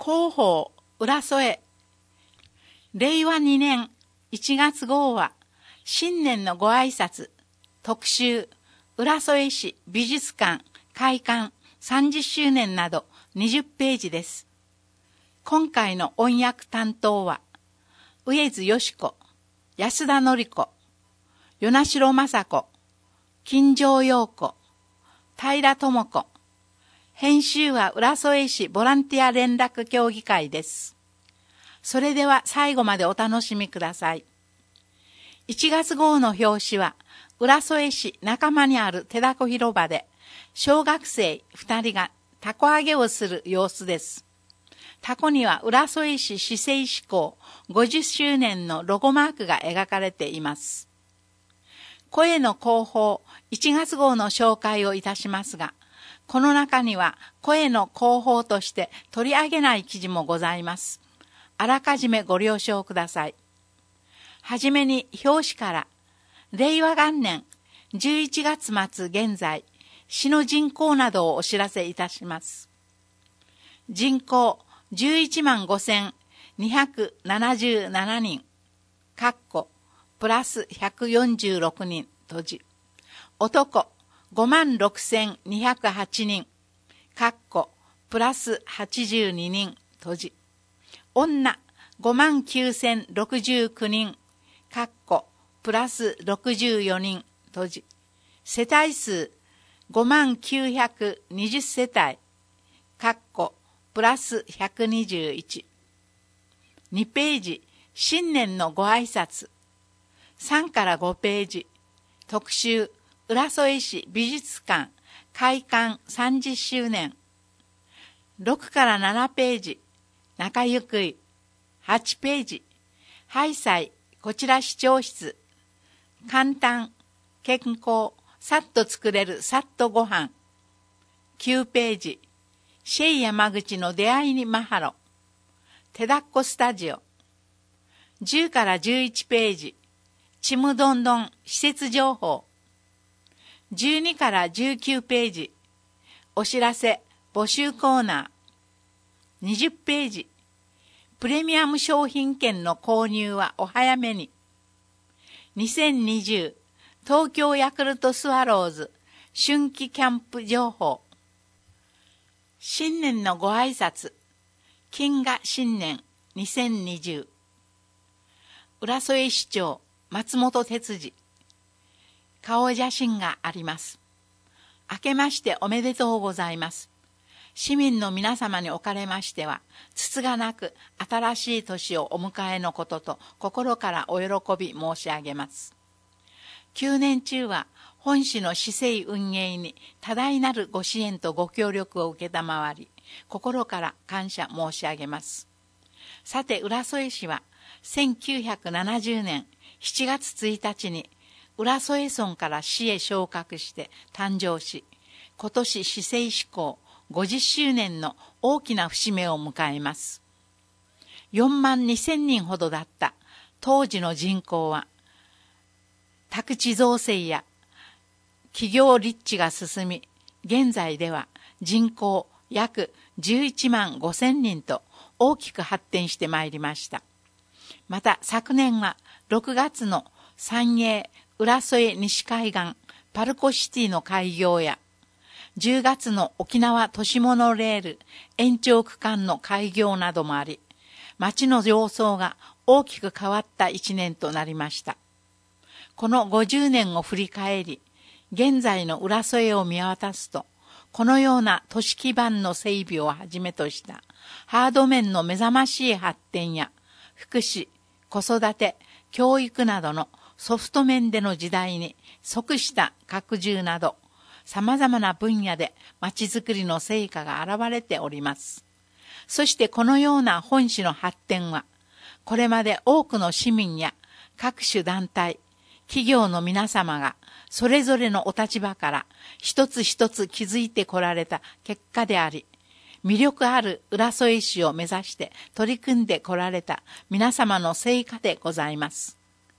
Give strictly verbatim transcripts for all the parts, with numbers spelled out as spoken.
広報浦添れいわにねんいちがつ号は新年のご挨拶特集浦添市美術館開館さんじゅっしゅうねんなどにじゅっページです。今回の音訳担当は上津よし子、安田典子、与那城雅子、金城陽子、平智子。編集は浦添市ボランティア連絡協議会です。それでは最後までお楽しみください。いちがつ号の表紙は浦添市仲間にある手だこ広場で小学生ふたりがたこ揚げをする様子です。たこには浦添市市政施行ごじゅっしゅうねんのロゴマークが描かれています。声の広報いちがつ号の紹介をいたしますが、この中には声の広報として取り上げない記事もございます。あらかじめご了承ください。はじめに表紙かられいわがんねんじゅういちがつまつ現在市の人口などをお知らせいたします。人口じゅういちまんごせんにひゃくななじゅうななにん、かっこプラスひゃくよんじゅうろくにん閉じ。男ごまんろくせんにひゃくはちにん、かっこプラスはちじゅうににん閉じ。女ごまんきゅうせんろくじゅうきゅうにん、かっこプラスろくじゅうよにん閉じ。世帯数ごまんきゅうひゃくにじゅうせたい、かっこプラスひゃくにじゅういち。にページ、新年のご挨拶。さんからごページ、特集、浦添市美術館開館さんじゅっしゅうねん。ろくからななページ、中ゆくい。はちページ、ハイサイ、こちら市長室。簡単、健康、さっと作れるさっとご飯。きゅうページ、シェイ山口の出会いにマハロ。手だっこスタジオ。じゅうからじゅういちページ、ちむどんどん施設情報。じゅうにからじゅうきゅうページ、お知らせ募集コーナー。にじゅうページ、プレミアム商品券の購入はお早めに。にせんにじゅう東京ヤクルトスワローズ春季キャンプ情報。新年のご挨拶。金河新年にせんにじゅう。浦添市長松本哲司。顔写真があります。明けましておめでとうございます。市民の皆様におかれましては、つつがなく新しい年をお迎えのことと心からお喜び申し上げます。きゅうねん中は本市の市政運営に多大なるご支援とご協力を受けたまわり、心から感謝申し上げます。さて、浦添市はせんきゅうひゃくななじゅうねんしちがつついたちに浦添村から市へ昇格して誕生し、今年市政施行ごじゅっしゅうねんの大きな節目を迎えます。よんまんにせんにんほどだった当時の人口は、宅地造成や企業立地が進み、現在では人口約じゅういちまんごせんにんと大きく発展してまいりました。また昨年はろくがつの三栄浦添西海岸パルコシティの開業や、じゅうがつの沖縄都市モノレール延長区間の開業などもあり、街の様相が大きく変わった一年となりました。このごじゅうねんを振り返り、現在の浦添を見渡すと、このような都市基盤の整備をはじめとしたハード面の目覚ましい発展や、福祉、子育て、教育などのソフト面での時代に即した拡充など、様々な分野で街づくりの成果が現れております。そしてこのような本市の発展は、これまで多くの市民や各種団体、企業の皆様がそれぞれのお立場から一つ一つ築いてこられた結果であり、魅力ある浦添市を目指して取り組んでこられた皆様の成果でございます。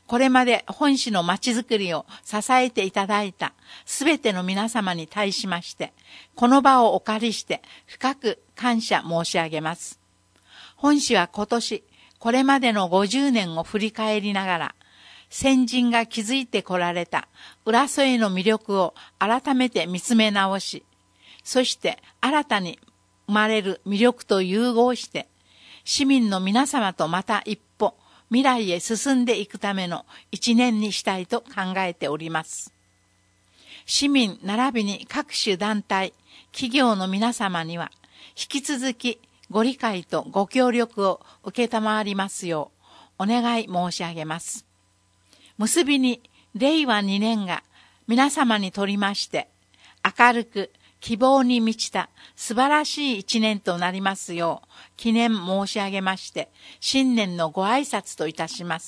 これまで本市の町づくりを支えていただいたすべての皆様に対しまして、この場をお借りして深く感謝申し上げます。本市は今年、これまでのごじゅうねんを振り返りながら、先人が築いてこられた浦添の魅力を改めて見つめ直し、そして新たに生まれる魅力と融合して、市民の皆様とまた一歩未来へ進んでいくための一年にしたいと考えております。市民並びに各種団体、企業の皆様には引き続きご理解とご協力を受けたまわりますようお願い申し上げます。結びにれいわにねんが皆様にとりまして明るく希望に満ちた素晴らしい一年となりますよう記念申し上げまして新年のご挨拶といたします。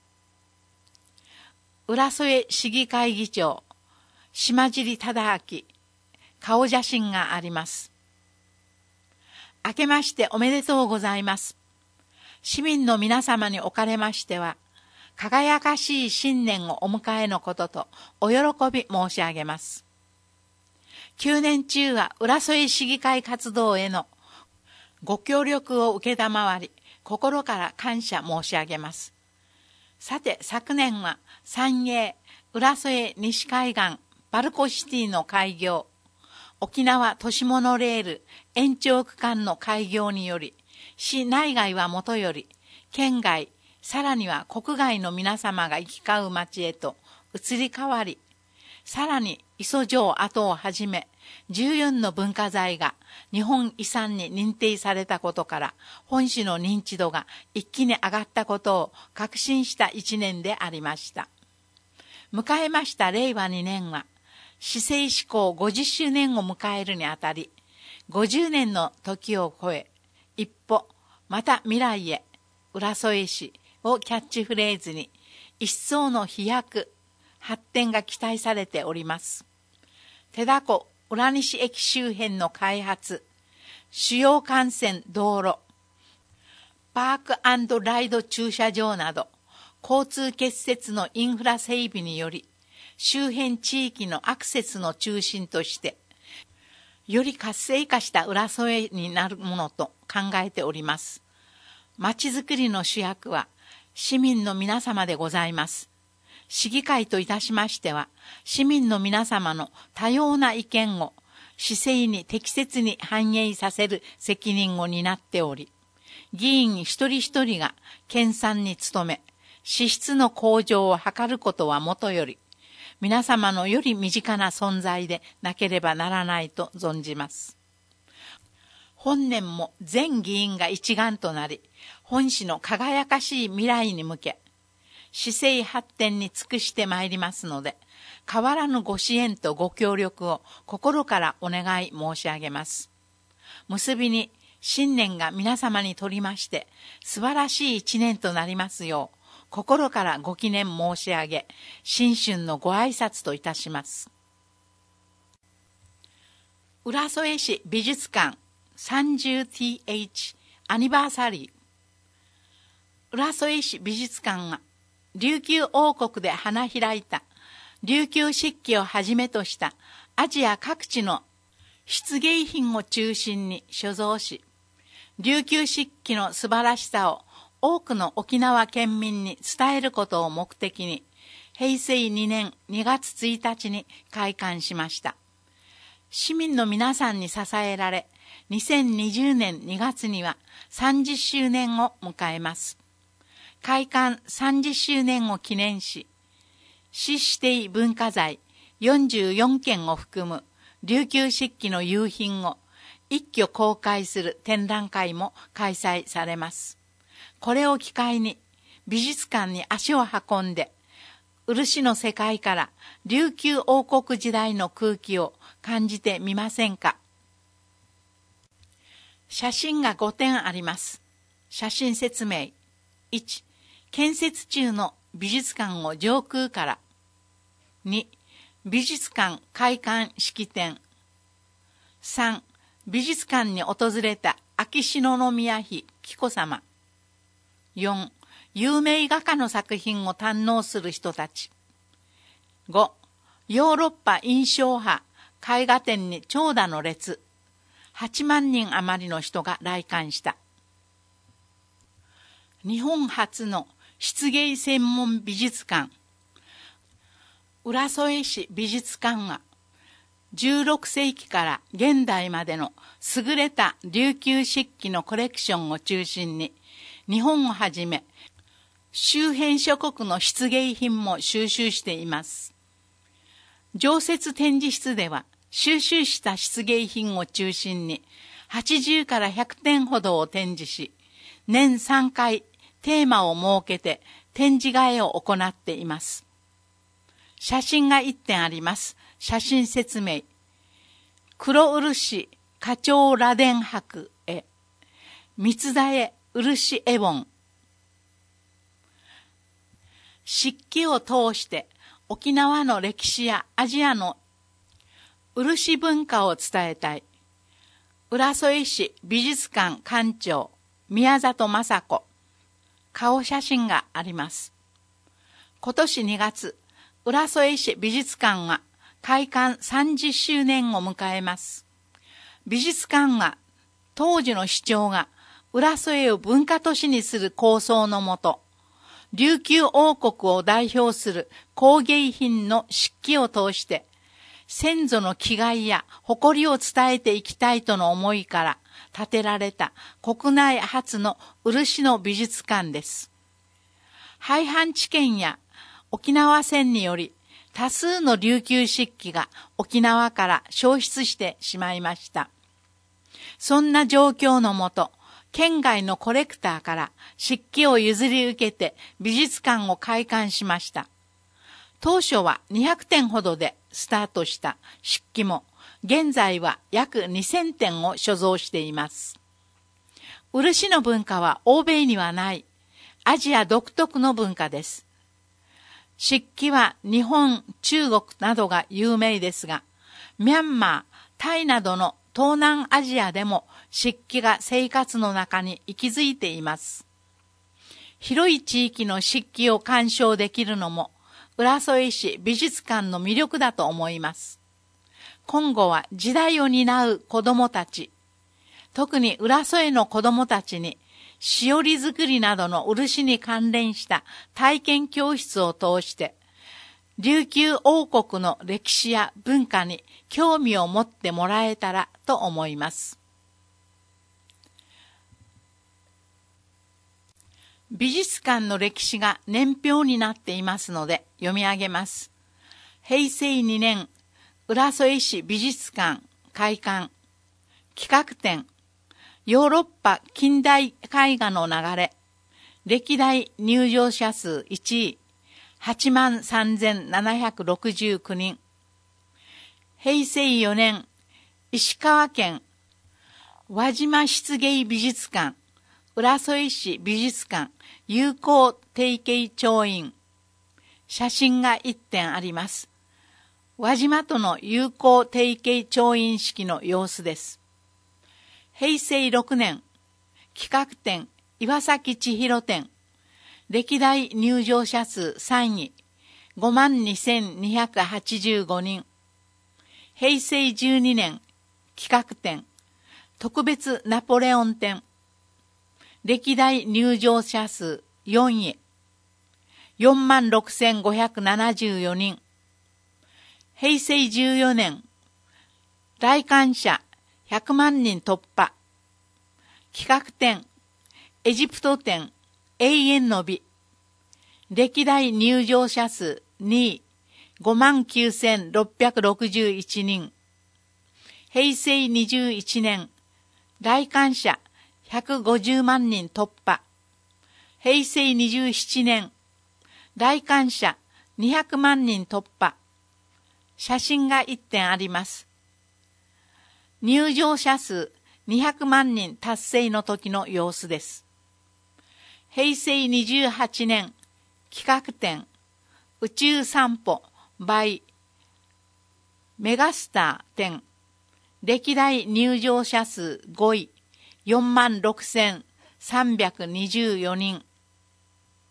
浦添市議会議長島尻忠明顔写真があります。明けましておめでとうございます。市民の皆様におかれましては輝かしい新年をお迎えのこととお喜び申し上げます。きゅうねん中は浦添市議会活動へのご協力を受けたまわり、心から感謝申し上げます。さて、昨年は三栄浦添西海岸バルコシティの開業、沖縄都市モノレール延長区間の開業により、市内外はもとより、県外、さらには国外の皆様が行き交う町へと移り変わり、さらに磯城跡をはじめじゅうよんの文化財が日本遺産に認定されたことから本市の認知度が一気に上がったことを確信した一年でありました。迎えましたれいわにねんは市政施行ごじゅっしゅうねんを迎えるにあたりごじゅうねんの時を超え一歩また未来へ浦添市をキャッチフレーズに一層の飛躍発展が期待されております。手だこ浦西駅周辺の開発、主要幹線道路、パーク&ライド駐車場など交通結節のインフラ整備により周辺地域のアクセスの中心としてより活性化した浦添になるものと考えております。まちづくりの主役は市民の皆様でございます。市議会といたしましては、市民の皆様の多様な意見を市政に適切に反映させる責任を担っており、議員一人一人が研鑽に努め、資質の向上を図ることはもとより、皆様のより身近な存在でなければならないと存じます。本年も全議員が一丸となり、本市の輝かしい未来に向け、市政発展に尽くしてまいりますので、変わらぬご支援とご協力を心からお願い申し上げます。結びに、新年が皆様にとりまして、素晴らしい一年となりますよう、心からご記念申し上げ、新春のご挨拶といたします。浦添市美術館 さんじゅうティーエイチ アニバーサリー。浦添市美術館は、琉球王国で花開いた琉球漆器をはじめとしたアジア各地の漆芸品を中心に所蔵し、琉球漆器の素晴らしさを多くの沖縄県民に伝えることを目的に、へいせいにねんにがつついたちに開館しました。市民の皆さんに支えられ、にせんにじゅうねんにがつにはさんじゅっしゅうねんを迎えます。開館さんじゅっしゅうねんを記念し、市指定文化財よんじゅうよんけんを含む琉球漆器の優品を一挙公開する展覧会も開催されます。これを機会に美術館に足を運んで、漆の世界から琉球王国時代の空気を感じてみませんか。写真がごてんあります。写真説明。いち、建設中の美術館を上空から。に、美術館開館式典。さん、美術館に訪れた秋篠宮妃紀子さま。よん、 有名画家の作品を堪能する人たち。ご、ヨーロッパ印象派絵画展に長蛇の列。はちまんにん余りの人が来館した。日本初の漆芸専門美術館、浦添市美術館がじゅうろくせいきから現代までの優れた琉球漆器のコレクションを中心に、日本をはじめ周辺諸国の漆芸品も収集しています。常設展示室では収集した漆芸品を中心にはちじゅうからひゃくてんほどを展示し、年さんかいテーマを設けて展示会を行っています。写真がいってんあります。写真説明。黒漆花鳥螺鈿箔絵、三つだえ漆絵本。漆器を通して沖縄の歴史やアジアの漆文化を伝えたい。浦添市美術館館長宮里雅子。顔写真があります。今年にがつ、浦添市美術館が開館さんじゅっしゅうねんを迎えます。美術館は当時の市長が浦添を文化都市にする構想のもと、琉球王国を代表する工芸品の漆器を通して先祖の気概や誇りを伝えていきたいとの思いから建てられた国内初の漆の美術館です。廃藩置県や沖縄戦により多数の琉球漆器が沖縄から消失してしまいました。そんな状況のもと、県外のコレクターから漆器を譲り受けて美術館を開館しました。当初はにひゃくてんほどでスタートした漆器も、現在は約にせんてんを所蔵しています。漆の文化は欧米にはないアジア独特の文化です。漆器は日本、中国などが有名ですが、ミャンマー、タイなどの東南アジアでも漆器が生活の中に息づいています。広い地域の漆器を鑑賞できるのも浦添市美術館の魅力だと思います。今後は時代を担う子どもたち、特に浦添の子どもたちにしおり作りなどの漆に関連した体験教室を通して琉球王国の歴史や文化に興味を持ってもらえたらと思います。美術館の歴史が年表になっていますので読み上げます。へいせいにねん、浦添市美術館開館。企画展、ヨーロッパ近代絵画の流れ。歴代入場者数いちい、はちまんさんぜんななひゃくろくじゅうきゅうにん。へいせいよねん、石川県輪島漆芸美術館、浦添市美術館友好提携調印。写真がいってんあります。輪島との友好提携調印式の様子です。へいせいろくねん、企画展岩崎千尋展。歴代入場者数さんい、ごまんにせんにひゃくはちじゅうごにん。へいせいじゅうにねん、企画展特別ナポレオン展。歴代入場者数よんい、よんまんろくせんごひゃくななじゅうよにん。へいせいじゅうよねん、来館者ひゃくまんにん突破。企画展エジプト展永遠の美。歴代入場者数にい、ごまんきゅうせんろっぴゃくろくじゅういちにん。へいせいにじゅういちねん、来館者ひゃくごじゅうまんにん突破。へいせいにじゅうななねん、来館者にひゃくまんにん突破。写真がいってんあります。入場者数にひゃくまんにん達成の時の様子です。へいせいにじゅうはちねん、企画展宇宙散歩 by メガスター展。歴代入場者数ごい、よんまんろくせんさんびゃくにじゅうよにん。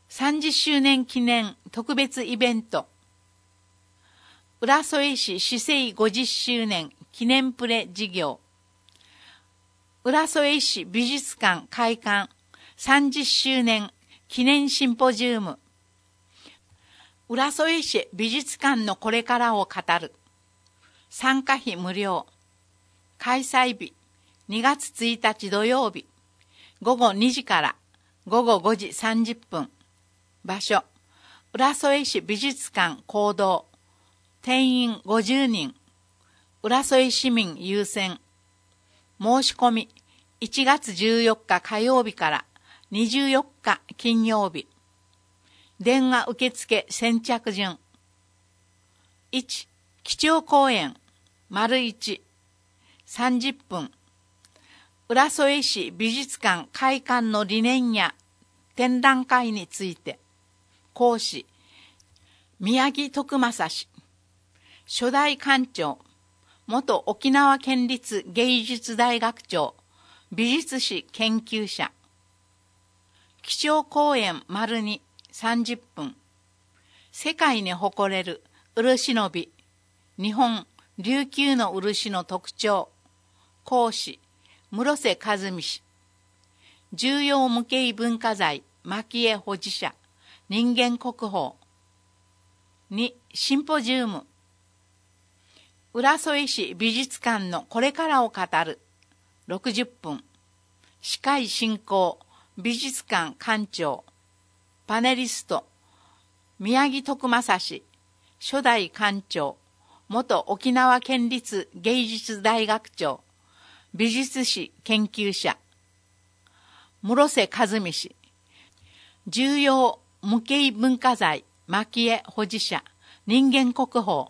さんじゅっしゅうねん記念特別イベント。浦添市市政ごじゅっしゅうねん記念プレ事業。浦添市美術館開館さんじゅっしゅうねん記念シンポジウム。浦添市美術館のこれからを語る。参加費無料。開催日にがつついたち土曜日ごごにじからごごごじさんじゅっぷん。場所浦添市美術館講堂。定員ごじゅうにん。浦添市民優先。申し込みいちがつじゅうよっか火曜日からにじゅうよっか金曜日。電話受付先着順。いち. 基調講演丸いちさんじゅっぷん。浦添市美術館開館の理念や展覧会について。講師宮城徳正氏。初代館長元沖縄県立芸術大学長美術史研究者。基調講演丸にさんじゅっぷん。世界に誇れる漆の美。日本琉球の漆の特徴。講師室瀬和美氏。重要無形文化財蒔絵保持者人間国宝。に. シンポジウム。浦添市美術館のこれからを語るろくじゅっぷん。司会進行美術館館長。パネリスト宮城徳正氏。初代館長元沖縄県立芸術大学長美術史研究者室瀬和美氏。重要無形文化財蒔絵保持者人間国宝。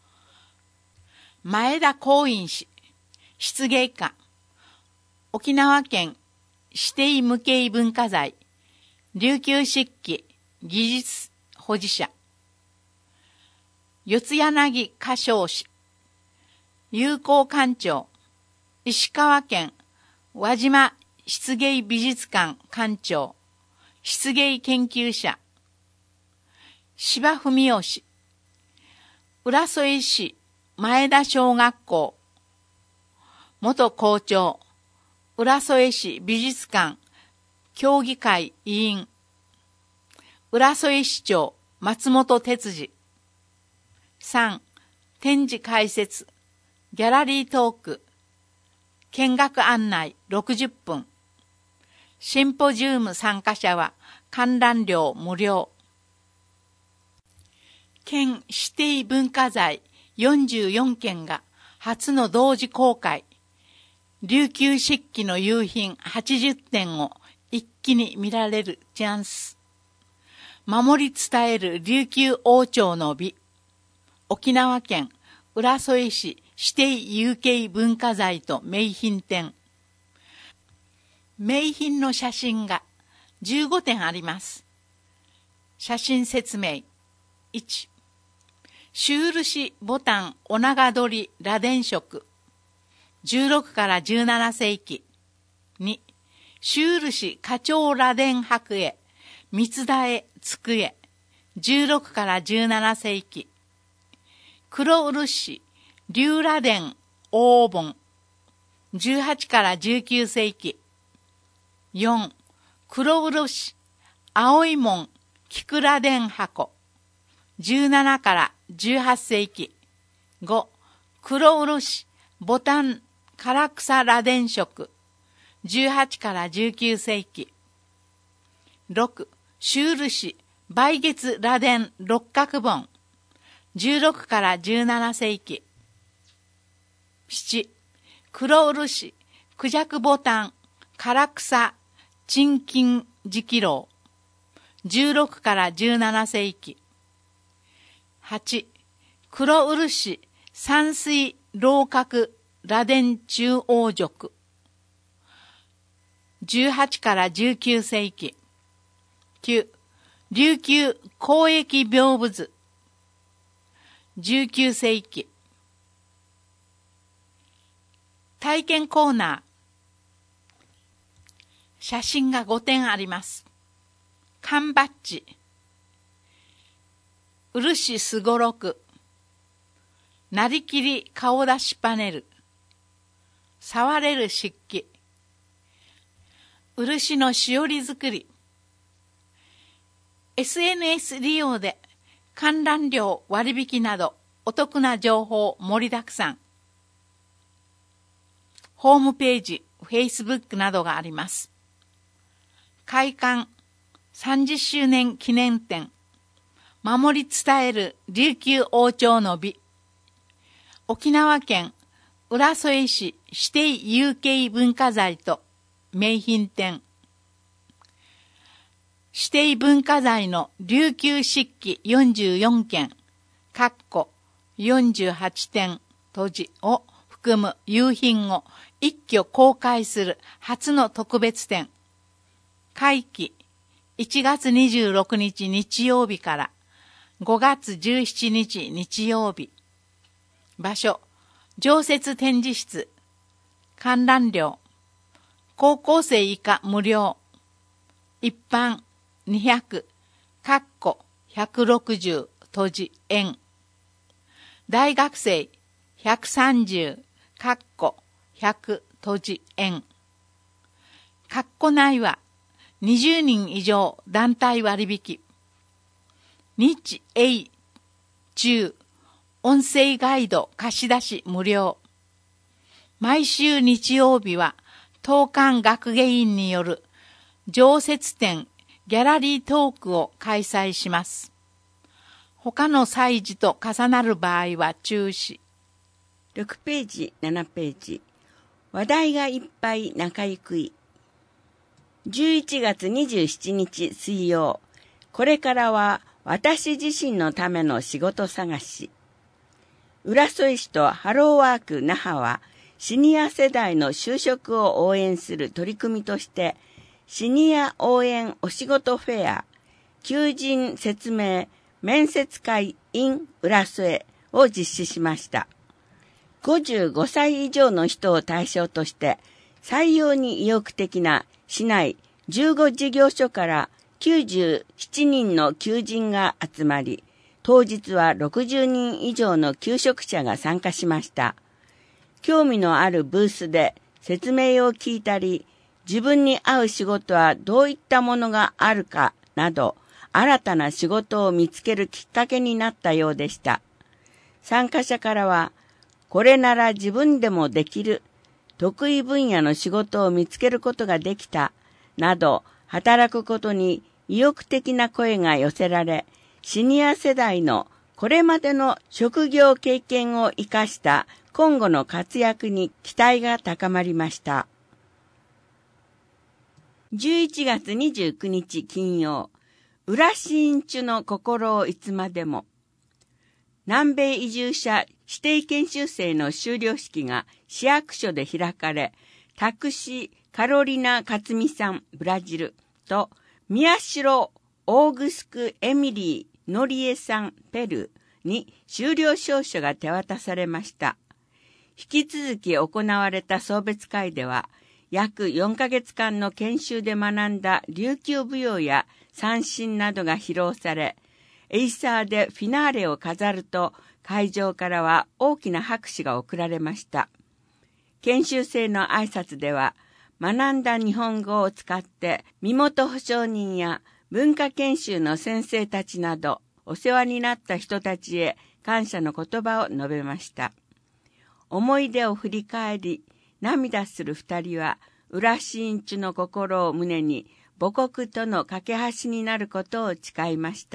前田光院氏。漆芸家。沖縄県指定無形文化財琉球漆器技術保持者。四柳歌唱氏。友好館長。石川県輪島漆芸美術館館長漆芸研究者。柴文雄氏。浦添市前田小学校元校長。浦添市美術館協議会委員。浦添市長松本哲司。さん. 展示解説ギャラリートーク見学案内ろくじゅっぷん。シンポジウム参加者は観覧料無料。県指定文化財よんじゅうよんけんが初の同時公開。琉球漆器の夕品はちじゅってんを一気に見られるチャンス。守り伝える琉球王朝の美。沖縄県浦添市指定有形文化財と名品展。名品の写真がじゅうごてんあります。写真説明。いち. 朱漆ボタンお長取り螺鈿飾じゅうろくからじゅうななせいき。に. 朱漆花鳥螺鈿箔絵三つ田絵机じゅうろくからじゅうななせいき。黒漆龍螺鈿黄盆じゅうはちからじゅうきゅうせいき。よん. 黒漆青い門菊螺鈿箱じゅうななからじゅうはっせいき。ご. 黒漆ボタン唐草螺鈿飾じゅうはちからじゅうきゅうせいき。ろく. 朱漆梅月螺鈿六角盆じゅうろくからじゅうななせいき。なな. 黒漆クジャクボタン唐草沈金磁楼じゅうろくからじゅうななせいき。はち. 黒漆山水楼閣螺鈿中央飾じゅうはちからじゅうきゅうせいき。きゅう. 琉球交易屏風図じゅうきゅうせいき。体験コーナー。写真がごてんあります。 缶バッジ、漆すごろく、なりきり顔出しパネル、触れる漆器、漆のしおり作り、エスエヌエス 利用で観覧料割引などお得な情報盛りだくさん。ホームページ、Facebook などがあります。開館さんじゅっしゅうねん記念展、守り伝える琉球王朝の美。沖縄県浦添市指定有形文化財と名品展。指定文化財の琉球漆器よんじゅうよんけん、かっこよんじゅうはちてん閉じを含む有品を一挙公開する初の特別展。会期いちがつにじゅうろくにち日曜日からごがつじゅうしちにち日曜日。場所、常設展示室。観覧料、高校生以下無料。一般にひゃく、かっこひゃくろくじゅう閉じ円。大学生ひゃくさんじゅう、かっこひゃく閉じ円。かっこ内はにじゅうにん以上団体割引。日英中音声ガイド貸し出し無料。毎週日曜日は当館学芸員による常設展ギャラリートークを開催します。他の祭事と重なる場合は中止。 ろくページ、ななページ。話題がいっぱい中ゆくい。じゅういちがつにじゅうしちにち水曜。これからは私自身のための仕事探し。浦添市とハローワーク那覇はシニア世代の就職を応援する取り組みとしてシニア応援お仕事フェア、求人説明面接会 in 浦添を実施しました。ごじゅうごさい以上の人を対象として採用に意欲的な市内じゅうご事業所からきゅうじゅうななにんの求人が集まり、当日はろくじゅうにん以上の求職者が参加しました。興味のあるブースで説明を聞いたり、自分に合う仕事はどういったものがあるかなど、新たな仕事を見つけるきっかけになったようでした。参加者からは、これなら自分でもできる、得意分野の仕事を見つけることができた、など、働くことに意欲的な声が寄せられ、シニア世代のこれまでの職業経験を生かした今後の活躍に期待が高まりました。じゅういちがつにじゅうくにち金曜、浦新地の心をいつまでも。南米移住者指定研修生の修了式が市役所で開かれ、タクシーカロリナ・克美さん、ブラジルと宮代オーグスク・エミリー・ノリエさん、ペルーに修了証書が手渡されました。引き続き行われた送別会では、約よんかげつかんの研修で学んだ琉球舞踊や三線などが披露され、エイサーでフィナーレを飾ると、会場からは大きな拍手が送られました。研修生の挨拶では、学んだ日本語を使って身元保証人や文化研修の先生たちなどお世話になった人たちへ感謝の言葉を述べました。思い出を振り返り涙する二人は浦新地の心を胸に母国との架け橋になることを誓いました。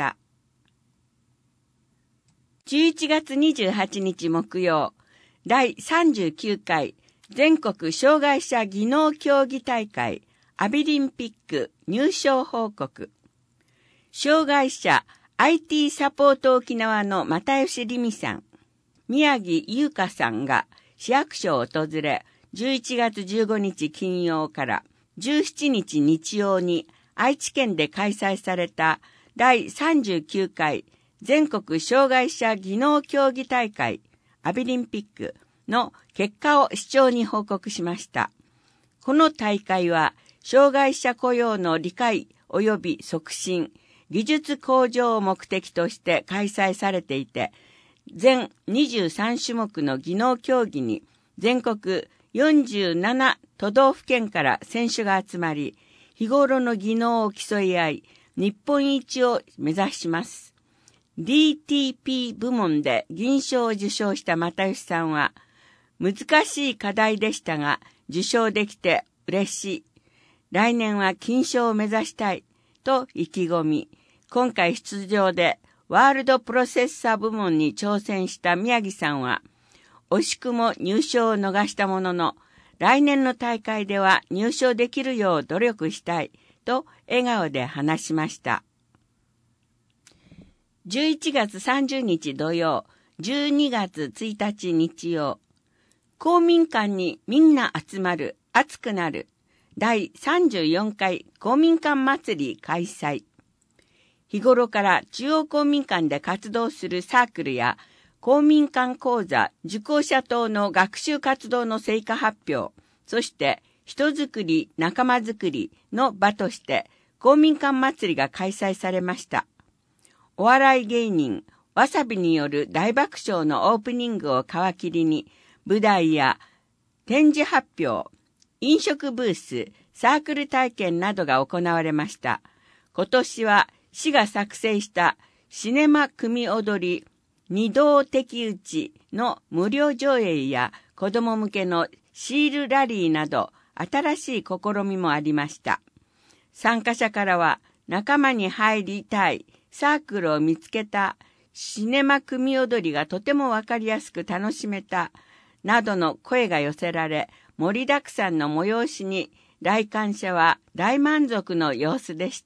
じゅういちがつにじゅうはちにち木曜、だいさんじゅうきゅうかい全国障害者技能競技大会アビリンピック入賞報告。障害者 アイティー サポート沖縄の又吉里美さん、宮城優香さんが市役所を訪れ、じゅういちがつじゅうごにち金曜からじゅうしちにち日曜に愛知県で開催されただいさんじゅうきゅうかい全国障害者技能競技大会アビリンピックの結果を市長に報告しました。この大会は障害者雇用の理解及び促進、技術向上を目的として開催されていて、全にじゅうさんしゅもくの技能競技に全国よんじゅうなな都道府県から選手が集まり、日頃の技能を競い合い、日本一を目指します。ディーティーピー 部門で銀賞を受賞した又吉さんは、難しい課題でしたが、受賞できて嬉しい。来年は金賞を目指したい。と意気込み、今回出場でワールドプロセッサー部門に挑戦した宮城さんは、惜しくも入賞を逃したものの、来年の大会では入賞できるよう努力したい。と笑顔で話しました。じゅういちがつさんじゅうにち土曜、じゅうにがつついたち日曜、公民館にみんな集まる、熱くなる、だいさんじゅうよんかい公民館祭り開催。日頃から中央公民館で活動するサークルや公民館講座、受講者等の学習活動の成果発表、そして人づくり、仲間づくりの場として公民館祭りが開催されました。お笑い芸人、わさびによる大爆笑のオープニングを皮切りに、舞台や展示発表、飲食ブース、サークル体験などが行われました。今年は市が作成したシネマ組踊り二道的打ちの無料上映や子供向けのシールラリーなど新しい試みもありました。参加者からは仲間に入りたい、サークルを見つけた、シネマ組踊りがとてもわかりやすく楽しめた、などの声が寄せられ、盛りだくさんの催しに来館者は大満足の様子でした。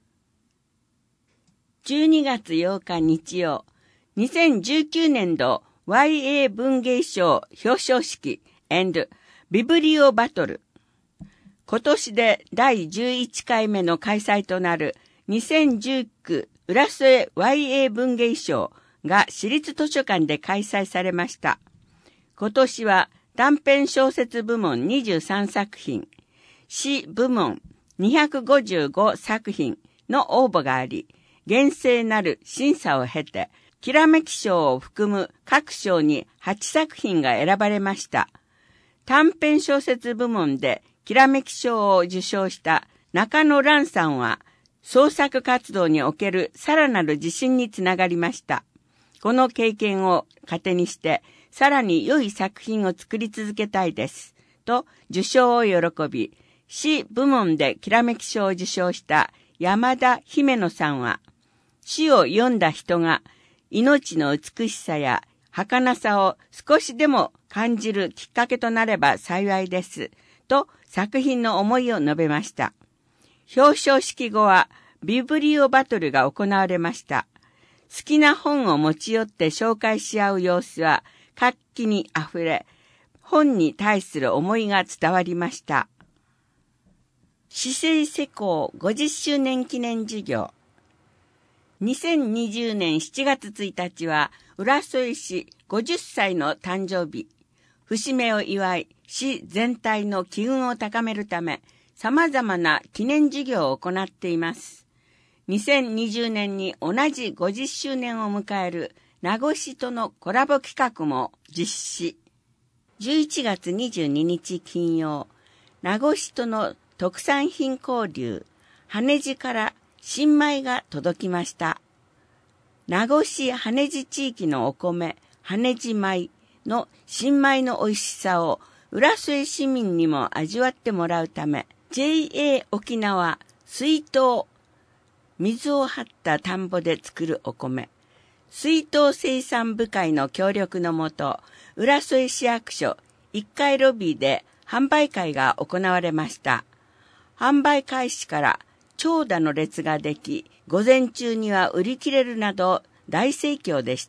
じゅうにがつようか日曜、にせんじゅうきゅうねんど ワイエー 文芸賞表彰式&ビブリオバトル。今年でだいじゅういっかいめの開催となるにせんじゅうきゅう浦添 ワイエー 文芸賞が市立図書館で開催されました。今年は短編小説部門にじゅうさんさくひん、詩部門にひゃくごじゅうごさくひんの応募があり、厳正なる審査を経て、きらめき賞を含む各賞にはちさくひんが選ばれました。短編小説部門できらめき賞を受賞した中野蘭さんは、創作活動におけるさらなる自信につながりました。この経験を糧にして、さらに良い作品を作り続けたいです。と、受賞を喜び、詩部門できらめき賞を受賞した山田姫野さんは、詩を読んだ人が命の美しさや儚さを少しでも感じるきっかけとなれば幸いです。と、作品の思いを述べました。表彰式後はビブリオバトルが行われました。好きな本を持ち寄って紹介し合う様子は活気にあふれ、本に対する思いが伝わりました。市政施行ごじゅっしゅうねん記念授業。にせんにじゅうねんしちがつついたちは浦添市ごじゅっさいの誕生日。節目を祝い、市全体の機運を高めるため、様々な記念授業を行っています。にせんにじゅうねんに同じごじゅっしゅうねんを迎える名護市とのコラボ企画も実施。じゅういちがつにじゅうににち金曜、名護市との特産品交流、羽地から新米が届きました。名護市羽地地域のお米、羽地米の新米の美味しさを浦添市民にも味わってもらうため、ジェイエー 沖縄水筒、水を張った田んぼで作るお米、水筒生産部会の協力のもと、浦添市役所いっかいロビーで販売会が行われました。販売開始から長蛇の列ができ、午前中には売り切れるなど大盛況でした。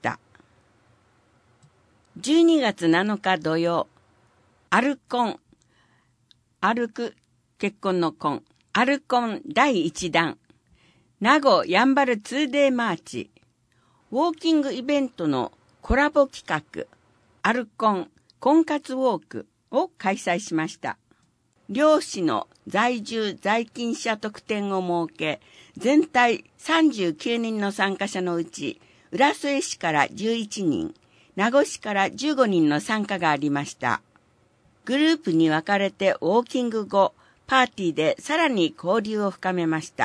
じゅうにがつなのか土曜、アルコン、歩く結婚の婚、アルコンだいいちだん、名護やんばる ツーデー マーチ、ウォーキングイベントのコラボ企画、アルコン婚活ウォークを開催しました。 漁師の在住在勤者特典を設け、全体さんじゅうきゅうにんの参加者のうち、浦添市からじゅういちにん、名護市からじゅうごにんの参加がありました。グループに分かれてウォーキング後、パーティーでさらに交流を深めました。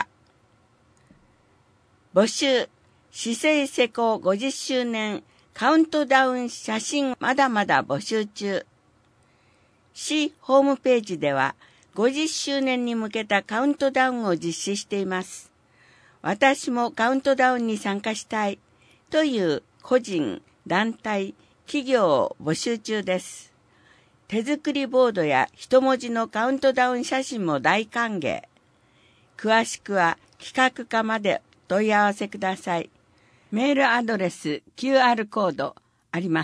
募集、市政施行ごじゅっしゅうねんカウントダウン写真まだまだ募集中。市ホームページではごじゅっしゅうねんに向けたカウントダウンを実施しています。私もカウントダウンに参加したいという個人、団体、企業を募集中です。手作りボードや一文字のカウントダウン写真も大歓迎。詳しくは企画課まで問い合わせください。メールアドレス、キューアール コードあります。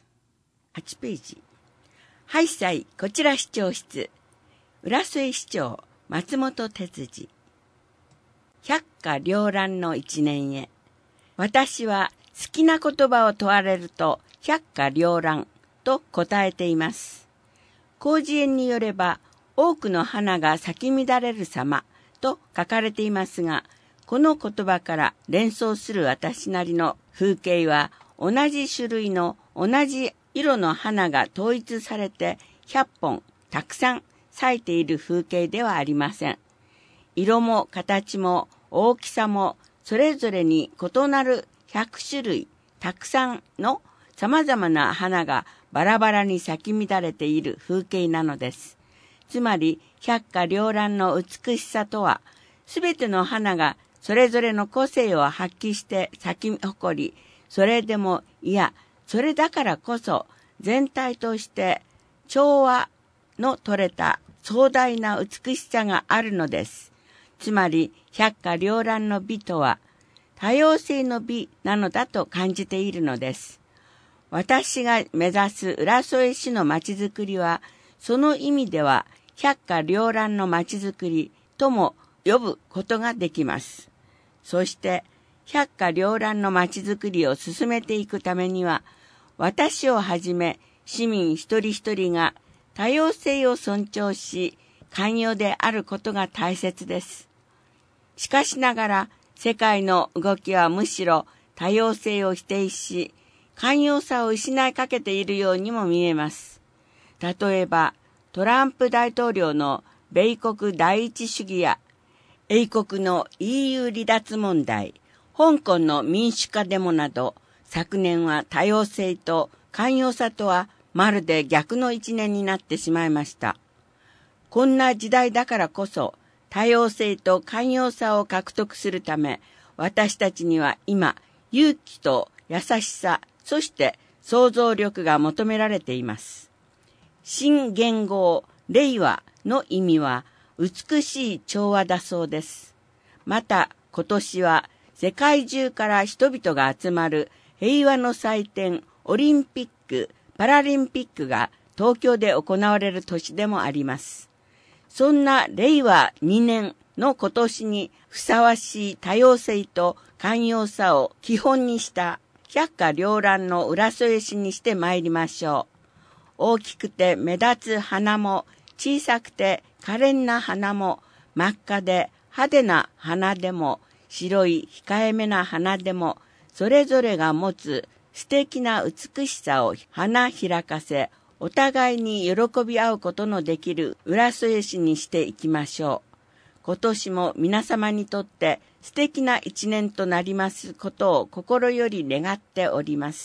はちページ。ハイサイ、こちら市長室。浦添市長、松本哲司。百花繚乱の一年へ。私は好きな言葉を問われると、百花繚乱と答えています。広辞苑によれば、多くの花が咲き乱れる様と書かれていますが、この言葉から連想する私なりの風景は、同じ種類の同じ色の花が統一されてひゃっぽんたくさん咲いている風景ではありません。色も形も大きさもそれぞれに異なるひゃくしゅるいたくさんの様々な花がバラバラに咲き乱れている風景なのです。つまり百花繚乱の美しさとは、すべての花がそれぞれの個性を発揮して咲き誇り、それでもいや、それだからこそ全体として調和の取れた壮大な美しさがあるのです。つまり百花繚乱の美とは多様性の美なのだと感じているのです。私が目指す浦添市のまちづくりは、その意味では百花繚乱のまちづくりとも呼ぶことができます。そして百花繚乱のまちづくりを進めていくためには、私をはじめ市民一人一人が多様性を尊重し、寛容であることが大切です。しかしながら、世界の動きはむしろ多様性を否定し、寛容さを失いかけているようにも見えます。例えば、トランプ大統領の米国第一主義や、英国の イーユー 離脱問題、香港の民主化デモなど、昨年は多様性と寛容さとはまるで逆の一年になってしまいました。こんな時代だからこそ、多様性と寛容さを獲得するため、私たちには今、勇気と優しさ、そして想像力が求められています。新元号、令和の意味は、美しい調和だそうです。また、今年は世界中から人々が集まる平和の祭典、オリンピック、パラリンピックが東京で行われる年でもあります。そんな令和にねんの今年にふさわしい多様性と寛容さを基本にした百花繚乱の浦添市にしてまいりましょう。大きくて目立つ花も、小さくて可憐な花も、真っ赤で派手な花でも、白い控えめな花でも、それぞれが持つ素敵な美しさを花開かせ、お互いに喜び合うことのできる浦添市にしていきましょう。今年も皆様にとって素敵な一年となりますことを心より願っております。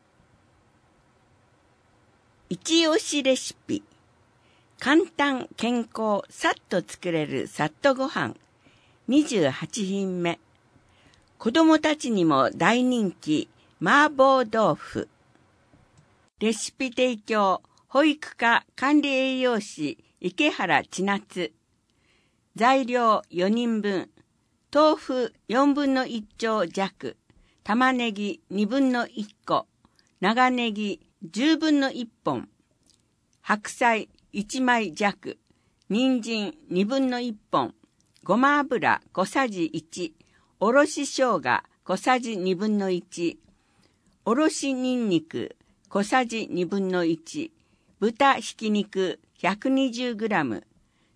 一押しレシピ。簡単健康さっと作れるさっとご飯にじゅうはちひんめ。子供たちにも大人気麻婆豆腐。レシピ提供保育課管理栄養士池原千夏。材料よにんぶん。豆腐よんぶんのいちちょう弱。玉ねぎにぶんのいっこ。長ネギじゅうぶんのいっぽん。白菜いちまい弱。人参にぶんのいっぽん。ごま油小さじいち。おろし生姜小さじにぶんのいち。おろしにんにく小さじにぶんのいち。豚ひき肉ひゃくにじゅうグラム。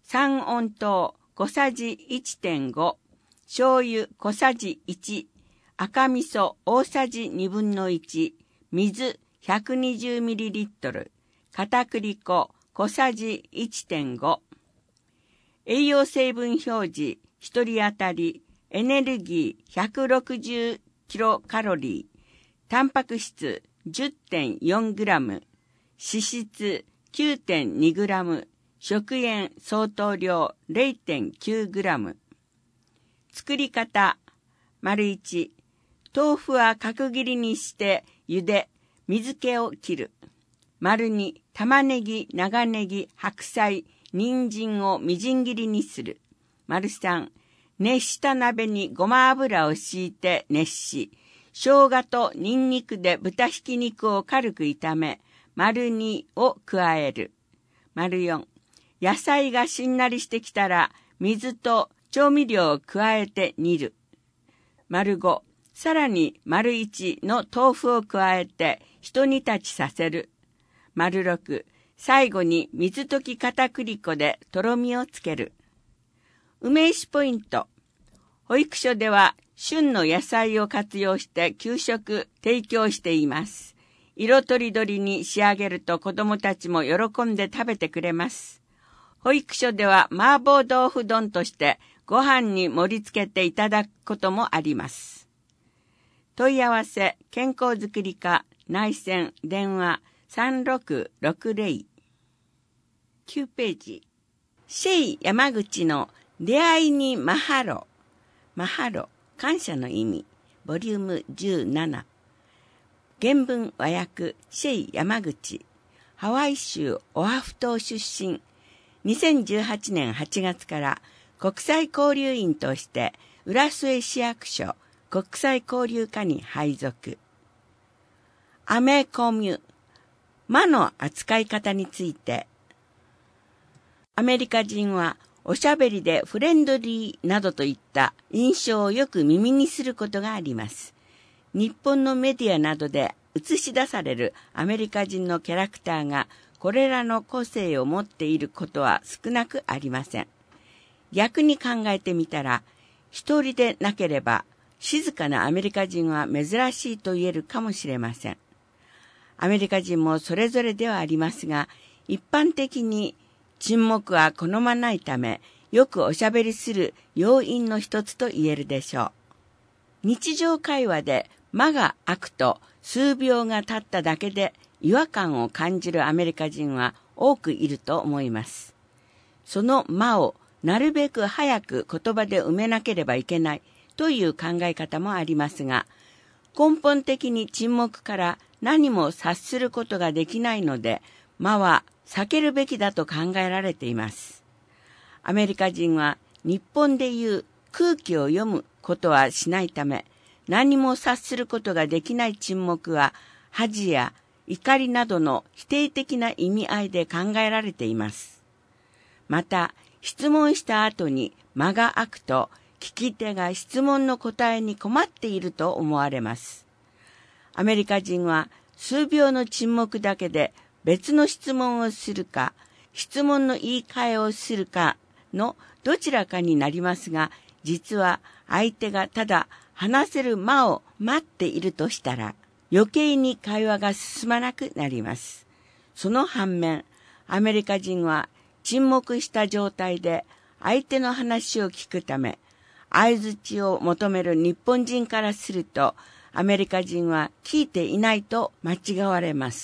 三温糖小さじ いってんご、醤油小さじいち、赤味噌大さじにぶんのいち、水 ひゃくにじゅうミリリットル、片栗粉小さじ いってんご。栄養成分表示ひとり当たりエネルギー ひゃくろくじゅうキロカロリー、タンパク質 じゅってんよんグラム、脂質 きゅうてんにグラム、食塩相当量 れいてんきゅうグラム。作り方。丸いち、豆腐は角切りにして茹で、水気を切る。丸に、玉ねぎ、長ネギ、白菜、人参をみじん切りにする。丸さん、熱した鍋にごま油を敷いて熱し、生姜とニンニクで豚ひき肉を軽く炒め、丸にを加える。丸よん、野菜がしんなりしてきたら、水と調味料を加えて煮る。丸ご、さらに丸いちの豆腐を加えて一煮立ちさせる。丸ろく、最後に水溶き片栗粉でとろみをつける。梅石ポイント。保育所では旬の野菜を活用して給食提供しています。色とりどりに仕上げると子どもたちも喜んで食べてくれます。保育所では麻婆豆腐丼としてご飯に盛り付けていただくこともあります。問い合わせ、健康づくり課、内線、電話さんろくろくぜろ。きゅうページ。シェイ山口の出会いにマハロ。マハロ、感謝の意味。ボリュームじゅうなな。原文和訳、シェイ山口。ハワイ州オアフ島出身。にせんじゅうはちねんはちがつから国際交流員として浦添市役所国際交流課に配属。アメコミュ、魔の扱い方について。アメリカ人はおしゃべりでフレンドリーなどといった印象をよく耳にすることがあります。日本のメディアなどで映し出されるアメリカ人のキャラクターがこれらの個性を持っていることは少なくありません。逆に考えてみたら、一人でなければ静かなアメリカ人は珍しいと言えるかもしれません。アメリカ人もそれぞれではありますが、一般的に沈黙は好まないため、よくおしゃべりする要因の一つと言えるでしょう。日常会話で間が空くと数秒が経っただけで違和感を感じるアメリカ人は多くいると思います。その間をなるべく早く言葉で埋めなければいけないという考え方もありますが、根本的に沈黙から何も察することができないので、間は避けるべきだと考えられています。アメリカ人は日本でいう空気を読むことはしないため、何も察することができない沈黙は恥や怒りなどの否定的な意味合いで考えられています。また、質問した後に間が空くと、聞き手が質問の答えに困っていると思われます。アメリカ人は数秒の沈黙だけで別の質問をするか、質問の言い換えをするかのどちらかになりますが、実は相手がただ話せる間を待っているとしたら、余計に会話が進まなくなります。その反面、アメリカ人は沈黙した状態で相手の話を聞くため、相槌を求める日本人からすると、アメリカ人は聞いていないと間違われます。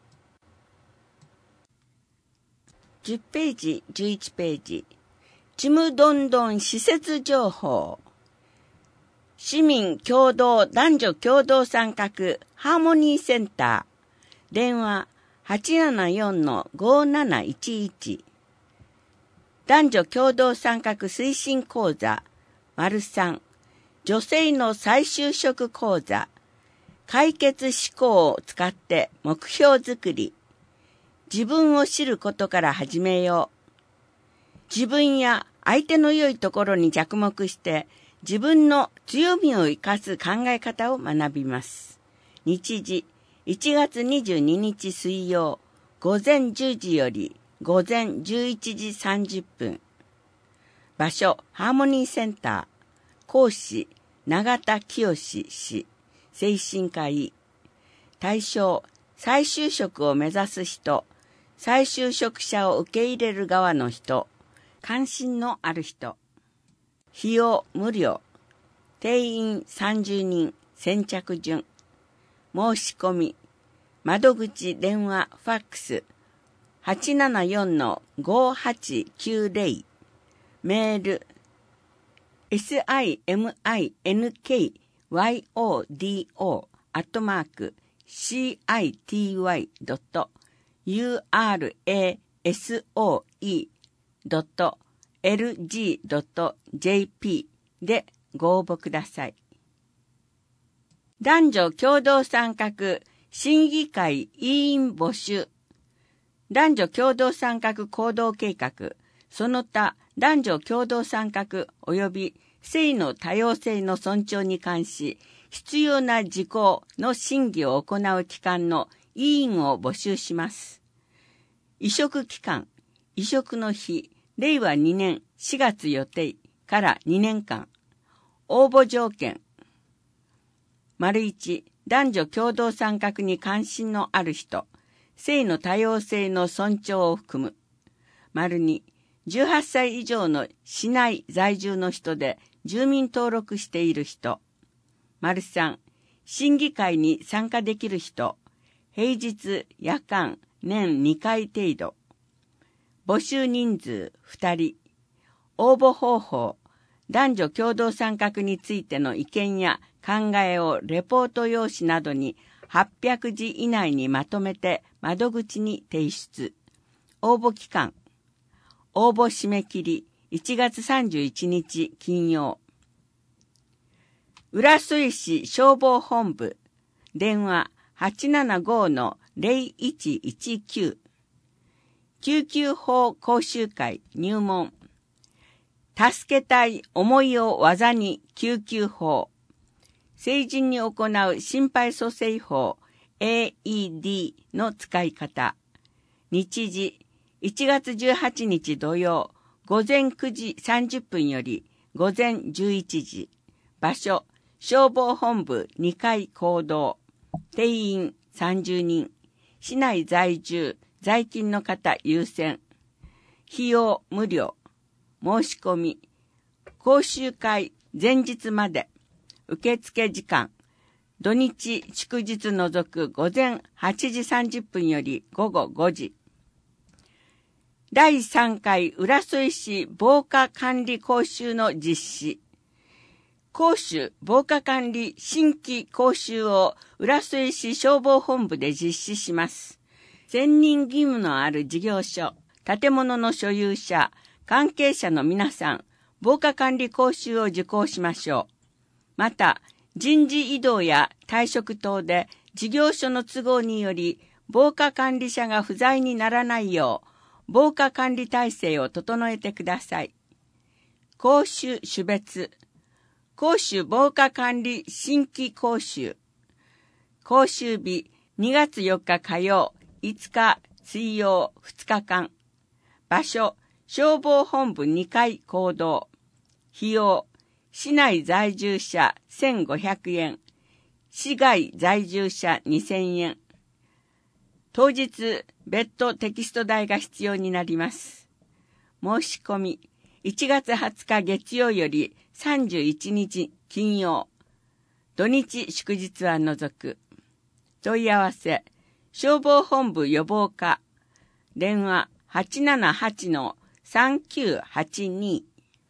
じゅっページ、じゅういちページ。ちむどんどん施設情報。市民共同男女共同参画ハーモニーセンター。電話 はちななよんのごなないちいち。男女共同参画推進講座丸さん。女性の再就職講座。解決思考を使って目標づくり。自分を知ることから始めよう。自分や相手の良いところに着目して自分の強みを生かす考え方を学びます。日時いちがつにじゅうににち水曜午前じゅうじより午前じゅういちじさんじゅっぷん。場所、ハーモニーセンター。講師、永田清氏、精神科医。対象、再就職を目指す人、再就職者を受け入れる側の人、関心のある人。費用無料。定員さんじゅうにん、先着順。申し込み。窓口電話ファックス はちななよんのごはちきゅうぜろ。メール シミンクヨド アットマーク シーアイティーワイ ドット ユーアールエーエスオーイー ドット エルジー ドット ジェーピー でご応募ください。男女共同参画審議会委員募集。男女共同参画行動計画、その他男女共同参画及び性の多様性の尊重に関し、必要な事項の審議を行う機関の委員を募集します。移植期間、移植の日、れいわにねんしがつ予定からにねんかん。応募条件。丸いち、男女共同参画に関心のある人、性の多様性の尊重を含む。丸に、じゅうはっさい以上の市内在住の人で住民登録している人。丸さん、審議会に参加できる人、平日、夜間、年にかい程度。募集人数ふたり。応募方法、男女共同参画についての意見や考えをレポート用紙などにはっぴゃくじ以内にまとめて窓口に提出。応募期間、応募締め切りいちがつさんじゅういちにち金曜。浦添市消防本部、電話 はちななごのぜろいちいちきゅう。救急法講習会入門。助けたい思いを技に救急法。成人に行う心肺蘇生法 エーイーディー の使い方。日時いちがつじゅうはちにち土曜午前くじさんじゅっぷんより午前じゅういちじ。場所消防本部にかい講堂。定員さんじゅうにん。市内在住在勤の方優先。費用無料。申し込み講習会前日まで。受付時間土日祝日除く午前はちじさんじゅっぷんより午後ごじ。だいさんかい浦添市防火管理講習の実施。講習防火管理新規講習を浦添市消防本部で実施します。専任義務のある事業所、建物の所有者、関係者の皆さん、防火管理講習を受講しましょう。また、人事異動や退職等で事業所の都合により防火管理者が不在にならないよう、防火管理体制を整えてください。講習種別。講習防火管理新規講習。講習日にがつよっか火曜、いつか水曜ふつかかん。場所、消防本部にかい講堂。費用、市内在住者せんごひゃくえん。市外在住者にせんえん。当日、別途テキスト代が必要になります。申し込み、いちがつはつか月曜よりさんじゅういちにち金曜。土日祝日は除く。問い合わせ、消防本部予防課。電話 はちななはちのさんきゅうはちに。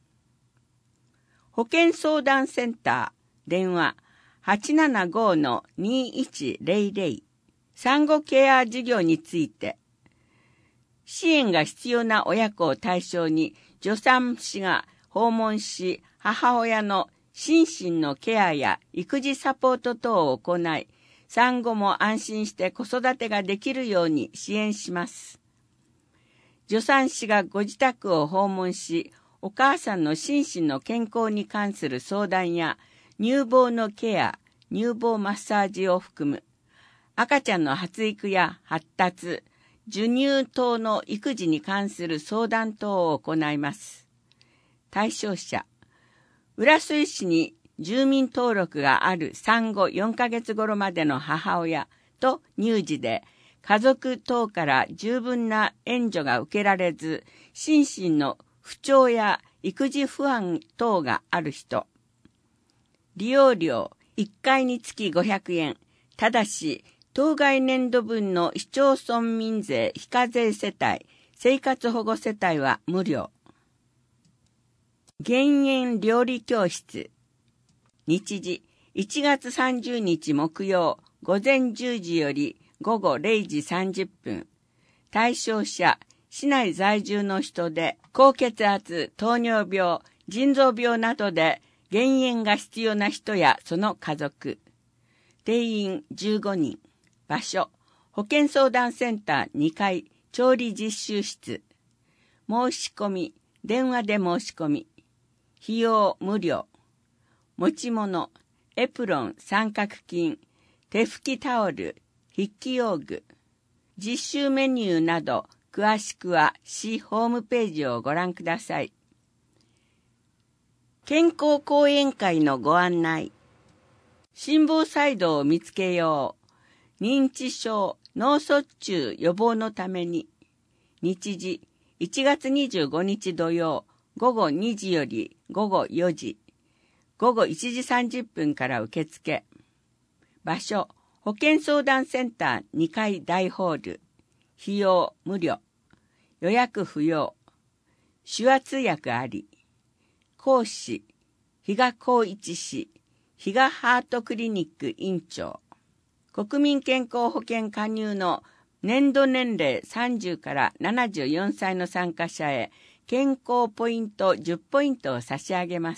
保健相談センター。電話 はちななごのにいちぜろぜろ。産後ケア事業について。支援が必要な親子を対象に助産師が訪問し、母親の心身のケアや育児サポート等を行い、産後も安心して子育てができるように支援します。助産師がご自宅を訪問し、お母さんの心身の健康に関する相談や乳房のケア、乳房マッサージを含む赤ちゃんの発育や発達、 授乳等の育児に関する相談等を行います。対象者、浦添市に住民登録がある産後よんかげつ頃までの母親と乳児で、家族等から十分な援助が受けられず、心身の不調や育児不安等がある人。利用料いっかいにつきごひゃくえん。ただし、当該年度分の市町村民税非課税世帯、生活保護世帯は無料。減塩料理教室。日時、いちがつさんじゅうにち木曜、午前じゅうじより午後れいじさんじゅっぷん。対象者、市内在住の人で、高血圧、糖尿病、腎臓病などで減塩が必要な人やその家族。定員じゅうごにん。場所、保健相談センターにかい、調理実習室。申し込み、電話で申し込み。費用無料。持ち物、エプロン、三角巾、手拭きタオル、筆記用具。実習メニューなど、詳しくは市ホームページをご覧ください。健康講演会のご案内。心房細動を見つけよう。認知症、脳卒中予防のために。日時、いちがつにじゅうごにち土曜、午後にじより午後よじ。午後いちじさんじゅっぷんから受付。場所、保健相談センターにかい大ホール。費用無料。予約不要。手話通訳あり。講師、比嘉光一氏、比嘉ハートクリニック院長。国民健康保険加入の年度年齢さんじゅうからななじゅうよんさいの参加者へ健康ポイントじゅっポイントを差し上げます。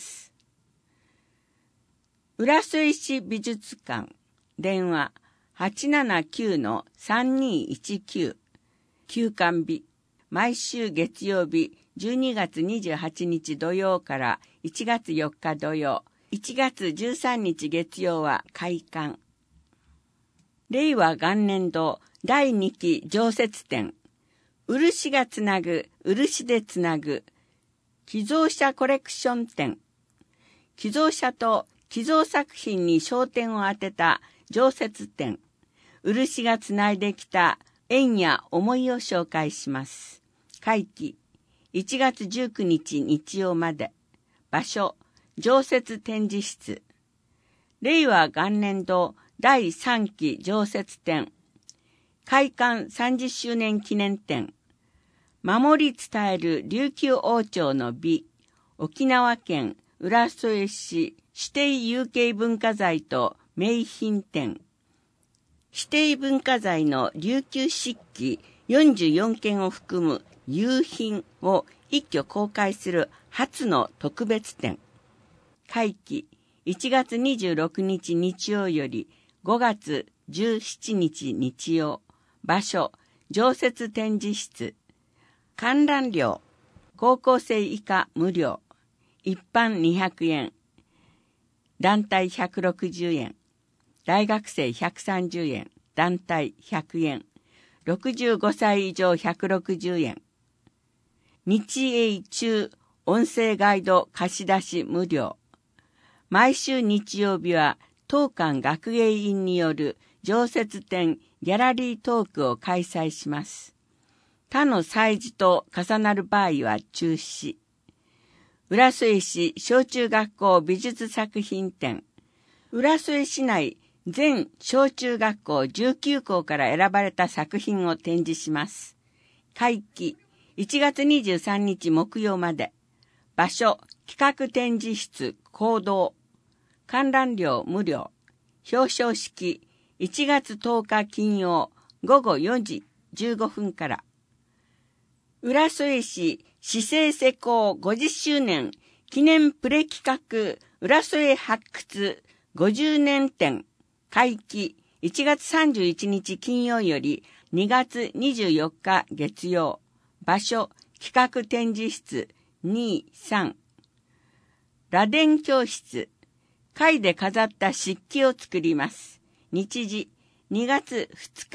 浦添市美術館。電話 はちななきゅうのさんにいちきゅう。休館日。毎週月曜日じゅうにがつにじゅうはちにち土曜からいちがつよっか土曜、いちがつじゅうさんにち月曜は開館。令和元年度だいにき常設展。漆がつなぐ、漆でつなぐ。寄贈者コレクション展。寄贈者と寄贈作品に焦点を当てた常設展。漆がつないできた縁や思いを紹介します。会期、いちがつじゅうくにち日曜まで。場所、常設展示室。令和元年度だいさんき常設展。開館さんじゅっしゅうねん記念展。守り伝える琉球王朝の美。沖縄県浦添市指定有形文化財と名品展。指定文化財の琉球漆器よんじゅうよんけんを含む有品を一挙公開する初の特別展。会期いちがつにじゅうろくにち日曜よりごがつじゅうしちにち日曜。場所、常設展示室。観覧料、高校生以下無料。一般にひゃくえん。団体ひゃくろくじゅうえん。大学生ひゃくさんじゅうえん。団体ひゃくえん。ろくじゅうごさい以上ひゃくろくじゅうえん。日英中音声ガイド貸し出し無料。毎週日曜日は当館学芸員による常設展ギャラリートークを開催します。他の催事と重なる場合は中止。浦添市小中学校美術作品展。浦添市内全小中学校じゅうきゅうこうから選ばれた作品を展示します。会期いちがつにじゅうさんにち木曜まで。場所企画展示室講堂。観覧料無料。表彰式いちがつとおか金曜午後よじじゅうごふんから。浦添市市政施行ごじゅっしゅうねん記念プレ企画浦添発掘ごじゅうねん展。会期いちがつさんじゅういちにち金曜よりにがつにじゅうよっか月曜。場所企画展示室にさん。螺鈿教室。貝で飾った漆器を作ります。日時にがつふつか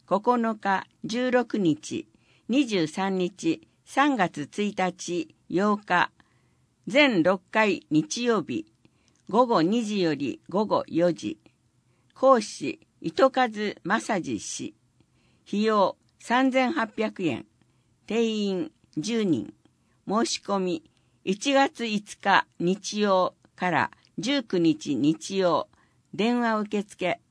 ここのか、じゅうろくにち、にじゅうさんにち、さんがつついたち、ようか、全ろっかい日曜日、ごごにじよりごごよじ。講師、糸数正治氏。費用さんぜんはっぴゃくえん。定員じゅうにん。申し込みいちがついつか日曜からじゅうくにち日曜。電話受付。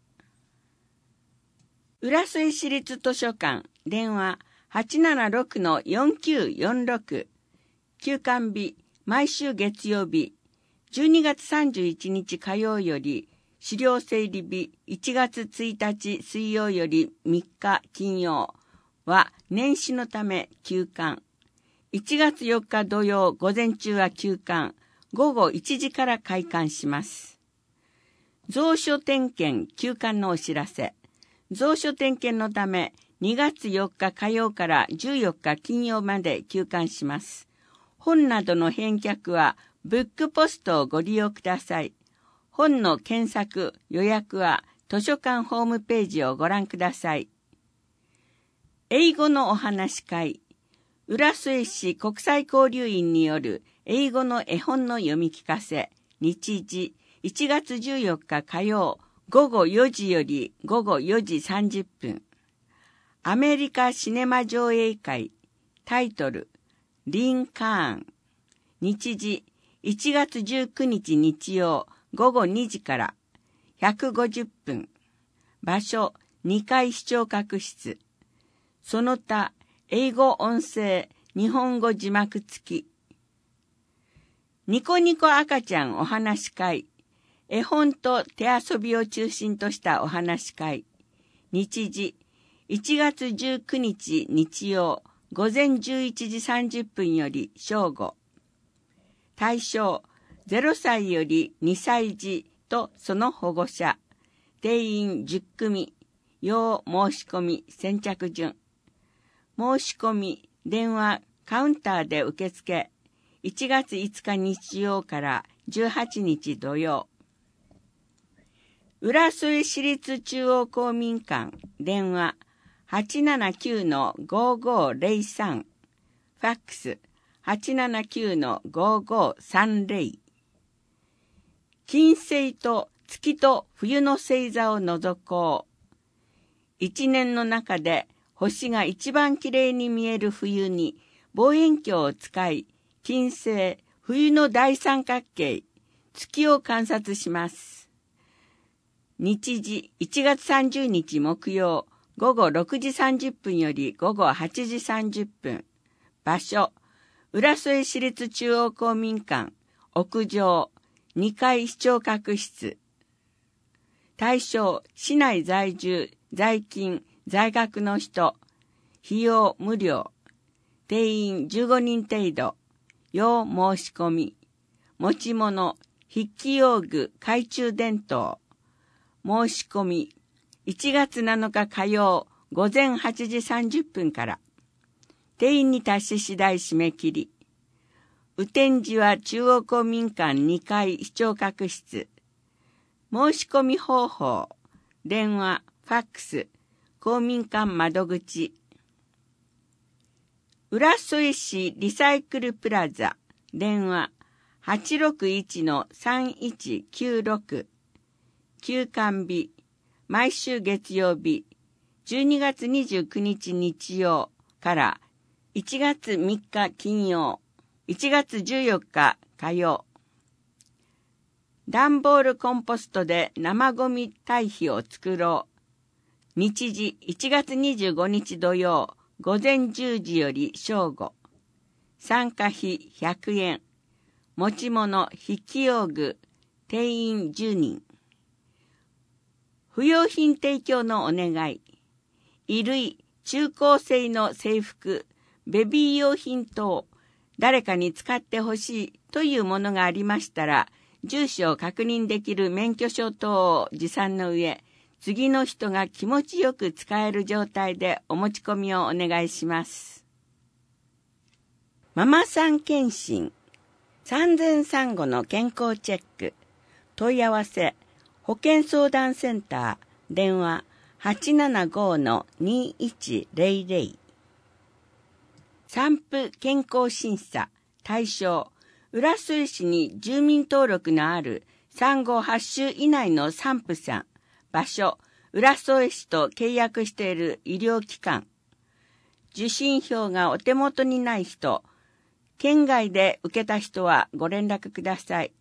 浦添市立図書館。電話 はちななろくのよんきゅうよんろく。休館日、毎週月曜日。じゅうにがつさんじゅういちにち火曜より、資料整理日いちがつついたち水曜よりみっか金曜は年始のため休館。いちがつよっか土曜午前中は休館。ごごいちじから開館します。蔵書点検休館のお知らせ。蔵書点検のためにがつよっか火曜からじゅうよっか金曜まで休館します。本などの返却はブックポストをご利用ください。本の検索、予約は図書館ホームページをご覧ください。英語のお話会。浦添市国際交流員による英語の絵本の読み聞かせ。日時いちがつじゅうよっか火曜ごごよじよりごごよじさんじゅっぷん。アメリカシネマ上映会。タイトルリンカーン。日時いちがつじゅうくにち日曜ごごにじからひゃくごじゅっぷん。場所にかい視聴覚室。その他英語音声日本語字幕付き。ニコニコ赤ちゃんお話会。絵本と手遊びを中心としたお話会。日時いちがつじゅうくにち日曜ごぜんじゅういちじさんじゅっぷんより正午。対象ゼロさいよりにさいじとその保護者。定員じゅっくみ。要申し込み先着順。申し込み電話カウンターで受付。いちがついつか日曜からじゅうはちにち土曜。浦添市立中央公民館。電話 はちななきゅうのごごぜろさん。ファックス はちななきゅうのごごさんぜろ。金星と月と冬の星座を覗こう。一年の中で星が一番きれいに見える冬に望遠鏡を使い、金星、冬の大三角形、月を観察します。日時いちがつさんじゅうにち木曜ごごろくじさんじゅっぷんよりごごはちじさんじゅっぷん。場所、浦添市立中央公民館、屋上、にかい視聴覚室。対象、市内在住、在勤、在学の人。費用無料。定員じゅうごにん程度。要申し込み。持ち物、筆記用具、懐中電灯。申し込み。いちがつなのか火曜、ごぜんはちじさんじゅっぷんから。定員に達し次第締め切り。雨天時は中央公民館にかい視聴覚室。申し込み方法。電話、ファックス、公民館窓口。浦添市リサイクルプラザ。電話、はちろくいちのさんいちきゅうろく。休館日、毎週月曜日、じゅうにがつにじゅうくにち日曜からいちがつみっか金曜。いちがつじゅうよっか火曜。段ボールコンポストで生ゴミ堆肥を作ろう。日時いちがつにじゅうごにち土曜ごぜんじゅうじより正午。参加費ひゃくえん。持ち物筆記用具。定員じゅうにん。不用品提供のお願い。衣類、中高生の制服、ベビー用品等。誰かに使ってほしいというものがありましたら、住所を確認できる免許証等を持参の上、次の人が気持ちよく使える状態でお持ち込みをお願いします。ママさん検診、産前産後の健康チェック、問い合わせ、保健相談センター、電話はちななご にいちゼロゼロ。産婦健康審査対象、浦添市に住民登録のある産後はち週以内の産婦さん、場所、浦添市と契約している医療機関。受診票がお手元にない人、県外で受けた人はご連絡ください。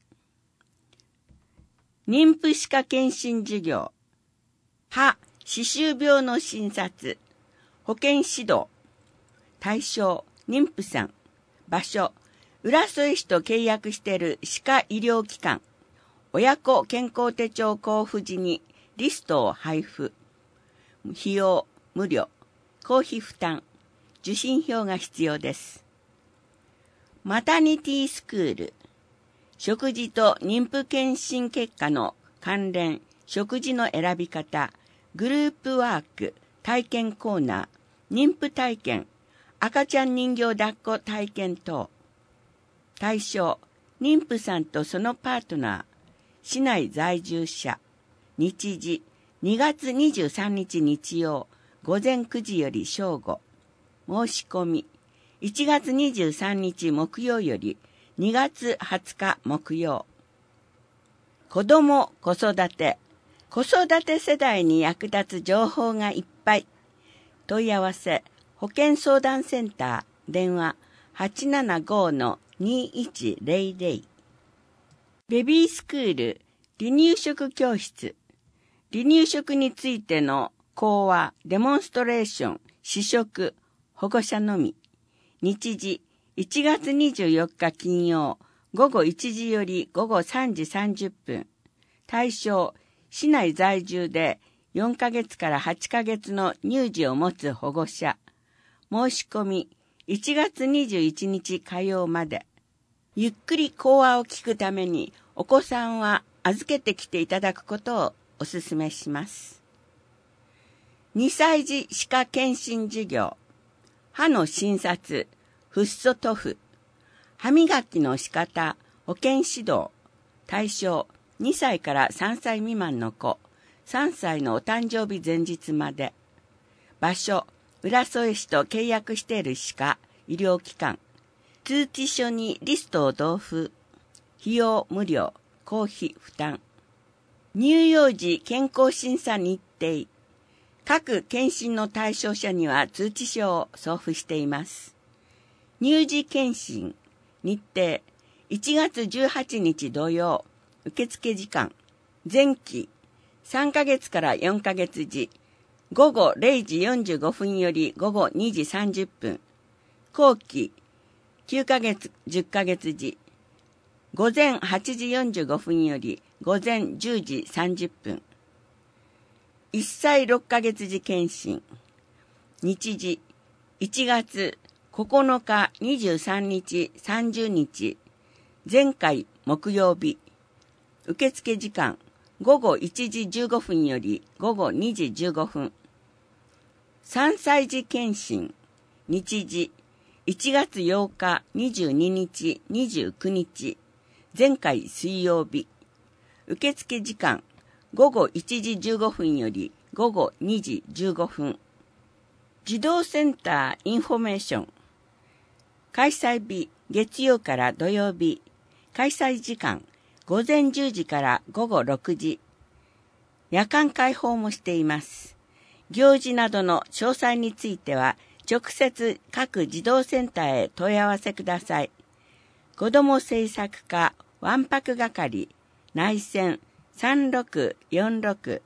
妊婦歯科検診事業、歯、歯周病の診察、保健指導、対象、妊婦さん、場所、浦添市と契約している歯科医療機関、親子健康手帳交付時にリストを配布。費用、無料、公費負担、受診票が必要です。マタニティスクール、食事と妊婦検診結果の関連、食事の選び方、グループワーク、体験コーナー、妊婦体験、赤ちゃん人形抱っこ体験等。対象、妊婦さんとそのパートナー、市内在住者、日時、にがつにじゅうさんにち日曜、午前くじより正午。申し込み、いちがつにじゅうさんにち木曜よりにがつはつか木曜。子ども・子育て、子育て世代に役立つ情報がいっぱい。問い合わせ、保健相談センター、電話 はちななご にいちゼロゼロ。ベビースクール、離乳食教室。離乳食についての講話、デモンストレーション、試食、保護者のみ。日時、いちがつにじゅうよっか金曜、午後いちじより午後さんじさんじゅっぷん。対象、市内在住でよんかげつからはちかげつの乳児を持つ保護者。申し込み、いちがつにじゅういちにち火曜まで。ゆっくり講話を聞くために、お子さんは預けてきていただくことをお勧めします。にさい児歯科検診事業、歯の診察、フッ素塗布、歯磨きの仕方、保健指導、対象、にさいからさんさい未満の子、さんさいのお誕生日前日まで。場所、浦添市と契約している歯科、医療機関。通知書にリストを同封。費用無料、公費負担。乳幼児健康審査日程。各検診の対象者には通知書を送付しています。乳児検診、日程、いちがつじゅうはちにち土曜、受付時間、前期、さんかげつからよんかげつ時、午後れいじよんじゅうごふんより午後にじさんじゅっぷん、後期、きゅうかげつじゅっかげつ時、午前はちじよんじゅうごふんより午前じゅうじさんじゅっぷん、いっさいろっかげつ時検診、日時、いちがつここのかにじゅうさんにちさんじゅうにち、前回木曜日、受付時間、午後いちじじゅうごふんより午後にじじゅうごふん。さんさい児検診、日時、いちがつようかにじゅうににちにじゅうくにち、前回水曜日。受付時間、午後いちじじゅうごふんより午後にじじゅうごふん。児童センターインフォメーション。開催日、月曜から土曜日。開催時間、ごぜんじゅうじからごごろくじ。夜間開放もしています。行事などの詳細については、直接各児童センターへ問い合わせください。子ども政策課わんぱく係、内線さんろくよんろく。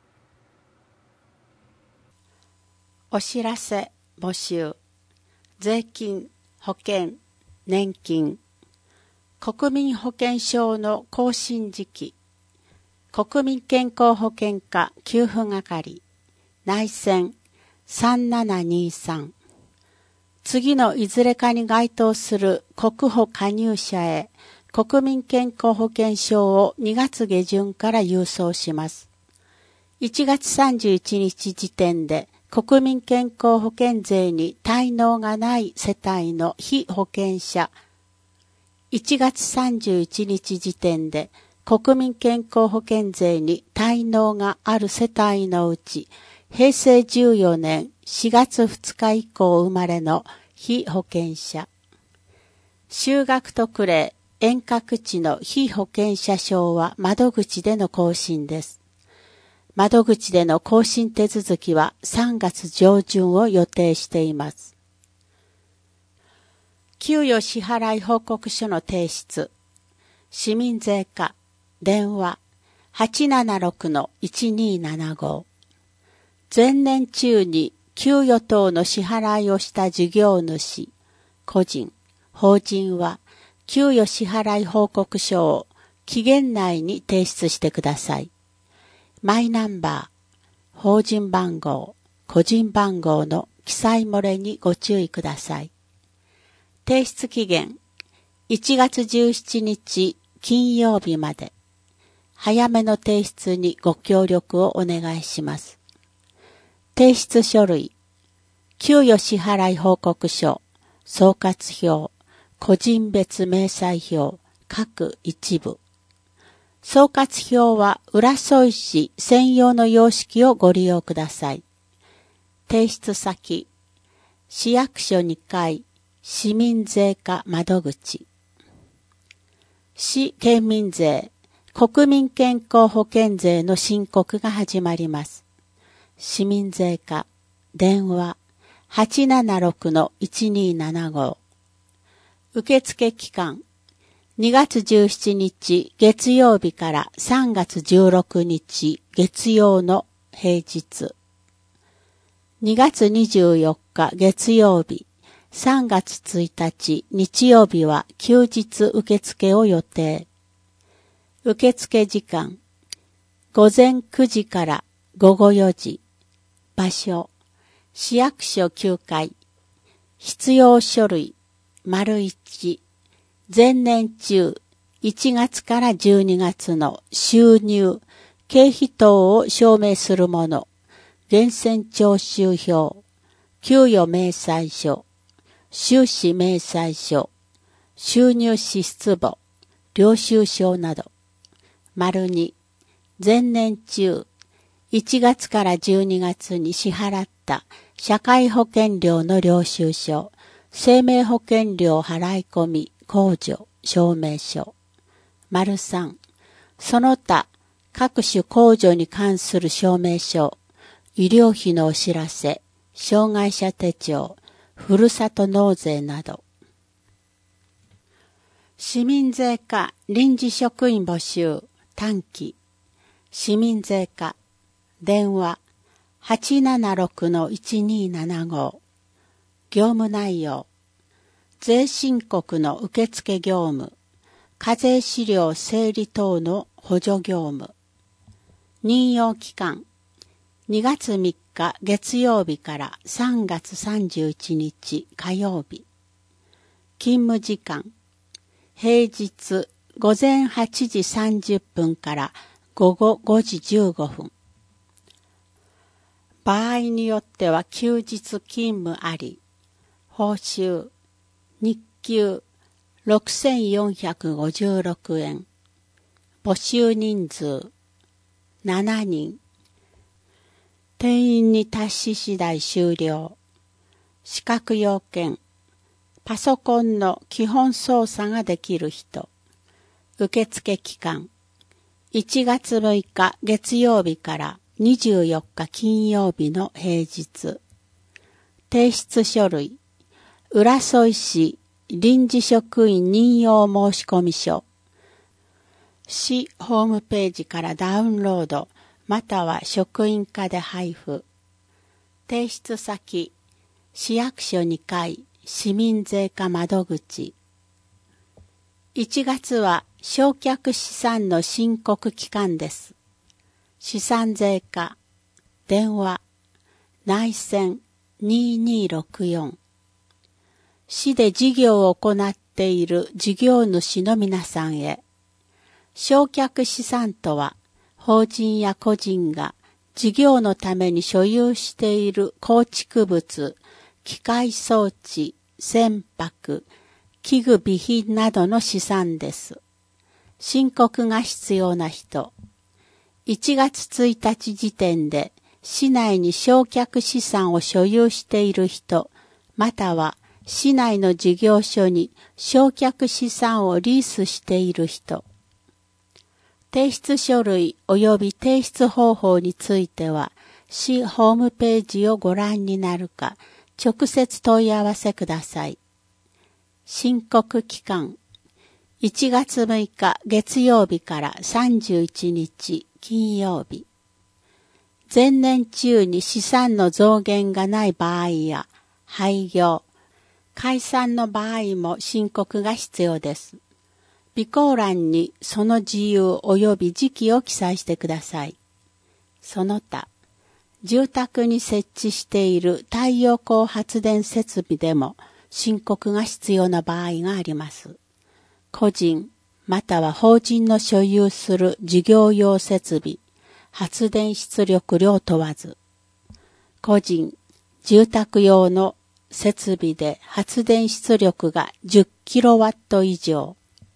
お知らせ募集。税金、保険、年金。国民保険証の更新時期。国民健康保険課給付係。内線さんななにさん。次のいずれかに該当する国保加入者へ国民健康保険証をにがつげじゅんから郵送します。いちがつさんじゅういちにち時点で国民健康保険税に滞納がない世帯の被保険者、いちがつさんじゅういちにち時点で国民健康保険税に滞納がある世帯のうちへいせいじゅうよねんしがつふつか以降生まれの被保険者。就学特例遠隔地の被保険者証は窓口での更新です。窓口での更新手続きはさんがつ上旬を予定しています。給与支払い報告書の提出。市民税課電話 はちななろくのいちにーななご。前年中に給与等の支払いをした事業主、個人、法人は給与支払い報告書を期限内に提出してください。マイナンバー、法人番号、個人番号の記載漏れにご注意ください。提出期限いちがつじゅうしちにち金曜日まで。早めの提出にご協力をお願いします。提出書類、給与支払い報告書、総括表、個人別明細表、各一部。総括表は浦添市専用の様式をご利用ください。提出先、市役所にかい、市民税課窓口。市県民税、国民健康保険税の申告が始まります。市民税課、電話 はちななろくのいちにーななご。受付期間、にがつじゅうしちにち月曜日からさんがつじゅうろくにち月曜の平日。にがつにじゅうよっか月曜日、さんがつついたち日曜日は休日受付を予定。受付時間、午前くじから午後よじ。場所、市役所きゅうかい。必要書類、丸いち。前年中、いちがつからじゅうにがつの収入、経費等を証明するもの、源泉徴収票、給与明細書、収支明細書、収入支出簿、領収書など。丸に、前年中、いちがつからじゅうにがつに支払った社会保険料の領収書、生命保険料払い込み、控除、証明書。丸さん、その他、各種控除に関する証明書、医療費のお知らせ、障害者手帳、ふるさと納税など。市民税課臨時職員募集、短期。市民税課、電話 はちななろくのいちにーななご。業務内容、税申告の受付業務、課税資料整理等の補助業務。任用期間、にがつみっか月曜日からさんがつさんじゅういちにち火曜日。勤務時間、平日午前はちじさんじゅっぷんから午後ごじじゅうごふん。場合によっては休日勤務あり。報酬、日給ろくせんよんひゃくごじゅうろくえん。募集人数しちにん。定員に達し次第終了。資格要件、パソコンの基本操作ができる人。受付期間、いちがつむいか月曜日からにじゅうよっか金曜日の平日。提出書類、浦添市臨時職員任用申込書。市ホームページからダウンロード、または職員課で配布。提出先、市役所にかい、市民税課窓口。いちがつは償却資産の申告期間です。資産税課、電話、内線にーにーろくよん。市で事業を行っている事業主の皆さんへ。償却資産とは、法人や個人が事業のために所有している構築物、機械装置、船舶、器具備品などの資産です。申告が必要な人、いちがつついたち時点で市内に焼却資産を所有している人、または市内の事業所に焼却資産をリースしている人。提出書類及び提出方法については、市ホームページをご覧になるか、直接問い合わせください。申告期間、いちがつむいか月曜日からさんじゅういちにち金曜日。前年中に資産の増減がない場合や、廃業、解散の場合も申告が必要です。備考欄にその事由及び時期を記載してください。その他、住宅に設置している太陽光発電設備でも申告が必要な場合があります。個人または法人の所有する事業用設備、発電出力量問わず、個人、住宅用の設備で発電出力がじゅっキロワット以上、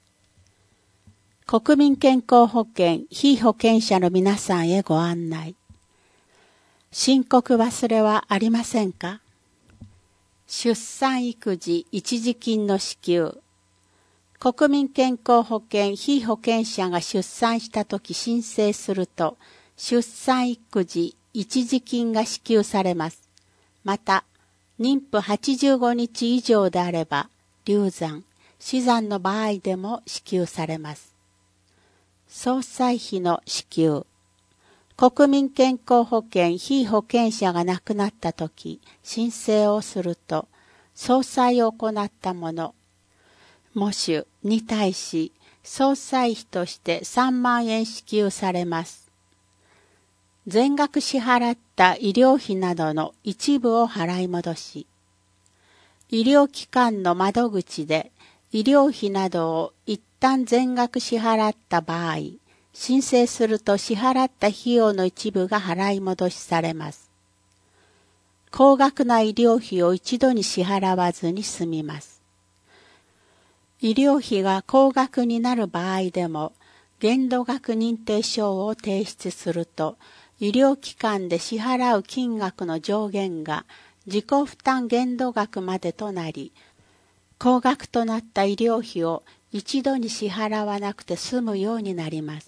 国民健康保険被保険者の皆さんへご案内。申告忘れはありませんか？出産育児一時金の支給。国民健康保険被保険者が出産したとき申請すると、出産育児一時金が支給されます。また、妊婦はちじゅうごにち以上であれば、流産、死産の場合でも支給されます。葬祭費の支給。国民健康保険被保険者が亡くなったとき、申請をすると、葬祭を行った者、喪主に対し、葬祭費としてさんまんえん支給されます。全額支払った医療費などの一部を払い戻し、医療機関の窓口で医療費などを一旦全額支払った場合、申請すると支払った費用の一部が払い戻しされます。高額な医療費を一度に支払わずに済みます。医療費が高額になる場合でも、限度額認定証を提出すると、医療機関で支払う金額の上限が自己負担限度額までとなり、高額となった医療費を一度に支払わなくて済むようになります。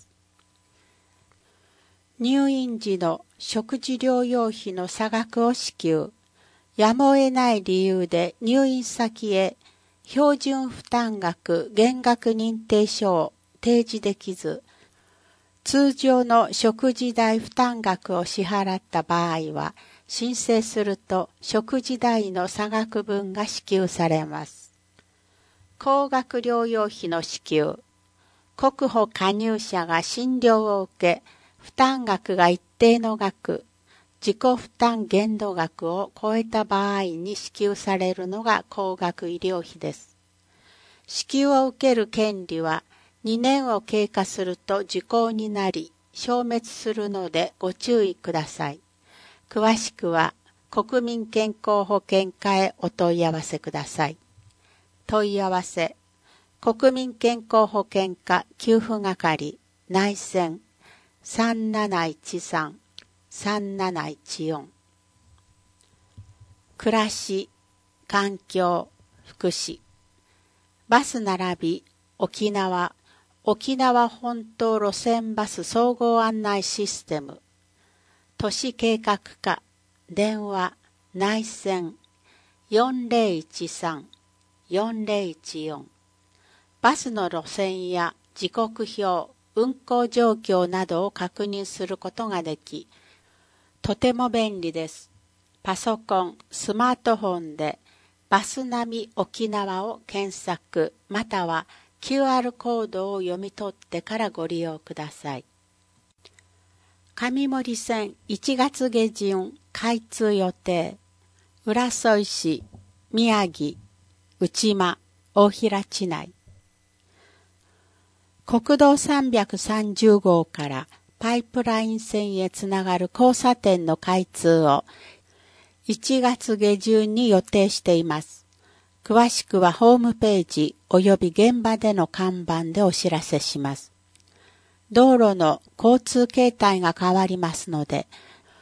入院時の食事療養費の差額を支給。やむを得ない理由で入院先へ標準負担額減額認定書を提示できず、通常の食事代負担額を支払った場合は、申請すると食事代の差額分が支給されます。高額療養費の支給。国保加入者が診療を受け、負担額が一定の額、自己負担限度額を超えた場合に支給されるのが高額医療費です。支給を受ける権利はにねんを経過すると時効になり消滅するのでご注意ください。詳しくは国民健康保険課へお問い合わせください。問い合わせ、国民健康保険課給付係内線さんなないちさん さんなないちよん。暮らし、環境、福祉。バス並び、沖縄、沖縄本島路線バス総合案内システム。都市計画課、電話、内線よんぜろいちさん よんぜろいちよん。バスの路線や時刻表、運行状況などを確認することができ、とても便利です。パソコン、スマートフォンでバスナビ沖縄を検索、または キューアール コードを読み取ってからご利用ください。上森線いちがつ下旬開通予定。浦添市、宮城、内間、大平地内。国道さんびゃくさんじゅうごうからパイプライン線へつながる交差点の開通をいちがつ下旬に予定しています。詳しくはホームページ及び現場での看板でお知らせします。道路の交通形態が変わりますので、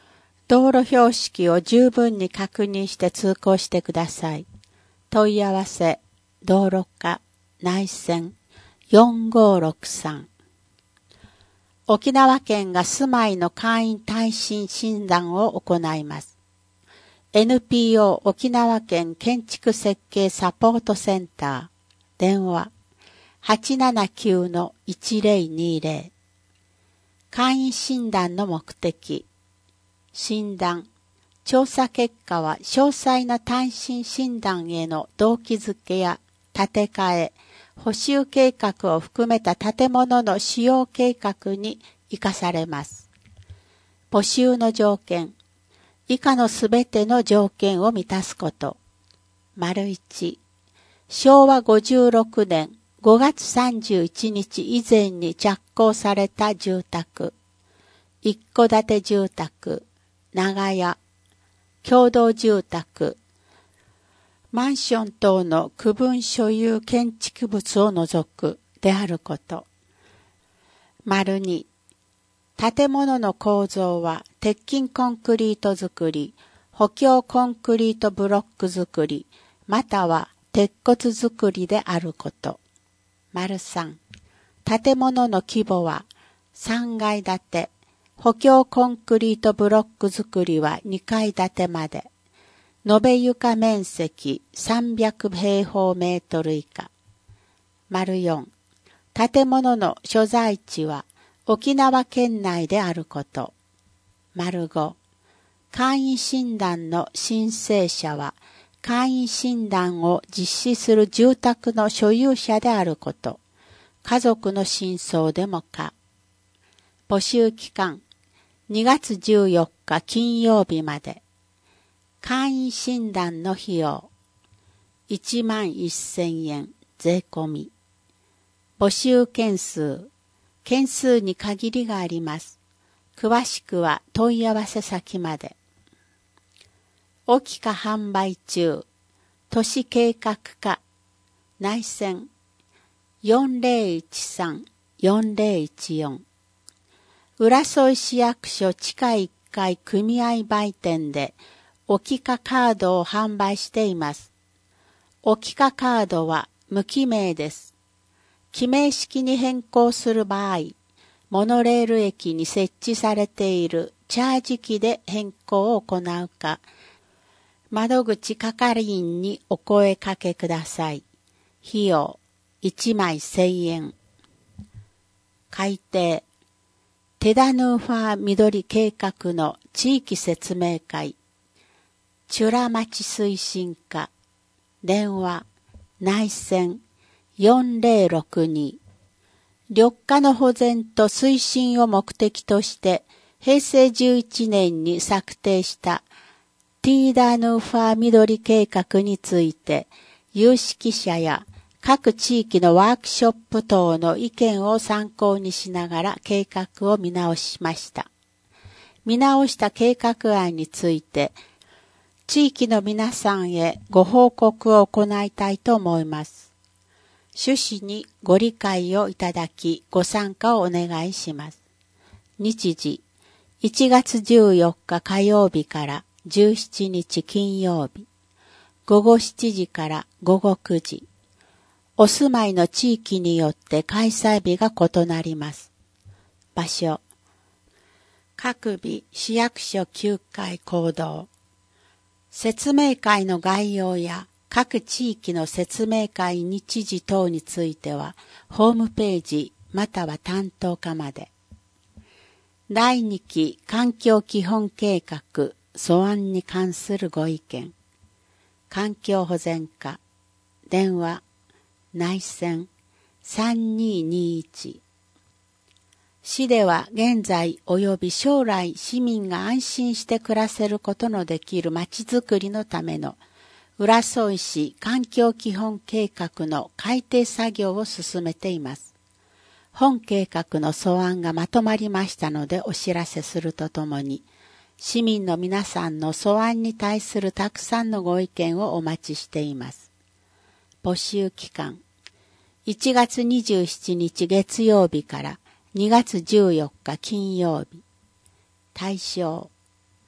道路標識を十分に確認して通行してください。問い合わせ、道路課、内線よんごーろくさん。沖縄県が住まいの会員耐震診断を行います。エヌピーオー 沖縄県建築設計サポートセンター、電話 はちななきゅうのいちぜろにぜろ。会員診断の目的。診断。調査結果は詳細な耐震診断への動機づけや建て替え、補修計画を含めた建物の使用計画に生かされます。補修の条件。以下のすべての条件を満たすこと。丸一、しょうわごじゅうろくねんごがつさんじゅういちにち以前に着工された住宅。一戸建て住宅、長屋、共同住宅、マンション等の区分所有建築物を除くであること。丸二、建物の構造は鉄筋コンクリート造り、補強コンクリートブロック造り、または鉄骨造りであること。丸三、建物の規模はさんがい建て、補強コンクリートブロック造りはにかい建てまで。延べ床面積さんびゃくへいほうメートル以下。丸四、建物の所在地は沖縄県内であること。丸五、会員診断の申請者は会員診断を実施する住宅の所有者であること。家族の親相でもか。募集期間にがつじゅうよっか金曜日まで。会員診断の費用いちまんせんえん税込み。募集件数件数に限りがあります。詳しくは問い合わせ先まで。沖か販売中都市計画課内線よんぜろいちさんよんぜろいちよん。浦添市役所地下いっかい組合売店で沖かカードを販売しています。沖かカードは無記名です。記名式に変更する場合、モノレール駅に設置されているチャージ機で変更を行うか、窓口係員にお声かけください。費用いちまいせんえん。改定テダヌーファー緑計画の地域説明会。チュラ町推進課。電話内線よんぜろろくに。緑化の保全と推進を目的としてへいせいじゅういちねんに策定したティーダヌーファー緑計画について有識者や各地域のワークショップ等の意見を参考にしながら計画を見直しました。見直した計画案について地域の皆さんへご報告を行いたいと思います。趣旨にご理解をいただきご参加をお願いします。日時いちがつじゅうよっか火曜日からじゅうしちにち金曜日。ごごしちじからごごくじ。お住まいの地域によって開催日が異なります。場所各日市役所きゅうかい講堂。説明会の概要や各地域の説明会日時等についてはホームページまたは担当課まで。だいにき環境基本計画素案に関するご意見。環境保全課電話内線さんにーにーいち。市では現在及び将来市民が安心して暮らせることのできるまちづくりのための浦添市環境基本計画の改定作業を進めています。本計画の素案がまとまりましたのでお知らせするとともに、市民の皆さんの素案に対するたくさんのご意見をお待ちしています。募集期間いちがつにじゅうしちにち月曜日からにがつじゅうよっか金曜日。対象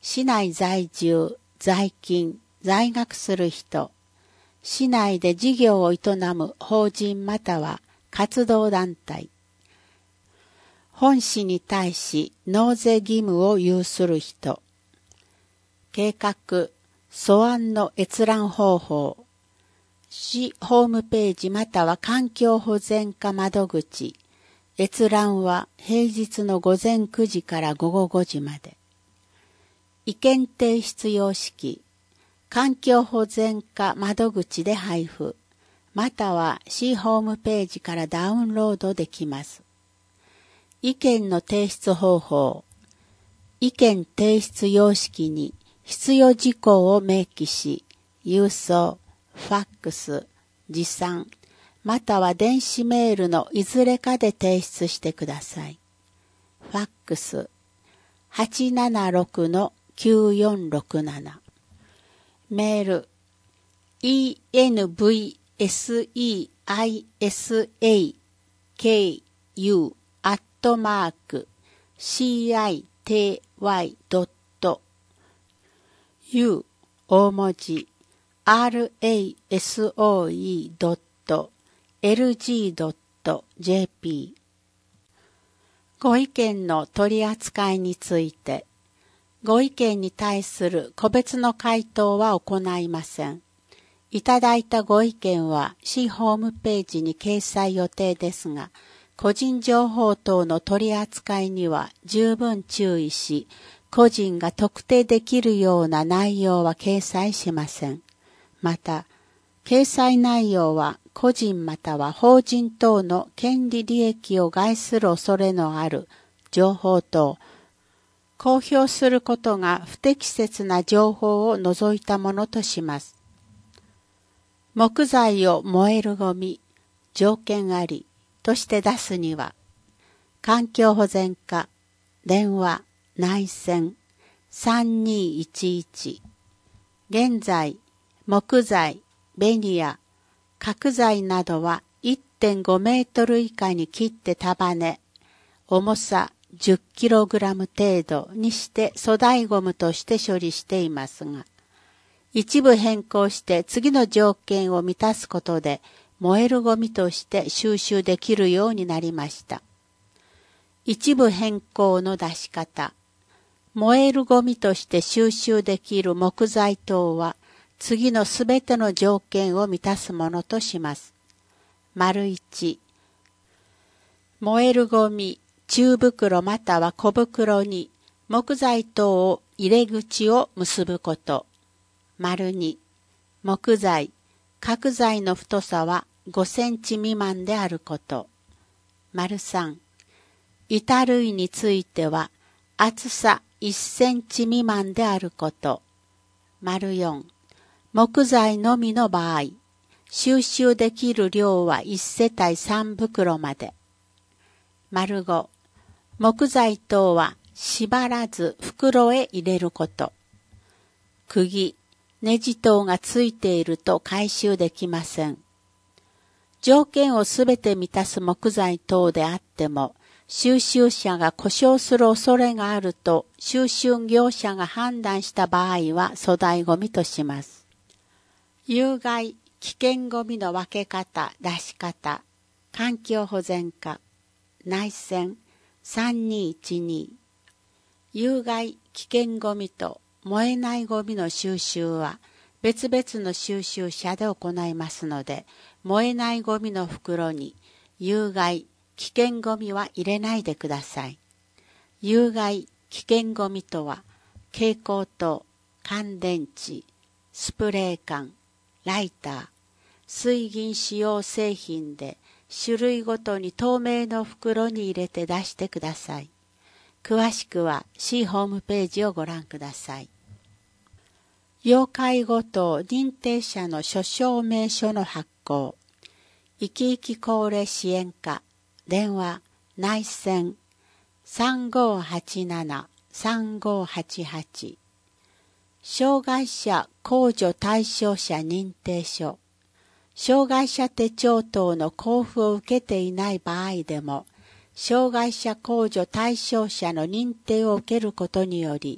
市内在住、在勤、在学する人、市内で事業を営む法人または活動団体、本市に対し納税義務を有する人、計画、素案の閲覧方法、市ホームページまたは環境保全課窓口、閲覧は平日の午前くじから午後ごじまで。意見提出様式、環境保全課窓口で配布、または市ホームページからダウンロードできます。意見の提出方法、意見提出様式に必要事項を明記し、郵送、ファックス、持参、または電子メールのいずれかで提出してください。ファックス はちななろくのきゅうよんろくなな メール イーエヌブイエスイーアイエスエーケーユー アットマーク シーアイティーワイ ドット ユー 大文字 アールエーエスオーイー ドット エルジー ドット ジェーピー ご意見の取り扱いについて、ご意見に対する個別の回答は行いません。いただいたご意見は市ホームページに掲載予定ですが、個人情報等の取り扱いには十分注意し、個人が特定できるような内容は掲載しません。また、掲載内容は個人または法人等の権利利益を害する恐れのある情報等、公表することが不適切な情報を除いたものとします。木材を燃えるゴミ、条件ありとして出すには、環境保全課、電話、内線、さんにいちいち、現在、木材、ベニヤ、角材などは いってんごメートル以下に切って束ね、重さじゅっキログラム程度にして粗大ゴムとして処理していますが、一部変更して次の条件を満たすことで燃えるゴミとして収集できるようになりました。一部変更の出し方、燃えるゴミとして収集できる木材等は次のすべての条件を満たすものとします。丸一、燃えるゴミ、中袋または小袋に木材等を入れ口を結ぶこと。丸二、木材、角材の太さはごセンチ未満であること。丸三、板類については厚さいっセンチ未満であること。丸四、木材のみの場合、収集できる量はいち世帯さん袋まで。丸五、木材等は縛らず袋へ入れること。釘、ネジ等がついていると回収できません。条件をすべて満たす木材等であっても、収集者が故障する恐れがあると収集業者が判断した場合は粗大ゴミとします。有害危険ゴミの分け方、出し方、環境保全課、内線さんにいちに、有害危険ゴミと燃えないゴミの収集は別々の収集車で行いますので、燃えないゴミの袋に有害危険ゴミは入れないでください。有害危険ゴミとは、蛍光灯、乾電池、スプレー缶、ライター、水銀使用製品で種類ごとに透明の袋に入れて出してください。詳しくは市ホームページをご覧ください。要介護等認定者の諸証明書の発行、生き生き高齢支援課、電話、内線さんごーはちなな さんごーはちはち、障害者控除対象者認定書、障害者手帳等の交付を受けていない場合でも、障害者控除対象者の認定を受けることにより、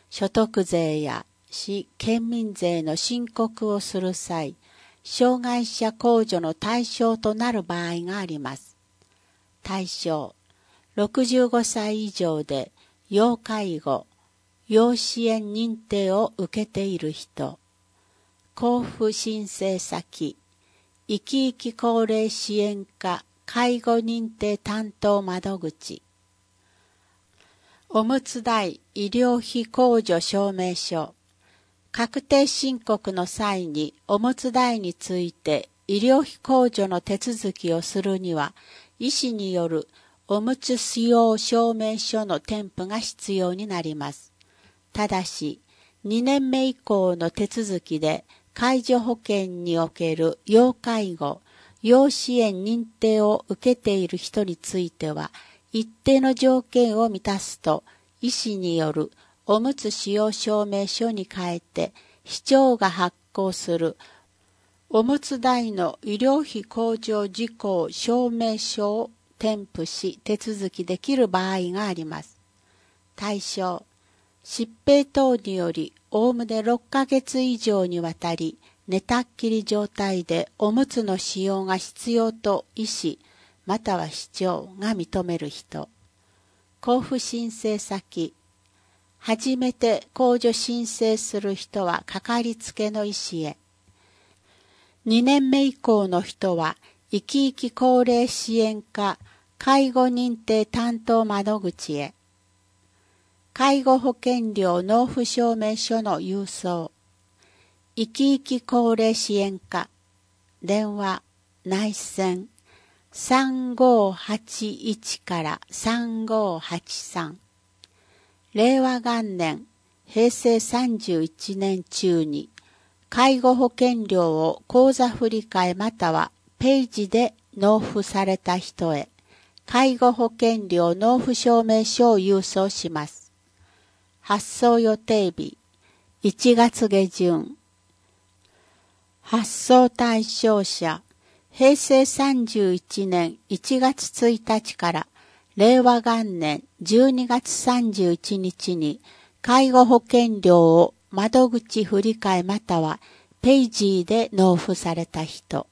所得税や市県民税の申告をする際、障害者控除の対象となる場合があります。対象、ろくじゅうごさい以上で要介護、要支援認定を受けている人、交付申請先、生き生き高齢支援課介護認定担当窓口、おむつ代医療費控除証明書、確定申告の際におむつ代について医療費控除の手続きをするには、医師によるおむつ使用証明書の添付が必要になります。ただし、にねんめ以降の手続きで介助保険における要介護、要支援認定を受けている人については、一定の条件を満たすと、医師によるおむつ使用証明書に変えて、市長が発行するおむつ代の医療費控除事項証明書を添付し手続きできる場合があります。対象、疾病等によりおおむねろっかげつ以上にわたり寝たっきり状態でおむつの使用が必要と医師または市長が認める人、交付申請先、初めて控除申請する人はかかりつけの医師へ、にねんめ以降の人は生き生き高齢支援課介護認定担当窓口へ、介護保険料納付証明書の郵送、生き生き高齢支援課、電話、内線、さんごーはちいちからさんごーはちさん、令和元年、平成さんじゅういちねん中に、介護保険料を口座振替またはページで納付された人へ、介護保険料納付証明書を郵送します。発送予定日、いちがつ下旬。発送対象者、平成さんじゅういちねんいちがつついたちから令和元年じゅうにがつさんじゅういちにちに介護保険料を窓口振替またはページで納付された人。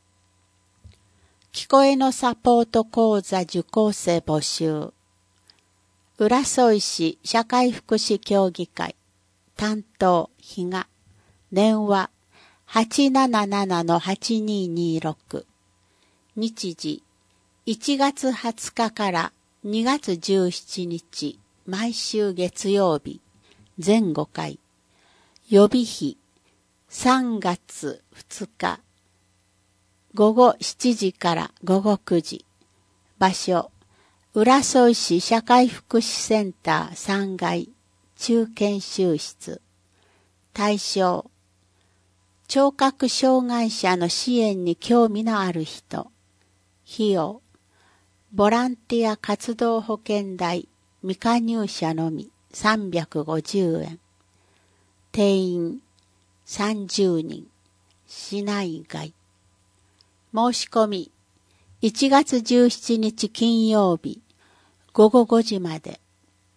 聞こえのサポート講座受講生募集。浦添市社会福祉協議会担当比嘉、電話 はちななななのはちにーにーろく、日時いちがつはつかからにがつじゅうしちにち毎週月曜日全ごかい、予備費さんがつふつかごごしちじからごごくじ、場所浦添市社会福祉センターさんがい中研修室、対象聴覚障害者の支援に興味のある人、費用ボランティア活動保険代未加入者のみさんびゃくごじゅうえん、定員さんじゅうにん、市内外。申し込みいちがつじゅうしちにち金曜日ごごごじまで。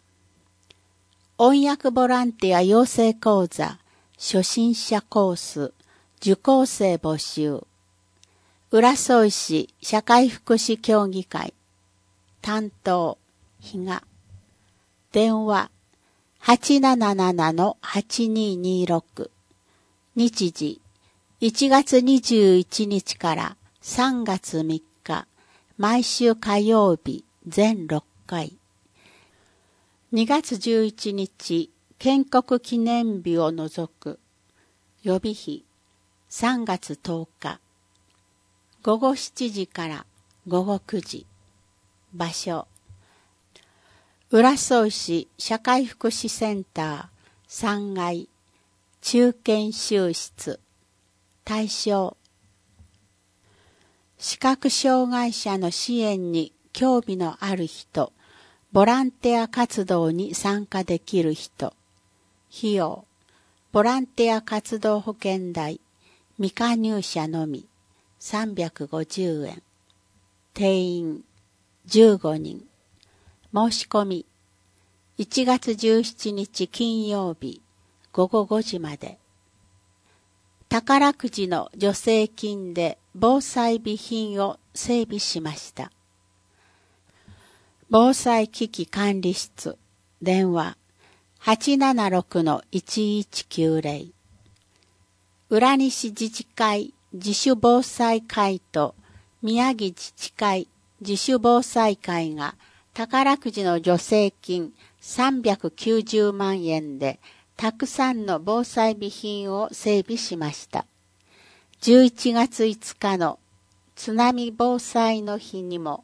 音訳ボランティア養成講座初心者コース受講生募集。浦添市社会福祉協議会担当比嘉、電話 はちななななのはちにーにーろく、日時いちがつにじゅういちにちからさんがつみっか毎週火曜日全ろっかい、にがつじゅういちにち建国記念日を除く、予備費さんがつとおかごごしちじからごごくじ、場所浦添市社会福祉センターさんがい中研修室、対象視覚障害者の支援に興味のある人、ボランティア活動に参加できる人、費用ボランティア活動保険代未加入者のみさんびゃくごじゅうえん、定員じゅうごにん、申し込みいちがつじゅうしちにち金曜日ごごごじまで。宝くじの助成金で防災備品を整備しました。防災危機管理室電話 はちななろくのいちいちきゅうゼロ 浦西自治会自主防災会と宮城自治会自主防災会が宝くじの助成金さんびゃくきゅうじゅうまんえんでたくさんの防災備品を整備しました。じゅういちがついつかの津波防災の日にも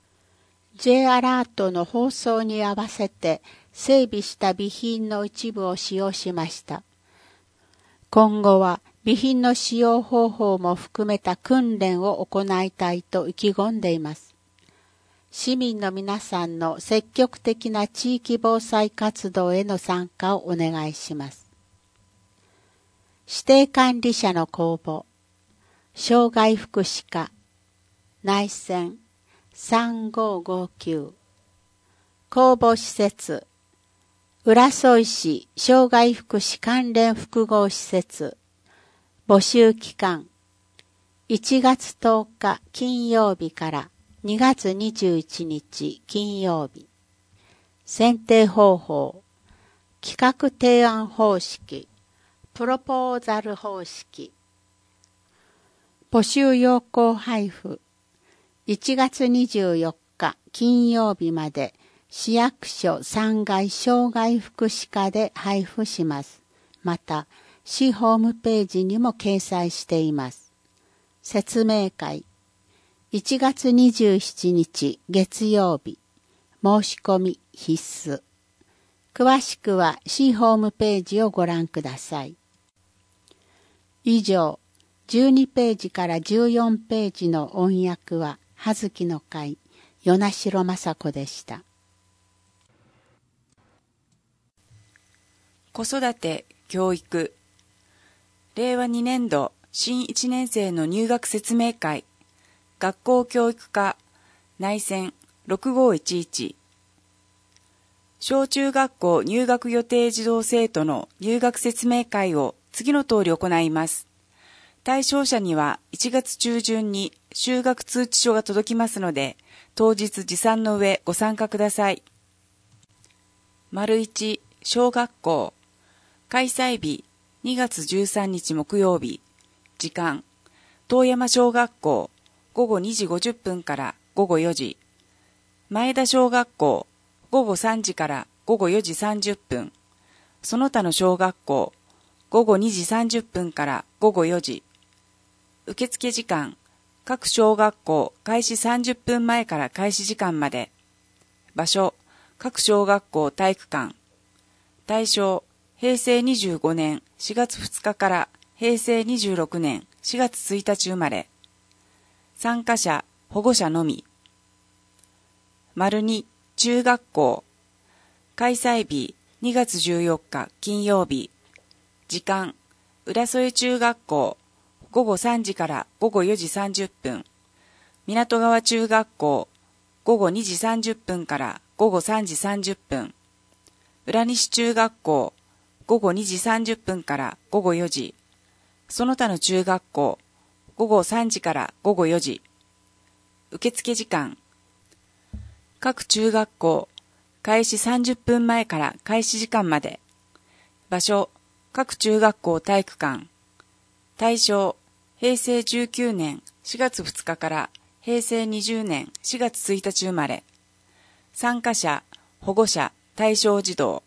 J アラートの放送に合わせて整備した備品の一部を使用しました。今後は備品の使用方法も含めた訓練を行いたいと意気込んでいます。市民の皆さんの積極的な地域防災活動への参加をお願いします。指定管理者の公募、障害福祉課、内線さんごごきゅう、公募施設、浦添市障害福祉関連複合施設、募集期間、いちがつとおか金曜日からにがつにじゅういちにち金曜日。選定方法、企画提案方式、プロポーザル方式。募集要項配布、いちがつにじゅうよっか金曜日まで市役所さんがい障害福祉課で配布します。また、市ホームページにも掲載しています。説明会、いちがつにじゅうしちにち月曜日、申し込み必須。詳しくは市ホームページをご覧ください。以上、じゅうにページからじゅうよんページの音訳は、葉月の会、与那城雅子でした。 子育て、教育。れいわにねんど新いちねん生の入学説明会。学校教育課、内線ろくごいちいち。小中学校入学予定児童生徒の入学説明会を次の通り行います。対象者にはいちがつちゅうじゅんに就学通知書が届きますので、当日持参の上ご参加ください。丸いち、小学校。開催日、にがつじゅうさんにち木曜日。時間、遠山小学校、ごごにじごじゅっぷんからごごよじ。前田小学校、ごごさんじからごごよじさんじゅっぷん。その他の小学校、ごごにじさんじゅっぷんからごごよじ。受付時間、各小学校開始さんじゅっぷんまえから開始時間まで。場所、各小学校体育館。対象、へいせいにじゅうごねんしがつふつかからへいせいにじゅうろくねんしがつついたち生まれ。参加者、保護者のみ。丸に、中学校。開催日、にがつじゅうよっか金曜日。時間、浦添中学校。ごごさんじからごごよじさんじゅっぷん。港川中学校。ごごにじさんじゅっぷんからごごさんじさんじゅっぷん。浦西中学校。ごごにじさんじゅっぷんからごごよじ。その他の中学校。ごごさんじからごごよじ。受付時間。各中学校。開始さんじゅっぷんまえから開始時間まで。場所。各中学校体育館。対象。へいせいじゅうきゅうねんしがつふつかからへいせいにじゅうねんしがつついたち生まれ。参加者、保護者、対象児童。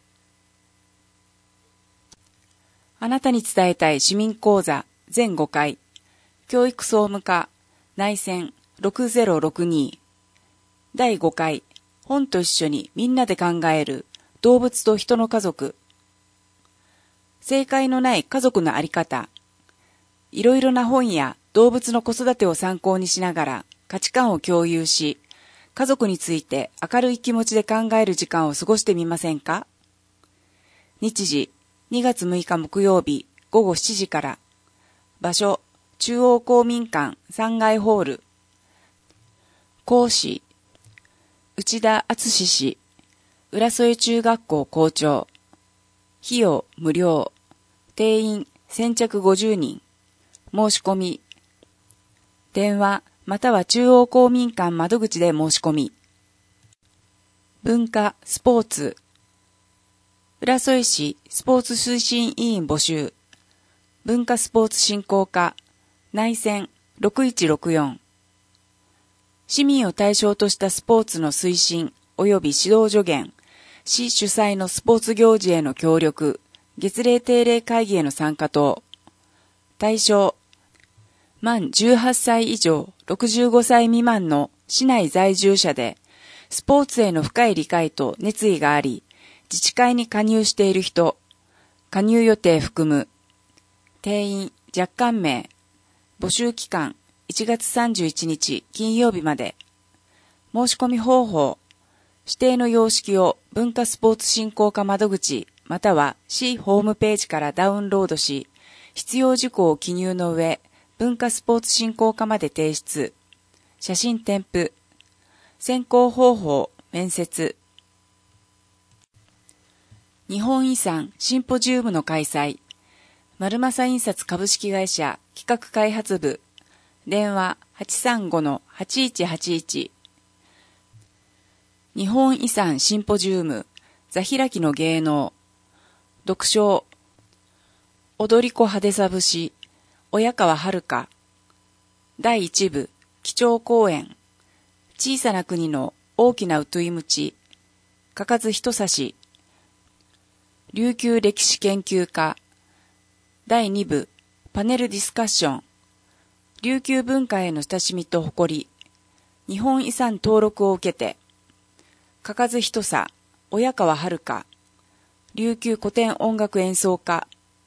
あなたに伝えたい市民講座ぜんごかい。教育総務課内線ろくぜろろくに。だいごかい。本と一緒にみんなで考える動物と人の家族。正解のない家族のあり方。いろいろな本や動物の子育てを参考にしながら価値観を共有し、家族について明るい気持ちで考える時間を過ごしてみませんか？日時、にがつむいか木曜日ごごしちじから。場所、中央公民館さんがいホール。講師、内田敦氏。 浦添中学校校長。費用無料。定員先着ごじゅうにん。申し込み。電話または中央公民館窓口で申し込み。文化、スポーツ。浦添市スポーツ推進委員募集。文化スポーツ振興課。内線ろくいちろくよん。市民を対象としたスポーツの推進及び指導助言。市主催のスポーツ行事への協力。月例定例会議への参加等。対象。満じゅうはっさい以上ろくじゅうごさい未満の市内在住者で、スポーツへの深い理解と熱意があり、自治会に加入している人、加入予定含む。定員若干名。募集期間いちがつさんじゅういちにち金曜日まで。申し込み方法。指定の様式を文化スポーツ振興課窓口または市ホームページからダウンロードし、必要事項を記入の上、文化スポーツ振興課まで提出。写真添付。選考方法、面接。日本遺産シンポジウムの開催。丸正印刷株式会社企画開発部。電話 はちさんごのはちいちはちいち。日本遺産シンポジウム座開きの芸能。独唱。踊り子派手さ節親川遥。だいいち部基調講演。小さな国の大きなうといむち。かかずひとさし。琉球歴史研究家。だいに部パネルディスカッション。琉球文化への親しみと誇り。日本遺産登録を受けて。かかずひとさ親川遥。琉球古典音楽演奏家。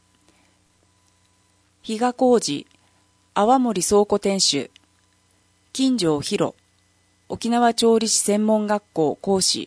比嘉浩二泡盛倉庫店主。金城博沖縄調理師専門学校講師。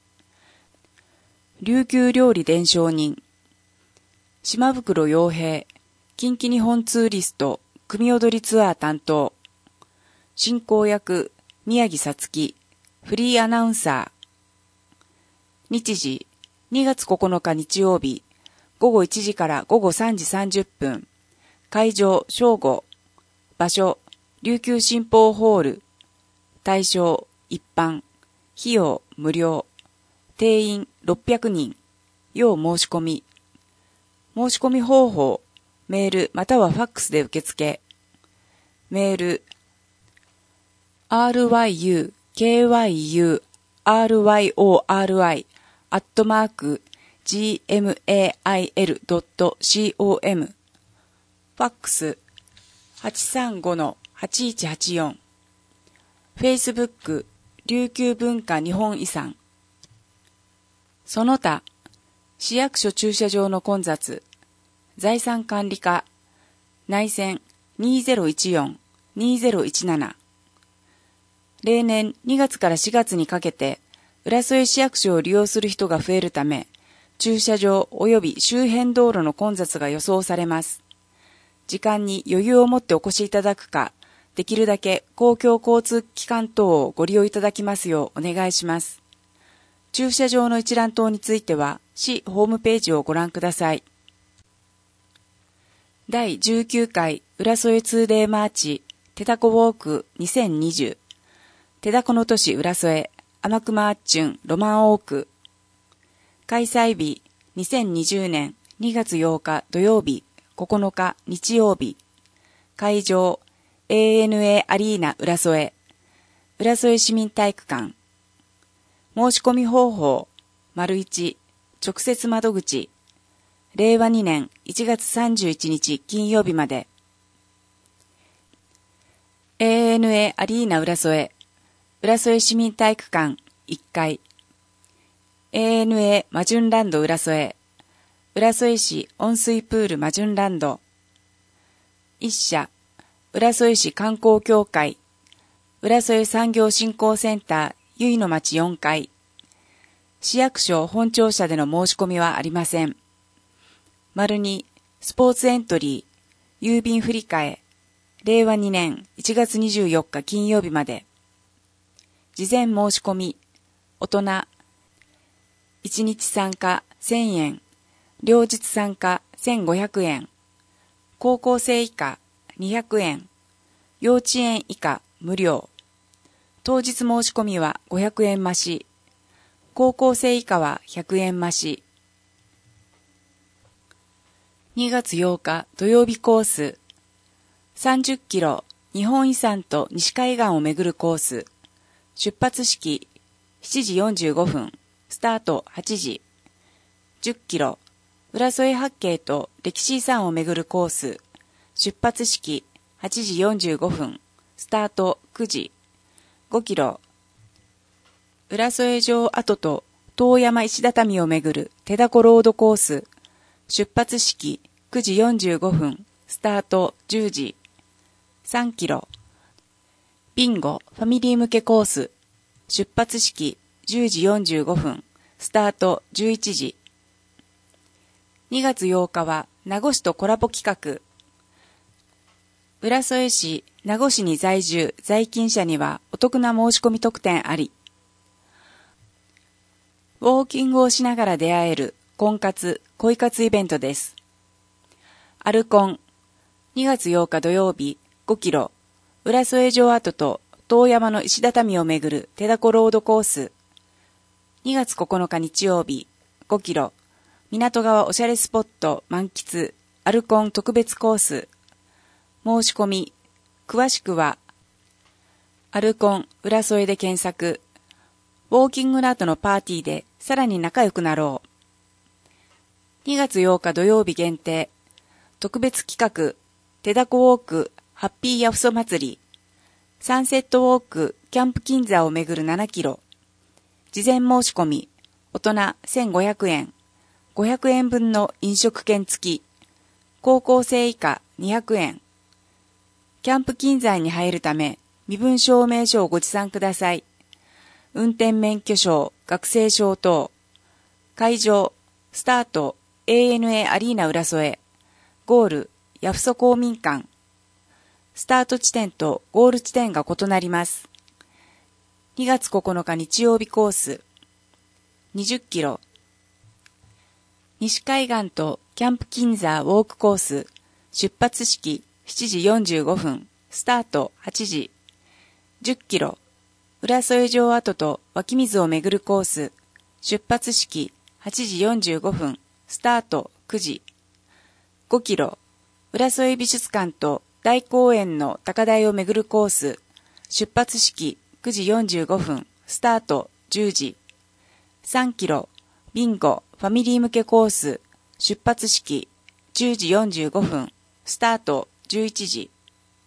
琉球料理伝承人。島袋洋平近畿日本ツーリスト組踊りツアー担当。進行役宮城さつきフリーアナウンサー。日時にがつここのか日曜日ごごいちじからごごさんじさんじゅっぷん。会場正午。場所琉球新報ホール。対象一般。費用無料。定員ろっぴゃくにん。要申し込み。申し込み方法。メールまたはファックスで受付。メール アールワイユーケーワイユーアールワイオーアールアイ アットマーク ジーエムエーアイエルドットコム。ファックス はちさんごのはちいちはちよん。フェイスブック琉球文化日本遺産。その他市役所駐車場の混雑。財産管理課内線にぜろいちよん にぜろいちなな。例年にがつからしがつにかけて浦添市役所を利用する人が増えるため、駐車場及び周辺道路の混雑が予想されます。時間に余裕を持ってお越しいただくか、できるだけ公共交通機関等をご利用いただきますようお願いします。駐車場の一覧等については市ホームページをご覧ください。だいじゅうきゅうかい浦添 ツーデー マーチ手だこウォークにせんにじゅう。手だこの都市浦添天熊あっちゅんロマンオーク。開催日にせんにじゅうねんにがつようか土曜日ここのか日曜日。会場 エーエヌエー アリーナ浦添浦添市民体育館。申し込み方法 ① 直接窓口れいわにねんいちがつさんじゅういちにち金曜日まで。 エーエヌエー アリーナ浦添浦添市民体育館いっかい。 エーエヌエー マジュンランド浦添浦添市温水プールマジュンランド。一社浦添市観光協会浦添産業振興センターゆいの町よんかい。市役所本庁舎での申し込みはありません。丸にスポーツエントリー郵便振り替えれいわにねんいちがつにじゅうよっか金曜日まで。事前申し込み大人いちにち参加せんえん、両日参加せんごひゃくえん、高校生以下にひゃくえん、幼稚園以下無料。当日申し込みはごひゃくえん増し、高校生以下はひゃくえん増し。にがつようか土曜日コース、さんじゅっキロ日本遺産と西海岸を巡るコース、出発式しちじよんじゅうごふん、スタートはちじ、じゅっキロ浦添八景と歴史遺産を巡るコース、出発式はちじよんじゅうごふん、スタートくじ、ごキロ浦添城跡と遠山石畳を巡る手だこロードコース、出発式くじよんじゅうごふん、スタートじゅうじ、さんキロビンゴファミリー向けコース、出発式じゅうじよんじゅうごふん、スタートじゅういちじ。にがつようかは名護市とコラボ企画。浦添市、名護市に在住、在勤者にはお得な申し込み特典あり。ウォーキングをしながら出会える婚活、恋活イベントです。アルコン、にがつようか土曜日ごキロ、浦添城跡と遠山の石畳を巡る手だこロードコース。にがつここのか日曜日ごキロ、港川おしゃれスポット満喫アルコン特別コース。申し込み、詳しくはアルコン浦添で検索。ウォーキングの後のパーティーでさらに仲良くなろう。にがつようか土曜日限定特別企画手だこウォークハッピーヤフソ祭り、サンセットウォークキャンプ金座を巡るななキロ。事前申し込み、大人せんごひゃくえん、ごひゃくえんぶんの飲食券付き、高校生以下にひゃくえん。キャンプ金座に入るため、身分証明書をご持参ください。運転免許証、学生証等。会場、スタート、エーエヌエー アリーナ浦添。ゴール、八フソ公民館。スタート地点とゴール地点が異なります。にがつここのか日曜日コース。にじゅっキロ。西海岸とキャンプ金座ウォークコース。出発式しちじよんじゅうごふん。スタートはちじ。じゅっキロ。浦添城跡と湧き水を巡るコース。出発式はちじよんじゅうごふん。スタートくじ。ごキロ。浦添美術館と大公園の高台を巡るコース。出発式くじよんじゅうごふん。スタートじゅうじ。さんキロ。ビンゴファミリー向けコース。出発式じゅうじよんじゅうごふん。スタートじゅういちじ。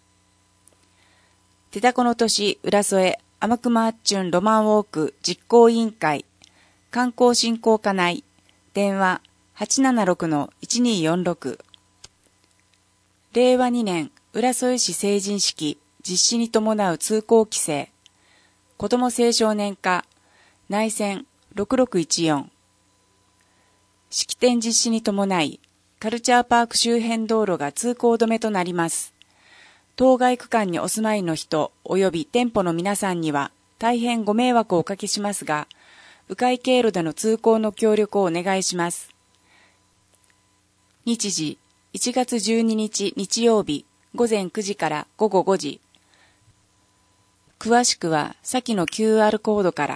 手だこの都市浦添天熊あっちゅんロマンウォーク実行委員会観光振興課内電話 はちななろくのいちにーよんろく。れいわにねん浦添市成人式実施に伴う通行規制子ども青少年課内線ろくろくいちよん。式典実施に伴いカルチャーパーク周辺道路が通行止めとなります。当該区間にお住まいの人及び店舗の皆さんには大変ご迷惑をおかけしますが、迂回経路での通行の協力をお願いします。日時いちがつじゅうににち日曜日ごぜんくじからごごごじ。詳しくは先の キューアール コードから。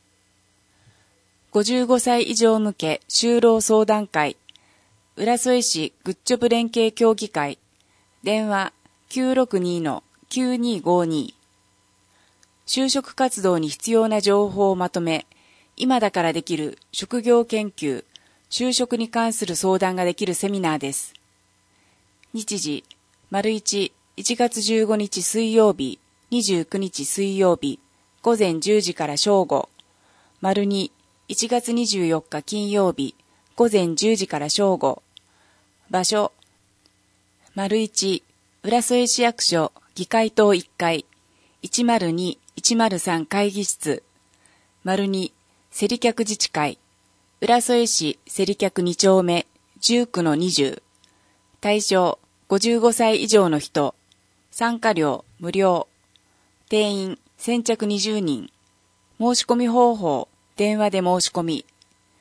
ごじゅうごさい以上向け就労相談会浦添市グッジョブ連携協議会電話 きゅうろくにのきゅうにーごに。就職活動に必要な情報をまとめ、今だからできる職業研究、就職に関する相談ができるセミナーです。日時、丸一、いちがつじゅうごにち水曜日、にじゅうくにち水曜日、ごぜんじゅうじから正午。丸二、いちがつにじゅうよっか金曜日、ごぜんじゅうじから正午。場所、丸一、浦添市役所議会棟いっかい、いちまるに、いちまるさん会議室、丸二、セリ客自治会、浦添市セリ客に丁目、じゅうきゅうのにじゅう。対象、ごじゅうごさい以上の人、参加料無料、定員先着にじゅうにん、申し込み方法、電話で申し込み、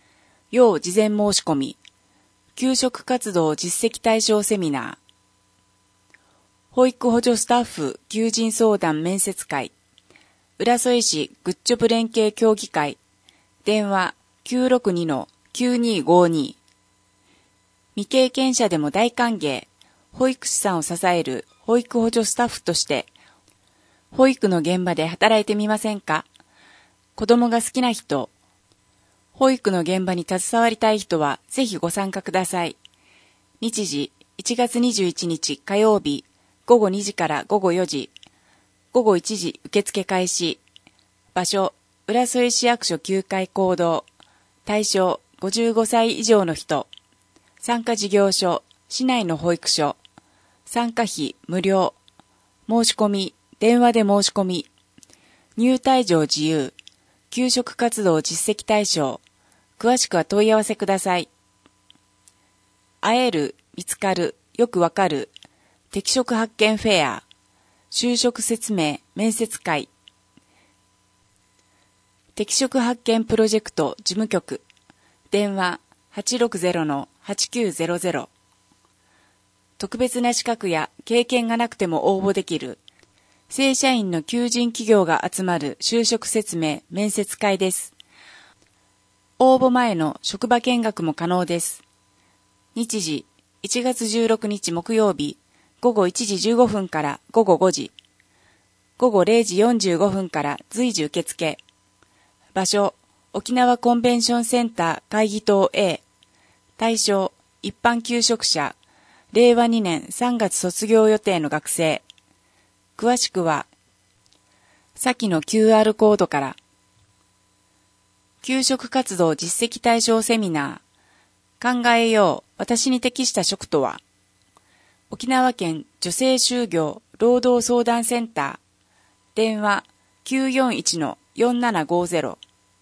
要事前申し込み、給食活動実績対象セミナー、保育補助スタッフ求人相談面接会、浦添市グッジョブ連携協議会、電話 きゅうろくにのきゅうにごに。未経験者でも大歓迎、保育士さんを支える保育補助スタッフとして、保育の現場で働いてみませんか？子供が好きな人、保育の現場に携わりたい人はぜひご参加ください。日時いちがつにじゅういちにち火曜日、ごごにじからごごよじ、ごごいちじ受付開始。場所、浦添市役所きゅうかい講堂。対象、ごじゅうごさい以上の人。参加事業所、市内の保育所。参加費無料。申し込み、電話で申し込み。入退場自由。給食活動実績対象。詳しくは問い合わせください。会える、見つかる、よくわかる。適職発見フェア。就職説明、面接会。適職発見プロジェクト事務局。電話 はちろくゼロのはちきゅうゼロゼロ。特別な資格や経験がなくても応募できる。正社員の求人企業が集まる就職説明、面接会です。応募前の職場見学も可能です。日時、いちがつじゅうろくにち木曜日、ごごいちじじゅうごふんからごごごじ、ごごれいじよんじゅうごふんから随時受付。場所、沖縄コンベンションセンター会議棟 A。対象、一般求職者、れいわにねんさんがつ卒業予定の学生。詳しくは、先の キューアール コードから。給食活動実績対象セミナー。考えよう、私に適した職とは。沖縄県女性就業労働相談センター。電話 きゅうよんいちのよんななごゼロ。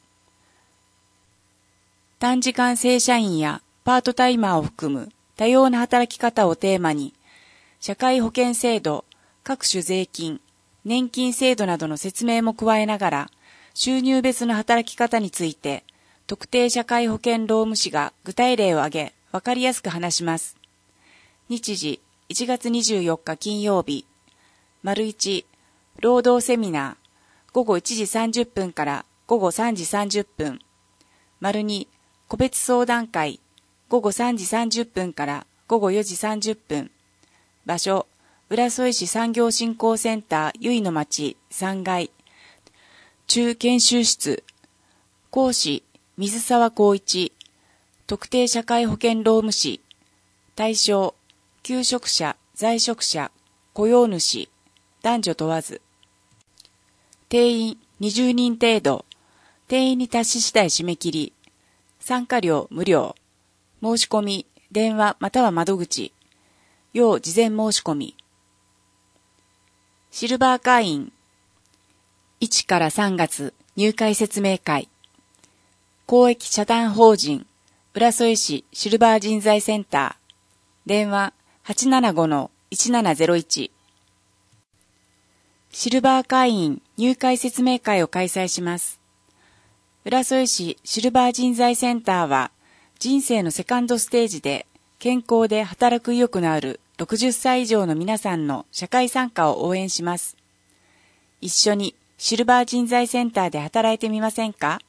短時間正社員やパートタイマーを含む多様な働き方をテーマに、社会保険制度、各種税金、年金制度などの説明も加えながら、収入別の働き方について、特定社会保険労務士が具体例を挙げ、わかりやすく話します。日時、いちがつにじゅうよっか金曜日。丸いち、労働セミナー、ごごいちじさんじゅっぷんからごごさんじさんじゅっぷん。丸に、個別相談会、ごごさんじさんじゅっぷんからごごよじさんじゅっぷん。場所、浦添市産業振興センターゆいの町さんがい。中研修室。講師、水沢光一。特定社会保険労務士。対象、求職者、在職者、雇用主、男女問わず。定員にじゅうにん程度。定員に達し次第締め切り。参加料無料。申し込み、電話または窓口。要事前申し込み。シルバー会員。いちからさんがつ入会説明会。公益社団法人浦添市シルバー人材センター。電話はちななごのいちななゼロいち。シルバー会員入会説明会を開催します。浦添市シルバー人材センターは人生のセカンドステージで健康で働く意欲のあるろくじゅっさい以上の皆さんの社会参加を応援します。一緒にシルバー人材センターで働いてみませんか？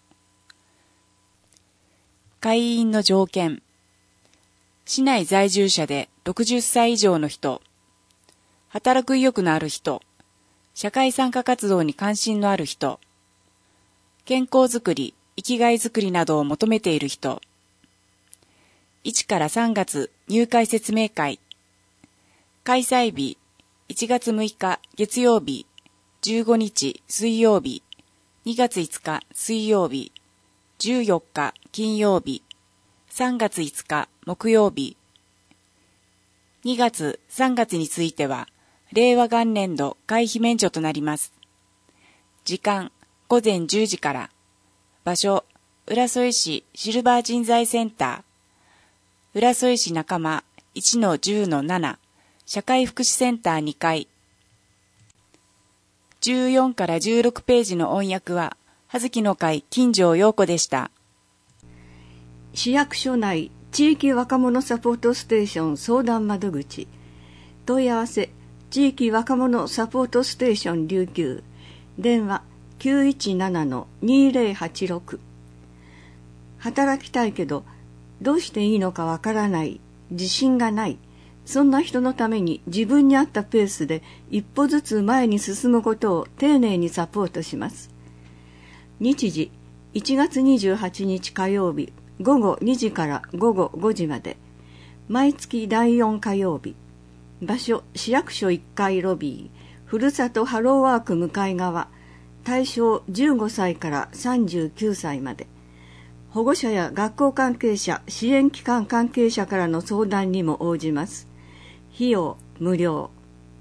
会員の条件。市内在住者でろくじゅっさい以上の人、働く意欲のある人、社会参加活動に関心のある人、健康づくり、生きがいづくりなどを求めている人。いちからさんがつ入会説明会。開催日いちがつむいか月曜日、じゅうごにち水曜日、にがついつか水曜日、じゅうよっか金曜日、さんがついつか木曜日。にがつ、さんがつについては、令和元年度会費免除となります。時間、ごぜんじゅうじから。場所、浦添市シルバー人材センター。浦添市仲間 いちのじゅうのなな。社会福祉センターにかい。じゅうよんからじゅうろくページの音訳は、葉月の会金城陽子でした。 市役所内地域若者サポートステーション相談窓口、問い合わせ地域若者サポートステーション琉球、電話 きゅういちななのにぜろはちろく。働きたいけどどうしていいのかわからない、自信がない、そんな人のために自分に合ったペースで一歩ずつ前に進むことを丁寧にサポートします。日時いちがつにじゅうはちにち火曜日ごごにじからごごごじまで、毎月だいよん火曜日。場所市役所いっかいロビー、ふるさとハローワーク向かい側、対象じゅうごさいからさんじゅうきゅうさいまで。保護者や学校関係者、支援機関関係者からの相談にも応じます。費用無料。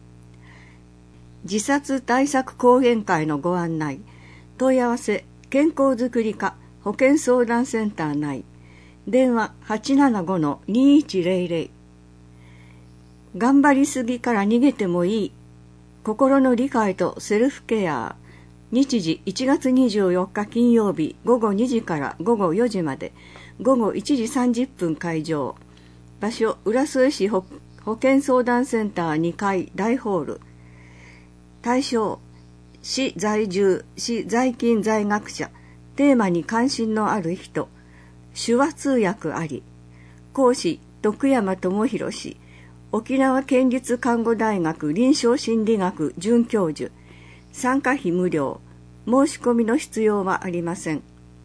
自殺対策講演会のご案内、問い合わせ健康づくり課保健相談センター内、電話 はちななごのにいちぜろぜろ。頑張りすぎから逃げてもいい、心の理解とセルフケア。日時いちがつにじゅうよっか金曜日ごごにじからごごよじまで、ごごいちじさんじゅっぷん会場。場所浦添市保健相談センターにかい大ホール。対象市在住、市在勤在学者、テーマに関心のある人、手話通訳あり。講師徳山智博氏、沖縄県立看護大学臨床心理学准教授。参加費無料。申し込みの必要はありません。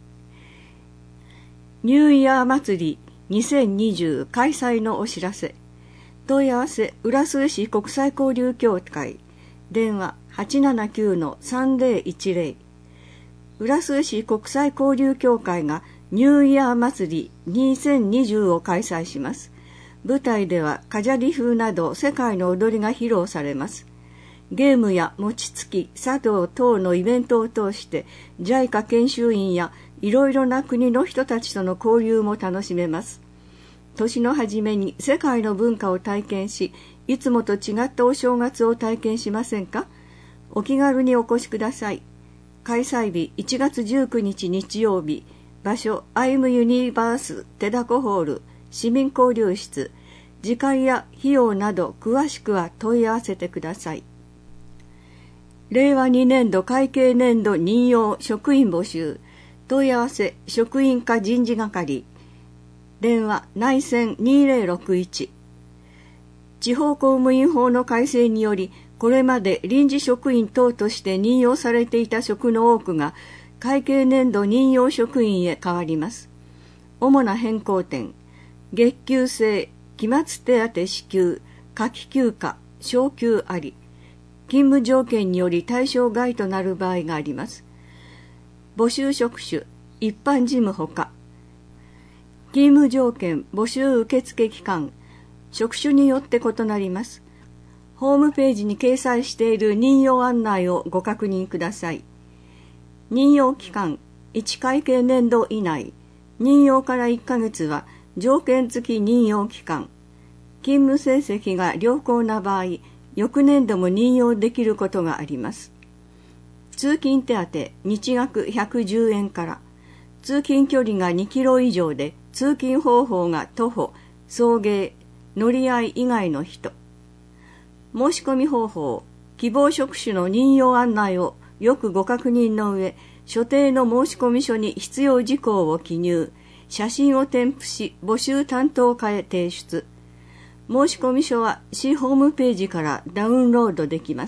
ニューイヤー祭りにせんにじゅう開催のお知らせ。問い合わせ浦添市国際交流協会、電話 はちななきゅうのさんぜろいちぜろ。浦添市国際交流協会がニューイヤー祭りにせんにじゅうを開催します。舞台ではカジャリ風など世界の踊りが披露されます。ゲームや餅つき、茶道等のイベントを通して ジャイカ 研修員やいろいろな国の人たちとの交流も楽しめます。年の初めに世界の文化を体験し、いつもと違ったお正月を体験しませんか？お気軽にお越しください。開催日いちがつじゅうくにち日曜日、場所アイムユニバース手凧ホール市民交流室。時間や費用など詳しくは問い合わせてください。れいわにねんど会計年度任用職員募集。問い合わせ職員課人事係。電話内線にぜろろくいち。地方公務員法の改正により、これまで臨時職員等として任用されていた職の多くが会計年度任用職員へ変わります。主な変更点、月給制、期末手当支給、夏季休暇、昇給あり。勤務条件により対象外となる場合があります。募集職種、一般事務ほか。勤務条件、募集受付期間、職種によって異なります。ホームページに掲載している任用案内をご確認ください。任用期間、いち会計年度以内、任用からいっかげつは条件付き任用期間。勤務成績が良好な場合、翌年度も任用できることがあります。通勤手当、日額ひゃくじゅうえんから。通勤距離がにキロ以上で、通勤方法が徒歩、送迎、乗り合い以外の人。申し込み方法、希望職種の任用案内をよくご確認の上、所定の申込書に必要事項を記入、写真を添付し、募集担当課へ提出。申込書は市ホームページからダウンロードできます。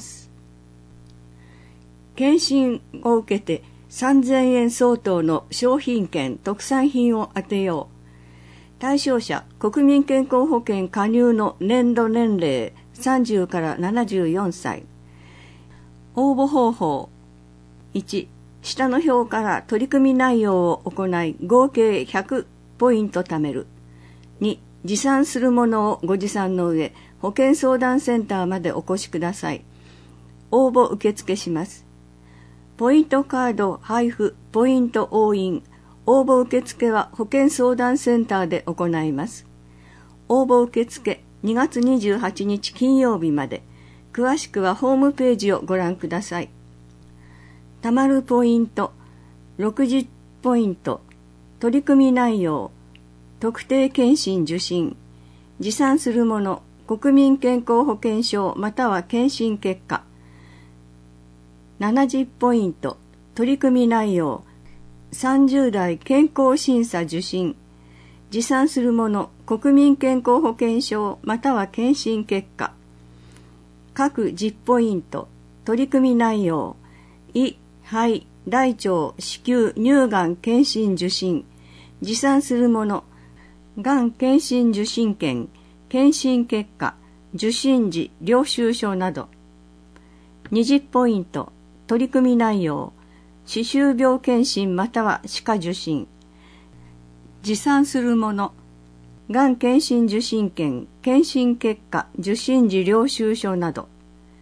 検診を受けてさんぜんえん相当の商品券特産品を当てよう。対象者、国民健康保険加入の年度年齢さんじゅうからななじゅうよんさい。応募方法。いち、下の表から取り組み内容を行い合計ひゃくポイント貯める。に、持参するものをご持参の上、保健相談センターまでお越しください。応募受付します。ポイントカード配布、ポイント押印。応募受付は保健相談センターで行います。応募受付にがつにじゅうはちにち金曜日まで。詳しくはホームページをご覧ください。たまるポイントろくじゅうポイント。取り組み内容。 特定健診受診、持参するもの、国民健康保険証または健診結果、ななじゅうポイント、取り組み内容、さんじゅう代健康審査受診、持参するもの、国民健康保険証または健診結果、各じゅうポイント、取り組み内容、胃、肺、大腸、子宮、乳がん検診受診、持参するもの、がん検診受診券、検診結果、受診時、領収書など。にじゅうポイント、取り組み内容、歯周病検診または歯科受診。持参するもの、がん検診受診券、検診結果、受診時領収書など。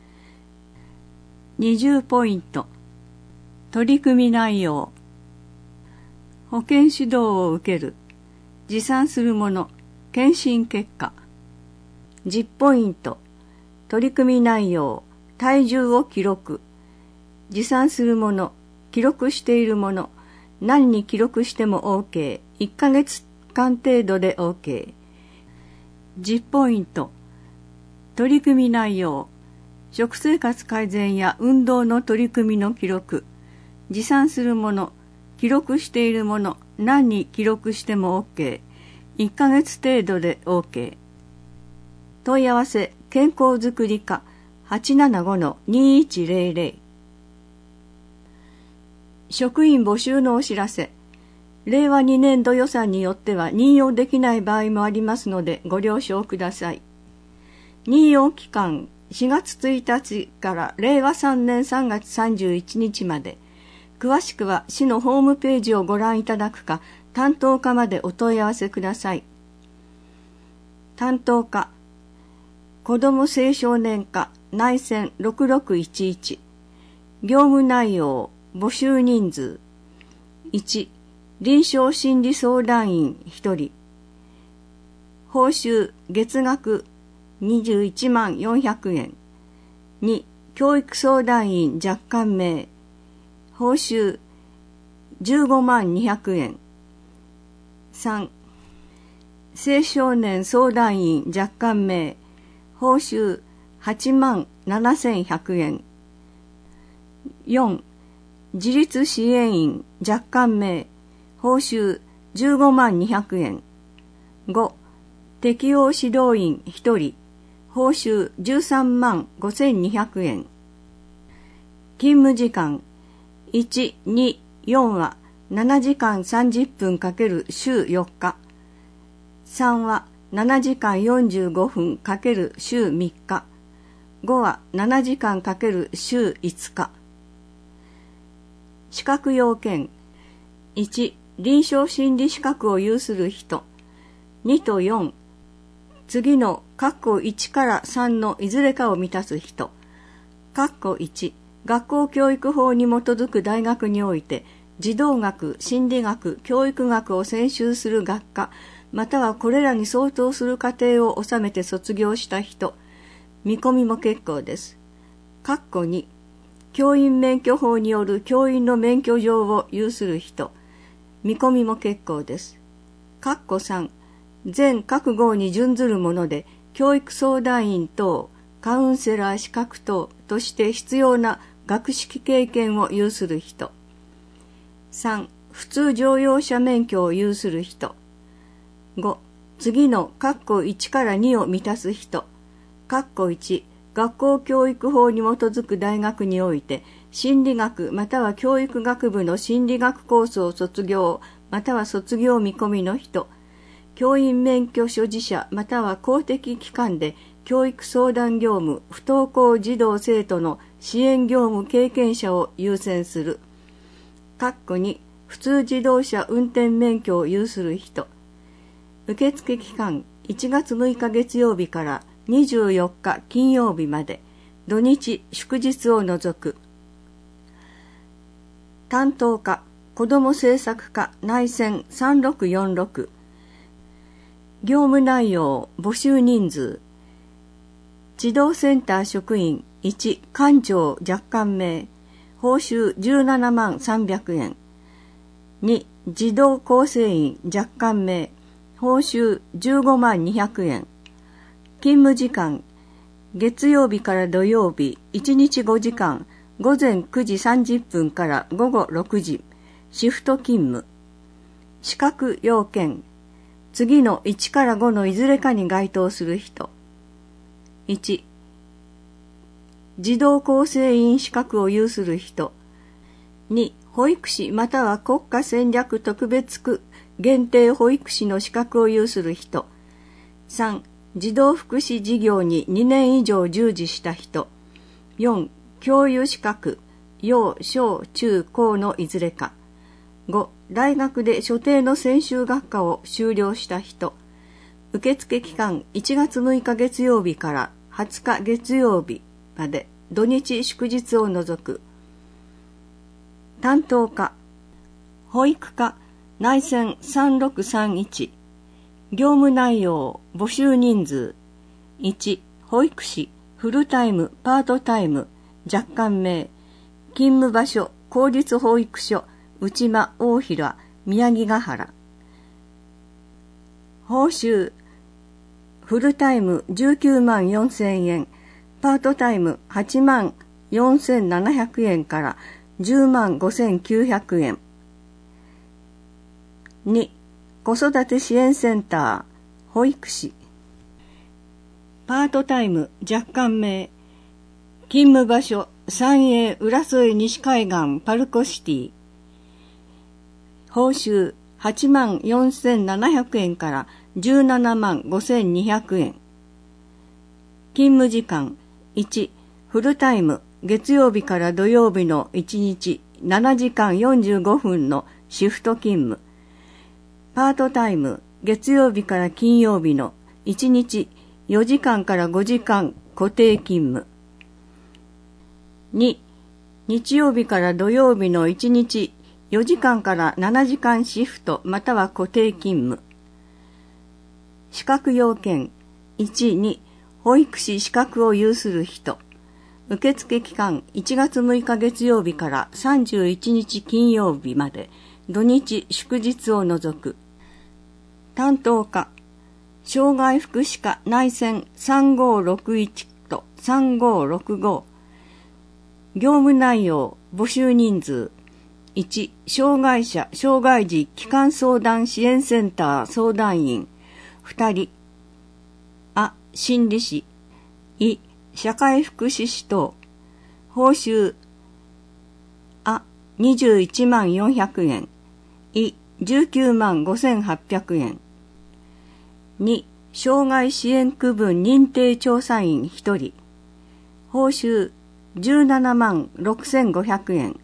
にじゅうポイント、取り組み内容、保健指導を受ける、持参するもの、検診結果。じゅうポイント、取り組み内容、体重を記録、持参するもの、記録しているもの、何に記録しても OK、いっかげつかん程度で OK。じゅうポイント、取り組み内容、食生活改善や運動の取り組みの記録、持参するもの、記録しているもの、何に記録しても OK、いっかげつ程度で OK。問い合わせ、健康づくり課 はちななごのにいちゼロゼロ。職員募集のお知らせ。れいわにねんど予算によっては任用できない場合もありますのでご了承ください。任用期間しがつついたちかられいわさんねんさんがつさんじゅういちにちまで。詳しくは市のホームページをご覧いただくか、担当課までお問い合わせください。担当課、子ども青少年課内線ろくろくいちいち。業務内容、募集人数。いち、臨床心理相談員ひとり。報酬月額にじゅういちまんよんひゃくえん。に、教育相談員若干名。報酬じゅうごまんにひゃくえん。さん、青少年相談員若干名。報酬はちまんななせんひゃくえん。よん、自立支援員若干名。報酬じゅうごまんにひゃくえん。ご、適応指導員ひとり。報酬じゅうさんまんごせんにひゃくえん。勤務時間いち、に、よんはななじかんさんじゅっぷん×週よっか。さんはななじかんよんじゅうごふん×週みっか。ごはななじかん×週いつか。資格要件いち、臨床心理資格を有する人。にとよん、次の括弧いちからさんのいずれかを満たす人。括弧いち、学校教育法に基づく大学において児童学、心理学、教育学を専修する学科またはこれらに相当する課程を収めて卒業した人。見込みも結構です。括弧に、教員免許法による教員の免許状を有する人。見込みも結構です。括弧さん、全各号に準ずるもので教育相談員等、カウンセラー資格等として必要な学識経験を有する人。さん、普通乗用車免許を有する人。ご、次の括弧いちからにを満たす人。括弧いち、学校教育法に基づく大学において心理学または教育学部の心理学コースを卒業または卒業見込みの人。教員免許所持者または公的機関で教育相談業務、不登校児童生徒の支援業務経験者を優先する。括弧に、普通自動車運転免許を有する人。受付期間いちがつむいか月曜日からにじゅうよっか金曜日まで、土日祝日を除く。担当課、子ども政策課内線さんろくよんろく。業務内容、募集人数。児童センター職員いち、館長若干名。報酬じゅうななまんさんびゃくえん。に、児童構成員若干名。 報酬じゅうごまんにひゃくえん。勤務時間、月曜日から土曜日いちにちごじかん、ごぜんくじさんじゅっぷんからごごろくじ、シフト勤務。資格要件、次のいちからごのいずれかに該当する人。いち、児童構成員資格を有する人。に、保育士または国家戦略特別区限定保育士の資格を有する人。さん、児童福祉事業ににねん以上従事した人。よん、教諭資格、幼小中高のいずれか。ご、大学で所定の専修学科を修了した人。受付期間いちがつむいか月曜日からはつか月曜日まで、土日祝日を除く。担当課、保育課、内線さんろくさんいち。業務内容、募集人数。いち、保育士、フルタイム、パートタイム、若干名。勤務場所、公立保育所、内間大平、宮城ヶ原。報酬、フルタイムじゅうきゅうまんよんせんえん、パートタイムはちまんよんせんななひゃくえんからじゅうまんごせんきゅうひゃくえん。に、子育て支援センター、保育士。パートタイム若干名。勤務場所、三栄浦添西海岸パルコシティ。報酬はちまんよんせんななひゃくえんからじゅうななまんごせんにひゃくえん。勤務時間いち、フルタイム月曜日から土曜日のいちにちななじかんよんじゅうごふんのシフト勤務。パートタイム月曜日から金曜日のいちにちよじかんからごじかん固定勤務。に、日曜日から土曜日のいちにちよじかんからななじかんシフトまたは固定勤務。資格要件いち、に、保育士資格を有する人。受付期間いちがつむいか月曜日からさんじゅういちにち金曜日まで、土日祝日を除く。担当課、障害福祉課内線さんごーろくいちとさんごーろくご。業務内容、募集人数。いち、障害者、障害児基幹相談支援センター相談員。ふたり。あ、心理士。い、社会福祉士等。報酬。あ、にじゅういちまんよんひゃくえん。い、じゅうきゅうまんごせんはっぴゃくえん。に、障害支援区分認定調査員ひとり。報酬じゅうななまんろくせんごひゃくえん。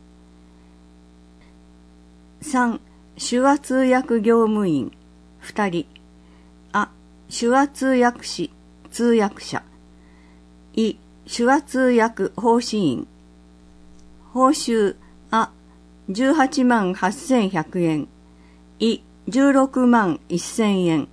さん、手話通訳業務員ふたり。あ、手話通訳士、通訳者。い、手話通訳奉仕員。報酬、あ、じゅうはちまんはっせんひゃくえん。い、じゅうろくまんせんえん。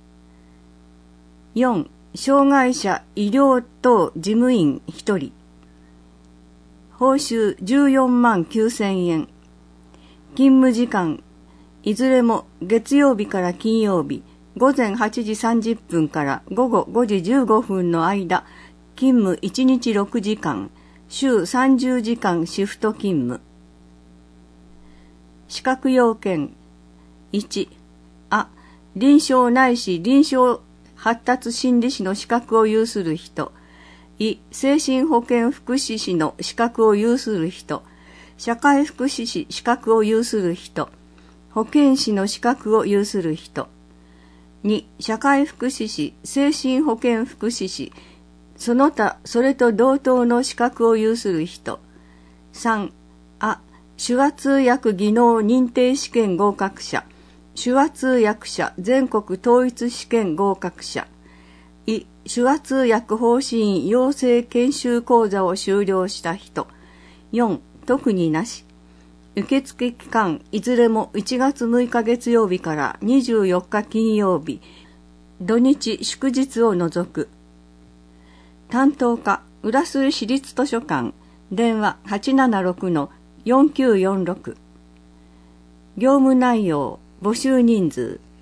よん、障害者医療等事務員ひとり。報酬じゅうよんまんきゅうせんえん。勤務時間、いずれも月曜日から金曜日、ごぜんはちじさんじゅっぷんからごごごじじゅうごふんの間、勤務いちにちろくじかん、週さんじゅうじかんシフト勤務。資格要件いち、あ、臨床ないし臨床発達心理士の資格を有する人。い、精神保健福祉士の資格を有する人。社会福祉士資格を有する人。保健師の資格を有する人。に、社会福祉士、精神保健福祉士、その他それと同等の資格を有する人。さん、あ、手話通訳技能認定試験合格者。手話通訳者全国統一試験合格者。い、手話通訳奉仕員養成研修講座を修了した人。よん、特になし。受付期間いずれもいちがつむいか月曜日からにじゅうよっか金曜日、土日祝日を除く。担当課、浦添市立図書館、電話 はちななろくのよんきゅうよんろく。業務内容、募集人数。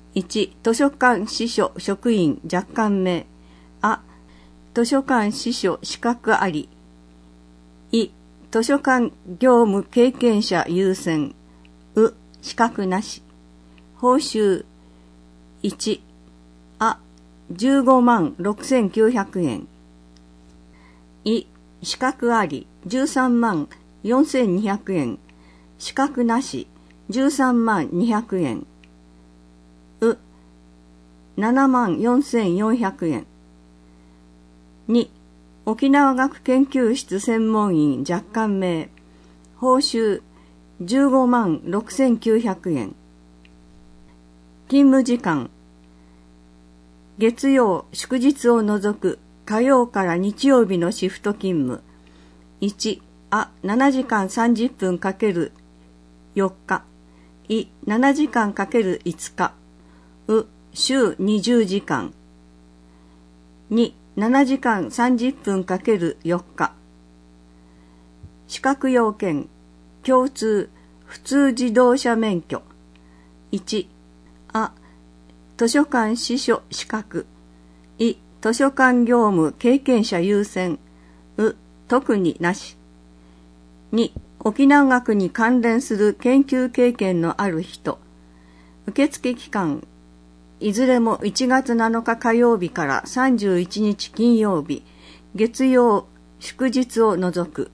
いち、図書館司書職員若干名。あ、図書館司書資格あり。い、図書館業務経験者優先。う、資格なし。報酬いち、あ、じゅうごまんろくせんきゅうひゃくえん。い、資格ありじゅうさんまんよんせんにひゃくえん。資格なしじゅうさんまんにひゃくえん。う、ななまんよんせんよんひゃくえん。に、沖縄学研究室専門員若干名。報酬じゅうごまんろくせんきゅうひゃくえん。勤務時間月曜祝日を除く火曜から日曜日のシフト勤務。いち、あ、ななじかんさんじゅっぷんかけるよっか。い、ななじかんかけるいつか。う、週にじゅうじかん。に、ななじかんさんじゅっぷんかけるよっか。資格要件共通普通自動車免許。いち、あ、図書館司書資格。い、図書館業務経験者優先。う、特になし。に、沖縄学に関連する研究経験のある人。受付期間いずれもいちがつなのか火曜日からさんじゅういちにち金曜日、月曜祝日を除く。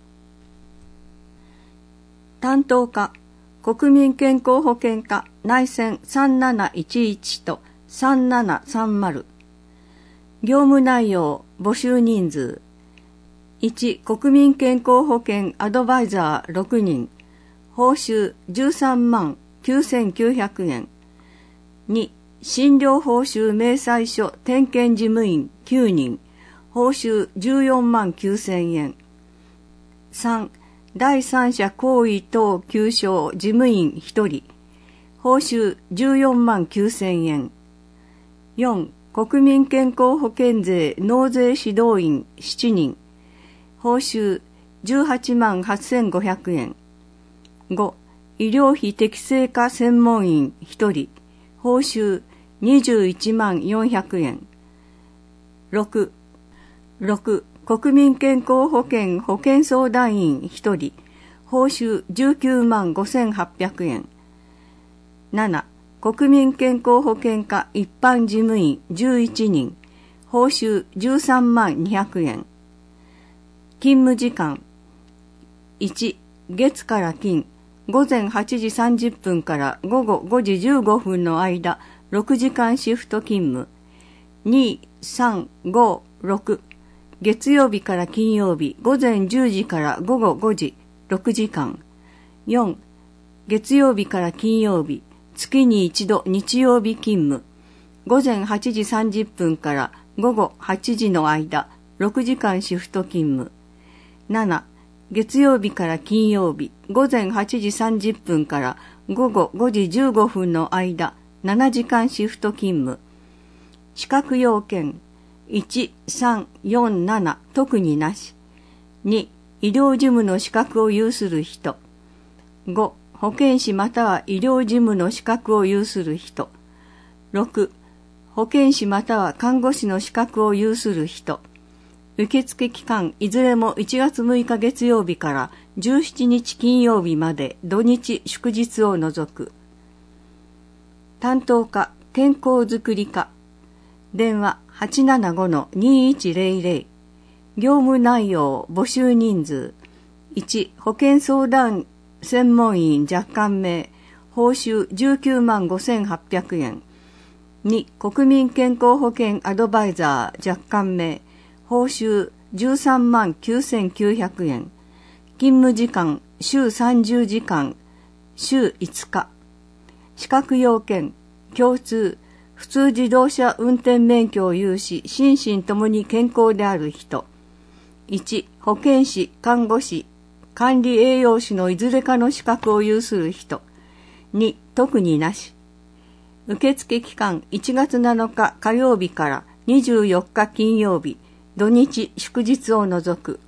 担当課国民健康保険課内線さんなないちいちとさんななさんまる。業務内容募集人数いち、国民健康保険アドバイザーろくにん。報酬じゅうさんまんきゅうせんきゅうひゃくえん。に、診療報酬明細書点検事務員きゅうにん。報酬じゅうよんまんきゅうせんえん。さん、第三者行為等求償事務員ひとり。報酬じゅうよんまんきゅうせんえん。よん、国民健康保険税納税指導員しちにん。報酬じゅうはちまんはっせんごひゃくえん。ご、医療費適正化専門員ひとり。報酬にじゅういちまんよんひゃくえん。ろく、ろく、国民健康保険保険相談員ひとり。報酬じゅうきゅうまんごせんはっぴゃくえん。なな、国民健康保険課一般事務員じゅういちにん。報酬じゅうさんまんにひゃくえん。勤務時間いち、月から金ごぜんはちじさんじゅっぷんからごごごじじゅうごふんの間ろくじかんシフト勤務。に、さん、ご、ろく、月曜日から金曜日ごぜんじゅうじからごごごじろくじかん。よん、月曜日から金曜日月に一度日曜日勤務。ごぜんはちじさんじゅっぷんからごごはちじの間ろくじかんシフト勤務。なな、月曜日から金曜日ごぜんはちじさんじゅっぷんからごごごじじゅうごふんの間ななじかんシフト勤務。資格要件いち、さん、よん、なな特になし。に、医療事務の資格を有する人。ご、保健師または医療事務の資格を有する人。ろく、保健師または看護師の資格を有する人。受付期間いずれもいちがつむいか月曜日からじゅうしちにち金曜日まで土日祝日を除く。担当課健康づくり課電話 はちななごのにいちぜろぜろ。業務内容募集人数いち、保健相談専門員若干名。報酬じゅうきゅうまんごせんはっぴゃくえん。に、国民健康保険アドバイザー若干名。報酬じゅうさんまんきゅうせんきゅうひゃくえん。勤務時間週さんじゅうじかん、週いつか。資格要件共通普通自動車運転免許を有し心身ともに健康である人。いち、保健師、看護師、管理栄養士のいずれかの資格を有する人。に、特になし。受付期間いちがつなのか火曜日からにじゅうよっか金曜日土日祝日を除く。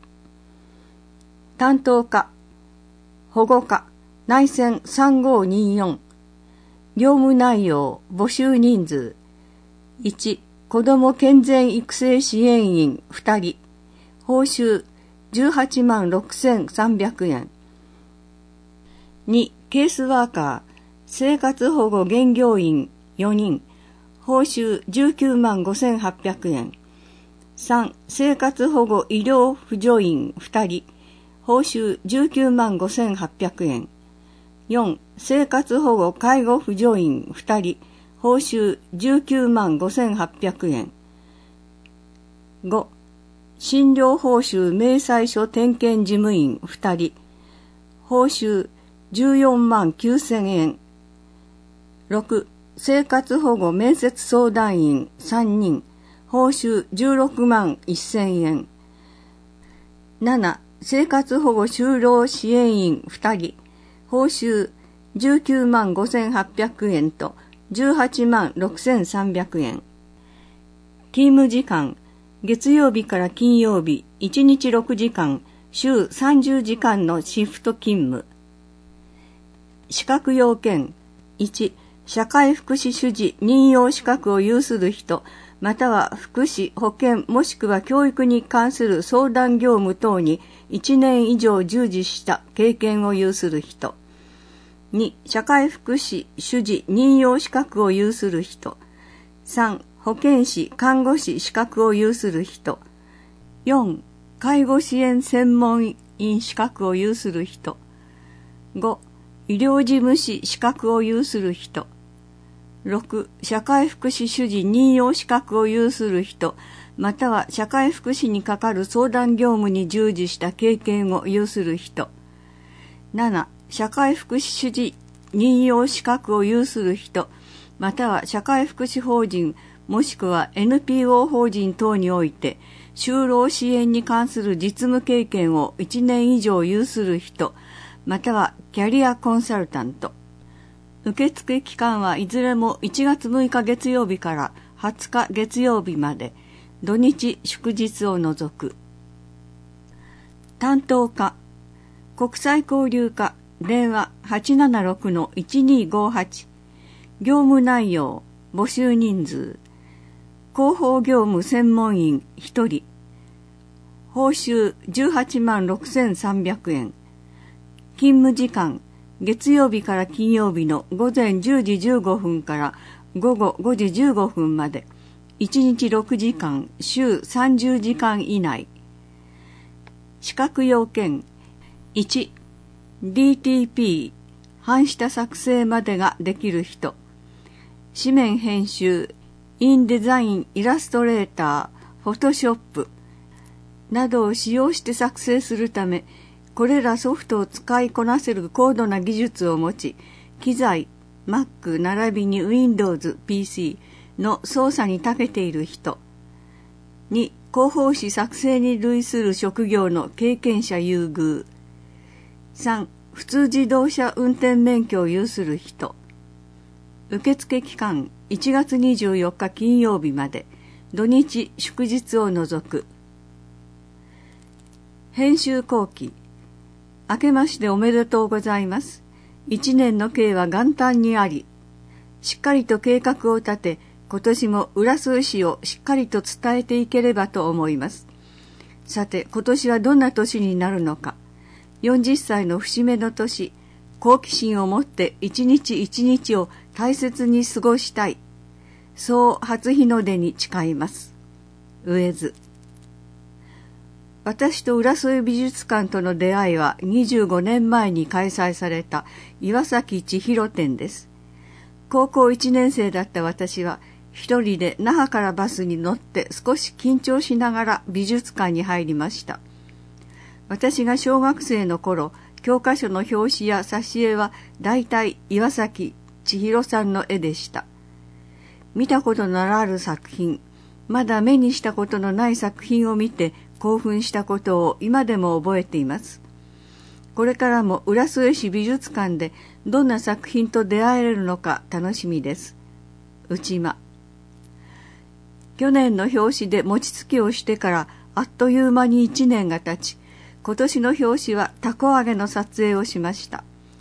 担当課保護課内線さんごによん。 業務内容、募集人数。いち、子ども健全育成支援員ふたり。報酬じゅうはちまんろくせんさんびゃくえん。に、ケースワーカー、生活保護現業員よにん。報酬じゅうきゅうまんごせんはっぴゃくえん。さん、生活保護医療扶助員ふたり。報酬じゅうきゅうまんごせんはっぴゃくえん。よん、生活保護介護扶助員ふたり。報酬じゅうきゅうまんごせんはっぴゃくえん。ご、診療報酬明細書点検事務員ふたり。報酬じゅうよんまんきゅうせんえん。ろく、生活保護面接相談員さんにん。報酬じゅうろくまんせんえん。なな、生活保護就労支援員ふたり。報酬じゅうきゅうまんごせんはっぴゃくえんとじゅうはちまんろくせんさんびゃくえん。勤務時間、月曜日から金曜日いちにちろくじかん、週さんじゅうじかんのシフト勤務。資格要件。いち、社会福祉主事任用資格を有する人、または福祉、保健もしくは教育に関する相談業務等にいちねん以上従事した経験を有する人。に、社会福祉主事任用資格を有する人。さん、保健師、看護師資格を有する人。よん、介護支援専門員資格を有する人。ご、医療事務士資格を有する人。ろく、社会福祉主事任用資格を有する人、または社会福祉に係る相談業務に従事した経験を有する人。なな、社会福祉主事任用資格を有する人、または社会福祉法人もしくは エヌピーオー 法人等において就労支援に関する実務経験をいちねん以上有する人、またはキャリアコンサルタント。受付期間はいずれもいちがつむいか月曜日からはつか月曜日まで、土日祝日を除く。担当課、国際交流課、電話 はちななろくのいちにーごーはち。業務内容、募集人数。広報業務専門員ひとり。報酬じゅうはちまんろくせんさんびゃくえん。勤務時間、月曜日から金曜日の午前じゅうじじゅうごふんから午後ごじじゅうごふんまで、いちにちろくじかん、週さんじゅうじかん以内。資格要件。いち、ディーティーピー、版下作成までができる人。紙面編集、インデザイン、イラストレーター、フォトショップなどを使用して作成するため、これらソフトを使いこなせる高度な技術を持ち、機材、Mac 並びに Windows ピーシー の操作に長けている人。に、広報誌作成に類する職業の経験者優遇。さん、普通自動車運転免許を有する人。受付期間いちがつにじゅうよっか金曜日まで、土日祝日を除く。編集後期。明けましておめでとうございます。一年の計は元旦にあり、しっかりと計画を立て、今年も浦添市をしっかりと伝えていければと思います。さて、今年はどんな年になるのか。よんじゅっさいの節目の年、好奇心を持って一日一日を大切に過ごしたい。そう初日の出に誓います。上津。私と浦添美術館との出会いはにじゅうごねんまえに開催された岩崎千尋展です。高校いちねん生だった私は一人で那覇からバスに乗って少し緊張しながら美術館に入りました。私が小学生の頃、教科書の表紙や挿絵は大体岩崎千尋さんの絵でした。見たことのある作品、まだ目にしたことのない作品を見て興奮したことを今でも覚えています。これからも浦添市美術館でどんな作品と出会えるのか楽しみです。内間。去年の表紙で餅つきをしてからあっという間にいちねんが経ち、今年の表紙はたこ揚げの撮影をしました。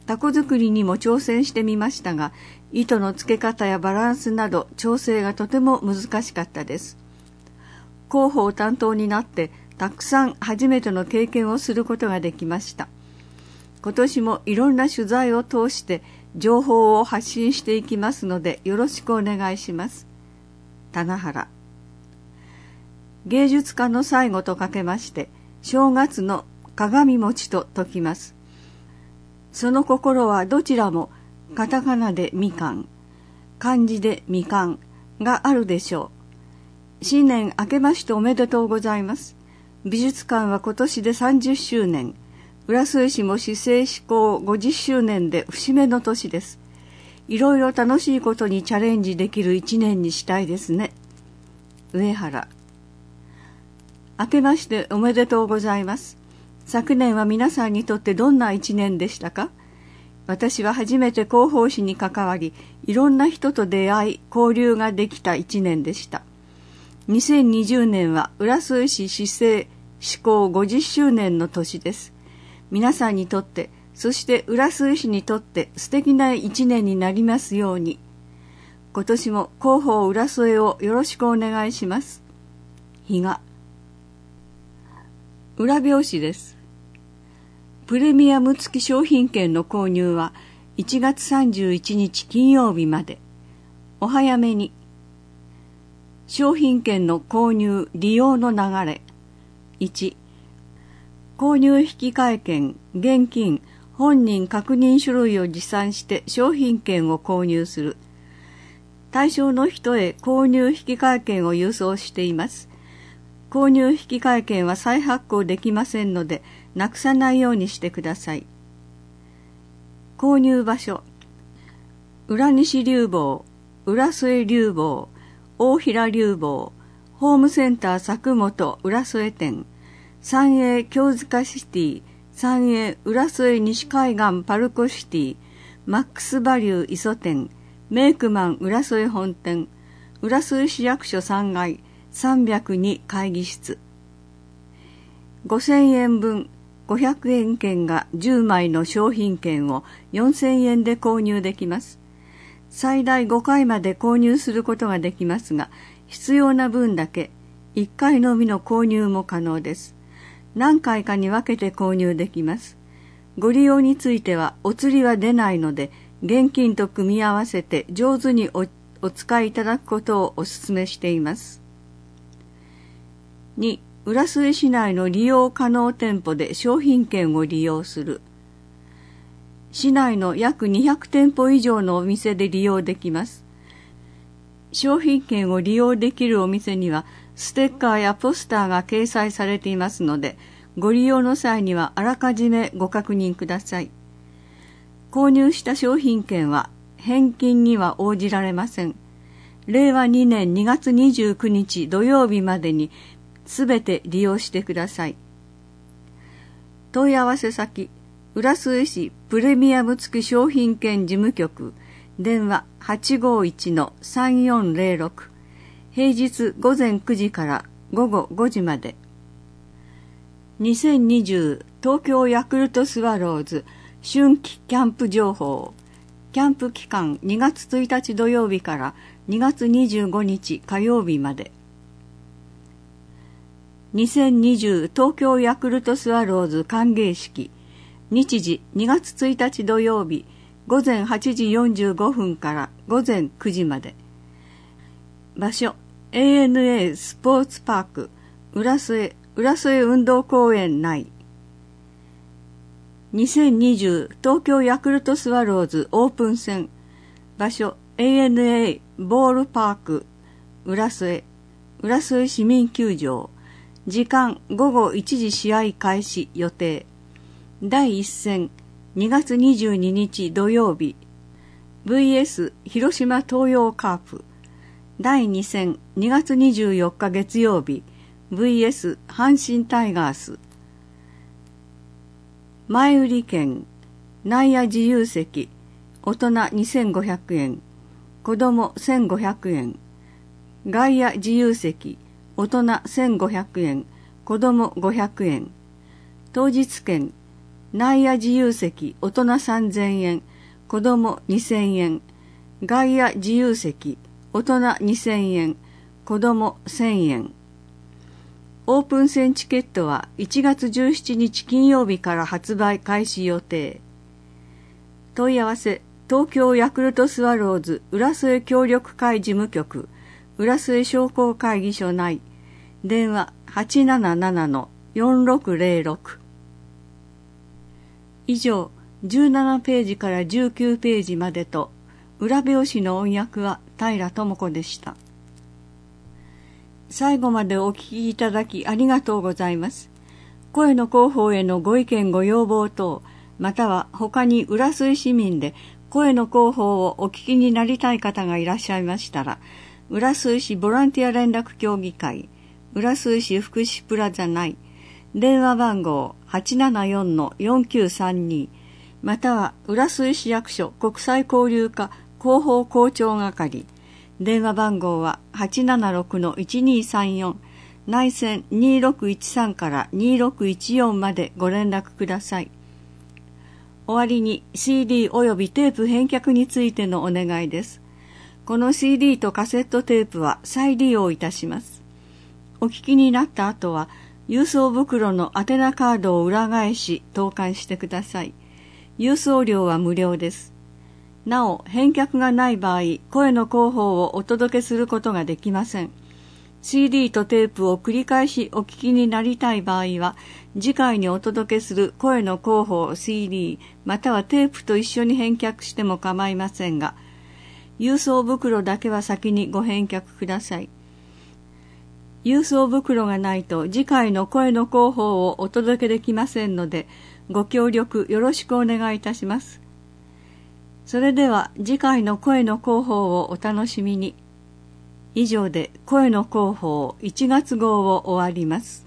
タコ作りにも挑戦してみましたが、糸の付け方やバランスなど調整がとても難しかったです。広報担当になってたくさん初めての経験をすることができました。今年もいろんな取材を通して情報を発信していきますのでよろしくお願いします。棚原。芸術家の最後とかけまして、正月の鏡餅と説きます。その心はどちらもカタカナでみかん、漢字でみかんがあるでしょう。新年明けましておめでとうございます。美術館は今年でさんじゅっしゅうねん、浦添市も市政施行ごじゅっしゅうねんで節目の年です。いろいろ楽しいことにチャレンジできる一年にしたいですね。上原。明けましておめでとうございます。昨年は皆さんにとってどんな一年でしたか？私は初めて広報誌に関わり、いろんな人と出会い、交流ができた一年でした。にせんにじゅうねんは浦添市市政施行ごじゅっしゅうねんの年です。皆さんにとって、そして浦添市にとって素敵な一年になりますように。今年も広報浦添をよろしくお願いします。日が。裏表紙です。プレミアム付き商品券の購入はいちがつさんじゅういちにち金曜日まで。お早めに。商品券の購入・利用の流れ。いち、購入引換券、現金、本人確認書類を持参して商品券を購入する。対象の人へ購入引換券を郵送しています。購入引換券は再発行できませんので、なくさないようにしてください。購入場所。浦西流房、浦添流房、大平流房、ホームセンター佐久本浦添店、三栄京塚シティ、三栄浦添西海岸パルコシティ、マックスバリュー磯店、メイクマン浦添本店、浦添市役所さんがいさんびゃくに会議室。ごせんえんぶんごひゃくえん券がじゅうまいの商品券をよんせんえんで購入できます。最大ごかいまで購入することができますが、必要な分だけいっかいのみの購入も可能です。何回かに分けて購入できます。ご利用についてはお釣りは出ないので、現金と組み合わせて上手に お, お使いいただくことをお勧めしています。に、浦添市内の利用可能店舗で商品券を利用する。市内の約にひゃくてんぽ以上のお店で利用できます。商品券を利用できるお店にはステッカーやポスターが掲載されていますので、ご利用の際にはあらかじめご確認ください。購入した商品券は返金には応じられません。れいわにねんにがつにじゅうくにち土曜日までにすべて利用してください。問い合わせ先、浦添市プレミアム付き商品券事務局、電話 はちごいちのさんよんぜろろく、平日ごぜんくじからごごごじまで。にせんにじゅう東京ヤクルトスワローズ春季キャンプ情報。キャンプ期間にがつついたち土曜日からにがつにじゅうごにち火曜日まで。にせんにじゅう東京ヤクルトスワローズ歓迎式。日時にがつついたち土曜日ごぜんはちじよんじゅうごふんからごぜんくじまで。場所 エーエヌエー スポーツパーク浦添浦添運動公園内。にせんにじゅう東京ヤクルトスワローズオープン戦。場所 エーエヌエー ボールパーク浦添浦添市民球場。時間ごごいちじ試合開始予定。だいいっ戦にがつにじゅうににち土曜日 ブイエス 広島東洋カープ。だいに戦にがつにじゅうよっか月曜日 ブイエス 阪神タイガース。前売り券、内野自由席、大人にせんごひゃくえん、子供せんごひゃくえん。外野自由席、大人せんごひゃくえん、子供ごひゃくえん。当日券、 内野自由席大人さんぜんえん、子供にせんえん。外野自由席大人にせんえん、子供せんえん。オープン戦チケットはいちがつじゅうしちにち金曜日から発売開始予定。問い合わせ、東京ヤクルトスワローズ浦添協力会事務局浦添商工会議所内、電話 はちななななのよんろくぜろろく。以上、じゅうななページからじゅうきゅうページまでと、裏表紙の音訳は平智子でした。最後までお聞きいただきありがとうございます。声の広報へのご意見ご要望等、または他に浦添市民で声の広報をお聞きになりたい方がいらっしゃいましたら、浦添市ボランティア連絡協議会、浦添市福祉プラザ内、電話番号 はちななよんのよんきゅうさんに、または浦添市役所国際交流課広報広聴係、電話番号は はちななろくのいちにさんよん、内線にろくいちさんからにろくいちよんまでご連絡ください。終わりに シーディー およびテープ返却についてのお願いです。この シーディー とカセットテープは再利用いたします。お聞きになった後は、郵送袋の宛名カードを裏返し投函してください。郵送料は無料です。なお、返却がない場合、声の広報をお届けすることができません。シーディー とテープを繰り返しお聞きになりたい場合は、次回にお届けする声の広報 シーディー またはテープと一緒に返却しても構いませんが、郵送袋だけは先にご返却ください。郵送袋がないと次回の声の広報をお届けできませんので、ご協力よろしくお願いいたします。それでは次回の声の広報をお楽しみに。以上で声の広報いちがつ号を終わります。